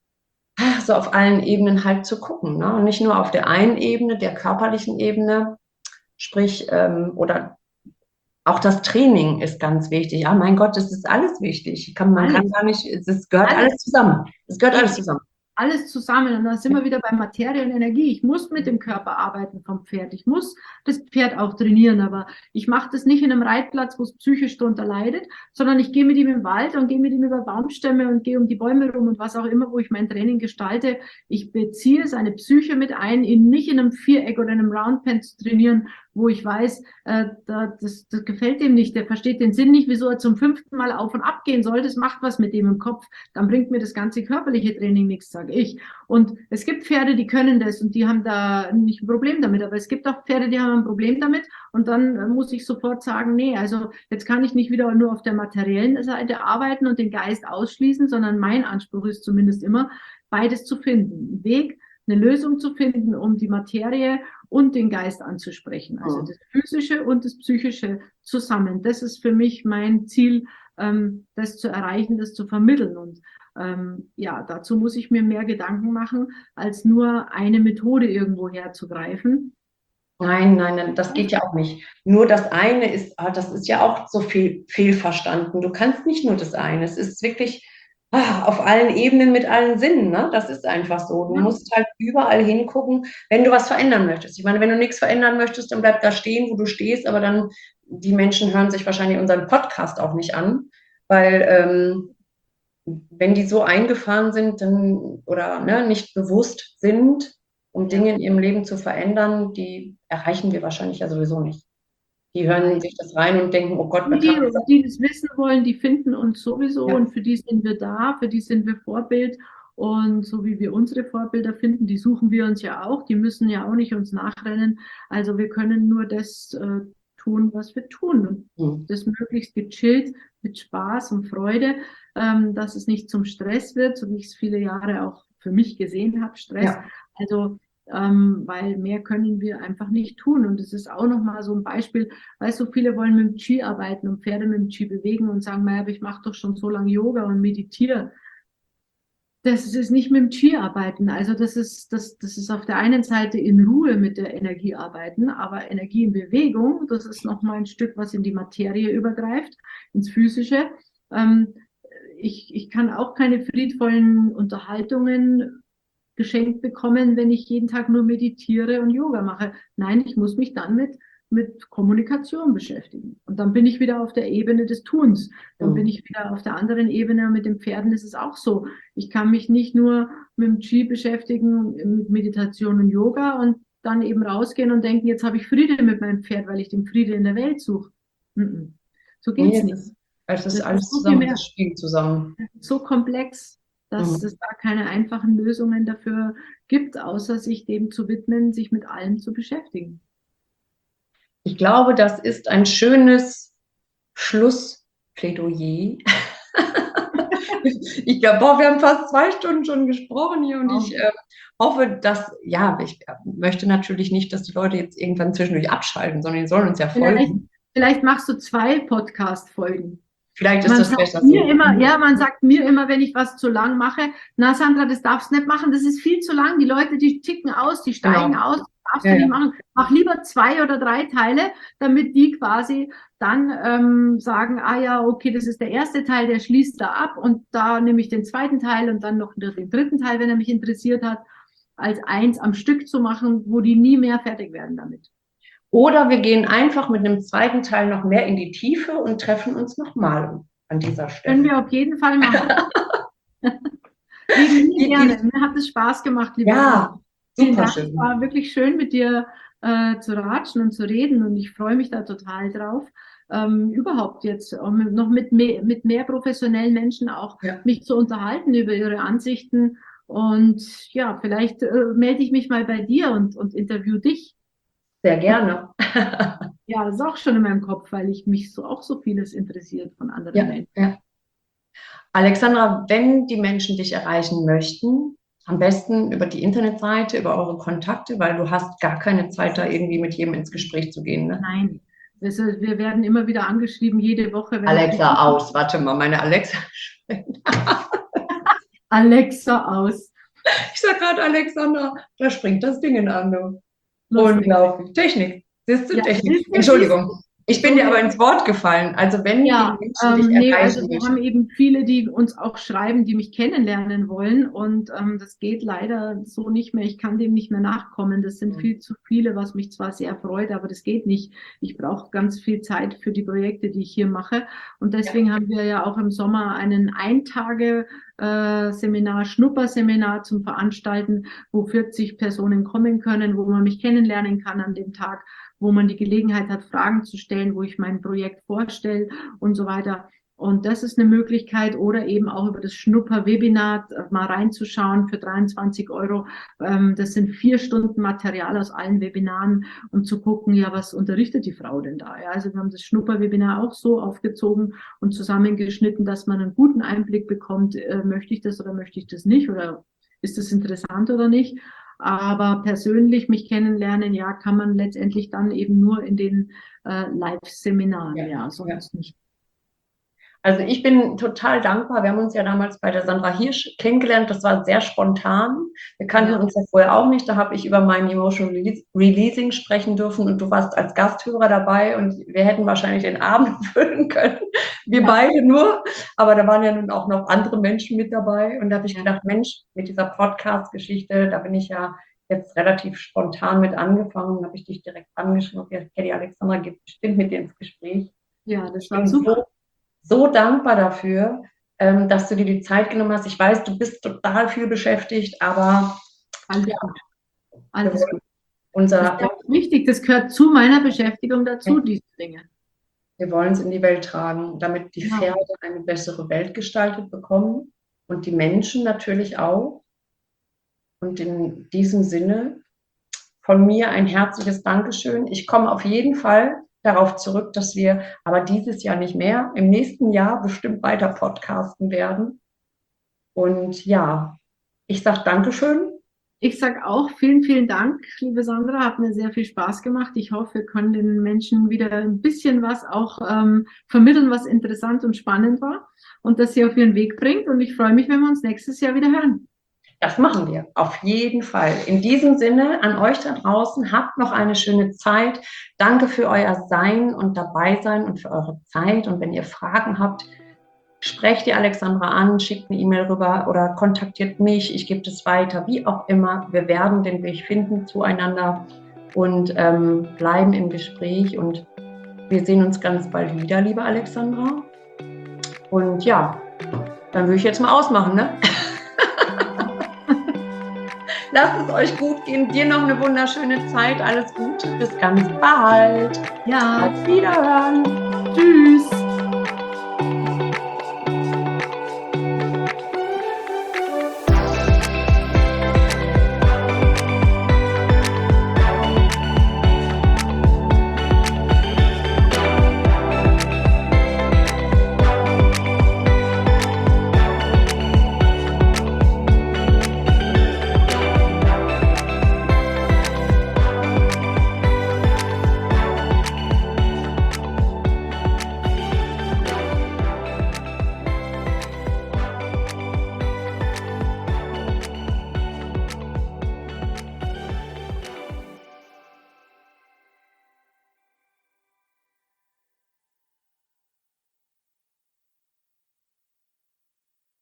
so auf allen Ebenen halt zu gucken, ne? Und nicht nur auf der einen Ebene, der körperlichen Ebene, sprich, ähm, oder auch das Training ist ganz wichtig. Ja, mein Gott, das ist alles wichtig. Kann, man alles. kann gar nicht, es gehört alles, alles zusammen. Es gehört alles zusammen. Alles zusammen. Und da sind wir wieder bei Materie und Energie. Ich muss mit dem Körper arbeiten vom Pferd. Ich muss das Pferd auch trainieren. Aber ich mache das nicht in einem Reitplatz, wo es psychisch drunter leidet, sondern ich gehe mit ihm im Wald und gehe mit ihm über Baumstämme und gehe um die Bäume rum und was auch immer, wo ich mein Training gestalte. Ich beziehe seine Psyche mit ein, ihn nicht in einem Viereck oder in einem Roundpen zu trainieren, wo ich weiß, äh, da, das, das gefällt ihm nicht, der versteht den Sinn nicht, wieso er zum fünften Mal auf und ab gehen soll, das macht was mit dem im Kopf, dann bringt mir das ganze körperliche Training nichts, sage ich. Und es gibt Pferde, die können das und die haben da nicht ein Problem damit, aber es gibt auch Pferde, die haben ein Problem damit und dann äh, muss ich sofort sagen, nee, also jetzt kann ich nicht wieder nur auf der materiellen Seite arbeiten und den Geist ausschließen, sondern mein Anspruch ist zumindest immer, beides zu finden, einen Weg, eine Lösung zu finden, um die Materie und den Geist anzusprechen. Also das Physische und das Psychische zusammen. Das ist für mich mein Ziel, ähm, das zu erreichen, das zu vermitteln. Und ähm, ja, dazu muss ich mir mehr Gedanken machen, als nur eine Methode irgendwo herzugreifen. Nein, nein, nein, das geht ja auch nicht. Nur das eine ist, das ist ja auch so viel fehlverstanden. Du kannst nicht nur das eine. Es ist wirklich auf allen Ebenen mit allen Sinnen, ne? Das ist einfach so. Du musst halt überall hingucken, wenn du was verändern möchtest. Ich meine, wenn du nichts verändern möchtest, dann bleib da stehen, wo du stehst, aber dann, die Menschen hören sich wahrscheinlich unseren Podcast auch nicht an, weil ähm, wenn die so eingefahren sind dann, oder ne, nicht bewusst sind, um Dinge in ihrem Leben zu verändern, die erreichen wir wahrscheinlich ja sowieso nicht. Die hören sich das rein und denken, oh Gott, was die, die das wissen wollen, die finden uns sowieso ja. Und für die sind wir da, für die sind wir Vorbild und so wie wir unsere Vorbilder finden, die suchen wir uns ja auch, die müssen ja auch nicht uns nachrennen, also wir können nur das äh, tun, was wir tun und mhm. das möglichst gechillt, mit Spaß und Freude, ähm, dass es nicht zum Stress wird, so wie ich es viele Jahre auch für mich gesehen habe, Stress, ja. Also Ähm, weil mehr können wir einfach nicht tun. Und es ist auch nochmal so ein Beispiel, weil so viele wollen mit dem Qi arbeiten und Pferde mit dem Qi bewegen und sagen, naja, aber ich mache doch schon so lange Yoga und meditiere. Das ist nicht mit dem Qi arbeiten. Also das ist, das, das ist auf der einen Seite in Ruhe mit der Energie arbeiten, aber Energie in Bewegung, das ist nochmal ein Stück, was in die Materie übergreift, ins Physische. Ähm, ich, ich kann auch keine friedvollen Unterhaltungen geschenkt bekommen, wenn ich jeden Tag nur meditiere und Yoga mache. Nein, ich muss mich dann mit mit Kommunikation beschäftigen. Und dann bin ich wieder auf der Ebene des Tuns. Dann bin ich wieder auf der anderen Ebene. Mit den Pferden ist es auch so. Ich kann mich nicht nur mit dem Qi beschäftigen, mit Meditation und Yoga und dann eben rausgehen und denken, jetzt habe ich Friede mit meinem Pferd, weil ich den Friede in der Welt suche. So geht es Nee, nicht. es ist Das alles ist so viel zusammen, mehr. das spielt zusammen. So komplex, dass Mhm. es da keine einfachen Lösungen dafür gibt, außer sich dem zu widmen, sich mit allem zu beschäftigen. Ich glaube, das ist ein schönes Schlussplädoyer. Ich glaube, boah, wir haben fast zwei Stunden schon gesprochen hier und Wow. ich äh, hoffe, dass, ja, ich äh, möchte natürlich nicht, dass die Leute jetzt irgendwann zwischendurch abschalten, sondern die sollen uns ja Vielleicht, folgen. vielleicht machst du zwei Podcast-Folgen. Vielleicht ist Man das sagt besser mir so. immer, ja, man sagt mir immer, wenn ich was zu lang mache, na Sandra, das darfst du nicht machen, das ist viel zu lang. Die Leute, die ticken aus, die steigen Genau. aus, das darfst Ja, du nicht ja. machen. Mach lieber zwei oder drei Teile, damit die quasi dann ähm, sagen, ah ja, okay, das ist der erste Teil, der schließt da ab und da nehme ich den zweiten Teil und dann noch den dritten Teil, wenn er mich interessiert hat, als eins am Stück zu machen, wo die nie mehr fertig werden damit. Oder wir gehen einfach mit einem zweiten Teil noch mehr in die Tiefe und treffen uns nochmal an dieser Können Stelle. wir auf jeden Fall machen. Wegen mir Die, gerne. die, Mir hat es Spaß gemacht, liebe ja, Sandra. Vielen super Dank. Es schön. war wirklich schön, mit dir äh, zu ratschen und zu reden und ich freue mich da total drauf. Ähm, überhaupt jetzt um noch mit mehr, mit mehr professionellen Menschen auch Ja. mich zu unterhalten über ihre Ansichten. Und ja, vielleicht äh, melde ich mich mal bei dir und, und interview dich. Sehr gerne. Ja, das ist auch schon in meinem Kopf, weil ich mich so auch so vieles interessiert von anderen Ja, Menschen. ja. Alexandra, wenn die Menschen dich erreichen möchten, am besten über die Internetseite, über eure Kontakte, weil du hast gar keine Zeit, da irgendwie mit jedem ins Gespräch zu gehen. Ne? Nein, das, ist- wir werden immer wieder angeschrieben, jede Woche, wenn Alexa aus, warte mal, meine Alexa. Alexa aus. Ich sag gerade Alexandra, da springt das Ding an. Du. Lustig. Unglaublich. Technik. Siehst du, Ja, Technik. siehst du, Entschuldigung. Ich bin so dir aber wie- ins Wort gefallen. Also wenn Ja, die Menschen dich ähm, nee, erreichen also wir möchten. haben eben viele, die uns auch schreiben, die mich kennenlernen wollen und ähm, das geht leider so nicht mehr. Ich kann dem nicht mehr nachkommen. Das sind Mhm. viel zu viele, was mich zwar sehr freut, aber das geht nicht. Ich brauche ganz viel Zeit für die Projekte, die ich hier mache und deswegen Ja. haben wir ja auch im Sommer einen Eintage-Seminar, Schnupperseminar zum Veranstalten, wo vierzig Personen kommen können, wo man mich kennenlernen kann an dem Tag, wo man die Gelegenheit hat, Fragen zu stellen, wo ich mein Projekt vorstelle und so weiter. Und das ist eine Möglichkeit oder eben auch über das Schnupper-Webinar mal reinzuschauen für dreiundzwanzig Euro. Das sind vier Stunden Material aus allen Webinaren, um zu gucken, ja, was unterrichtet die Frau denn da? Ja, also wir haben das Schnupper-Webinar auch so aufgezogen und zusammengeschnitten, dass man einen guten Einblick bekommt, äh, möchte ich das oder möchte ich das nicht oder ist das interessant oder nicht? Aber persönlich mich kennenlernen, ja, kann man letztendlich dann eben nur in den äh, Live-Seminaren, ja, ja, sonst ja. nicht. Also ich bin total dankbar. Wir haben uns ja damals bei der Sandra Hirsch kennengelernt. Das war sehr spontan. Wir kannten Ja. uns ja vorher auch nicht. Da habe ich über mein Emotional Releasing sprechen dürfen und du warst als Gasthörer dabei und wir hätten wahrscheinlich den Abend füllen können. Wir ja. beide nur. Aber da waren ja nun auch noch andere Menschen mit dabei. Und da habe ich ja. gedacht, Mensch, mit dieser Podcast-Geschichte, da bin ich ja jetzt relativ spontan mit angefangen und habe ich dich direkt angeschrieben. Okay, die Alexandra geht bestimmt mit dir ins Gespräch. Ja, das war super. So, so dankbar dafür, ähm, dass du dir die Zeit genommen hast. Ich weiß, du bist total viel beschäftigt, aber alles ja, gut. Alles gut. Unser, das ist auch wichtig, das gehört zu meiner Beschäftigung dazu, ja. diese Dinge. Wir wollen es in die Welt tragen, damit die ja. Pferde eine bessere Welt gestaltet bekommen und die Menschen natürlich auch. Und in diesem Sinne von mir ein herzliches Dankeschön. Ich komme auf jeden Fall darauf zurück, dass wir aber dieses Jahr nicht mehr, im nächsten Jahr bestimmt weiter podcasten werden. Und ja, ich sage Dankeschön Ich sage auch vielen, vielen Dank, liebe Sandra. Hat mir sehr viel Spaß gemacht. Ich hoffe, wir können den Menschen wieder ein bisschen was auch ähm, vermitteln, was interessant und spannend war und das sie auf ihren Weg bringt. Und ich freue mich, wenn wir uns nächstes Jahr wieder hören. Das machen wir, auf jeden Fall. In diesem Sinne, an euch da draußen, habt noch eine schöne Zeit. Danke für euer Sein und Dabeisein und für eure Zeit. Und wenn ihr Fragen habt, sprecht die Alexandra an, schickt eine E-Mail rüber oder kontaktiert mich. Ich gebe es weiter, wie auch immer. Wir werden den Weg finden zueinander und ähm, bleiben im Gespräch. Und wir sehen uns ganz bald wieder, liebe Alexandra. Und ja, dann würde ich jetzt mal ausmachen, ne? Lasst es euch gut gehen. Dir noch eine wunderschöne Zeit. Alles Gute. Bis ganz bald. Ja. Auf Wiederhören. Tschüss.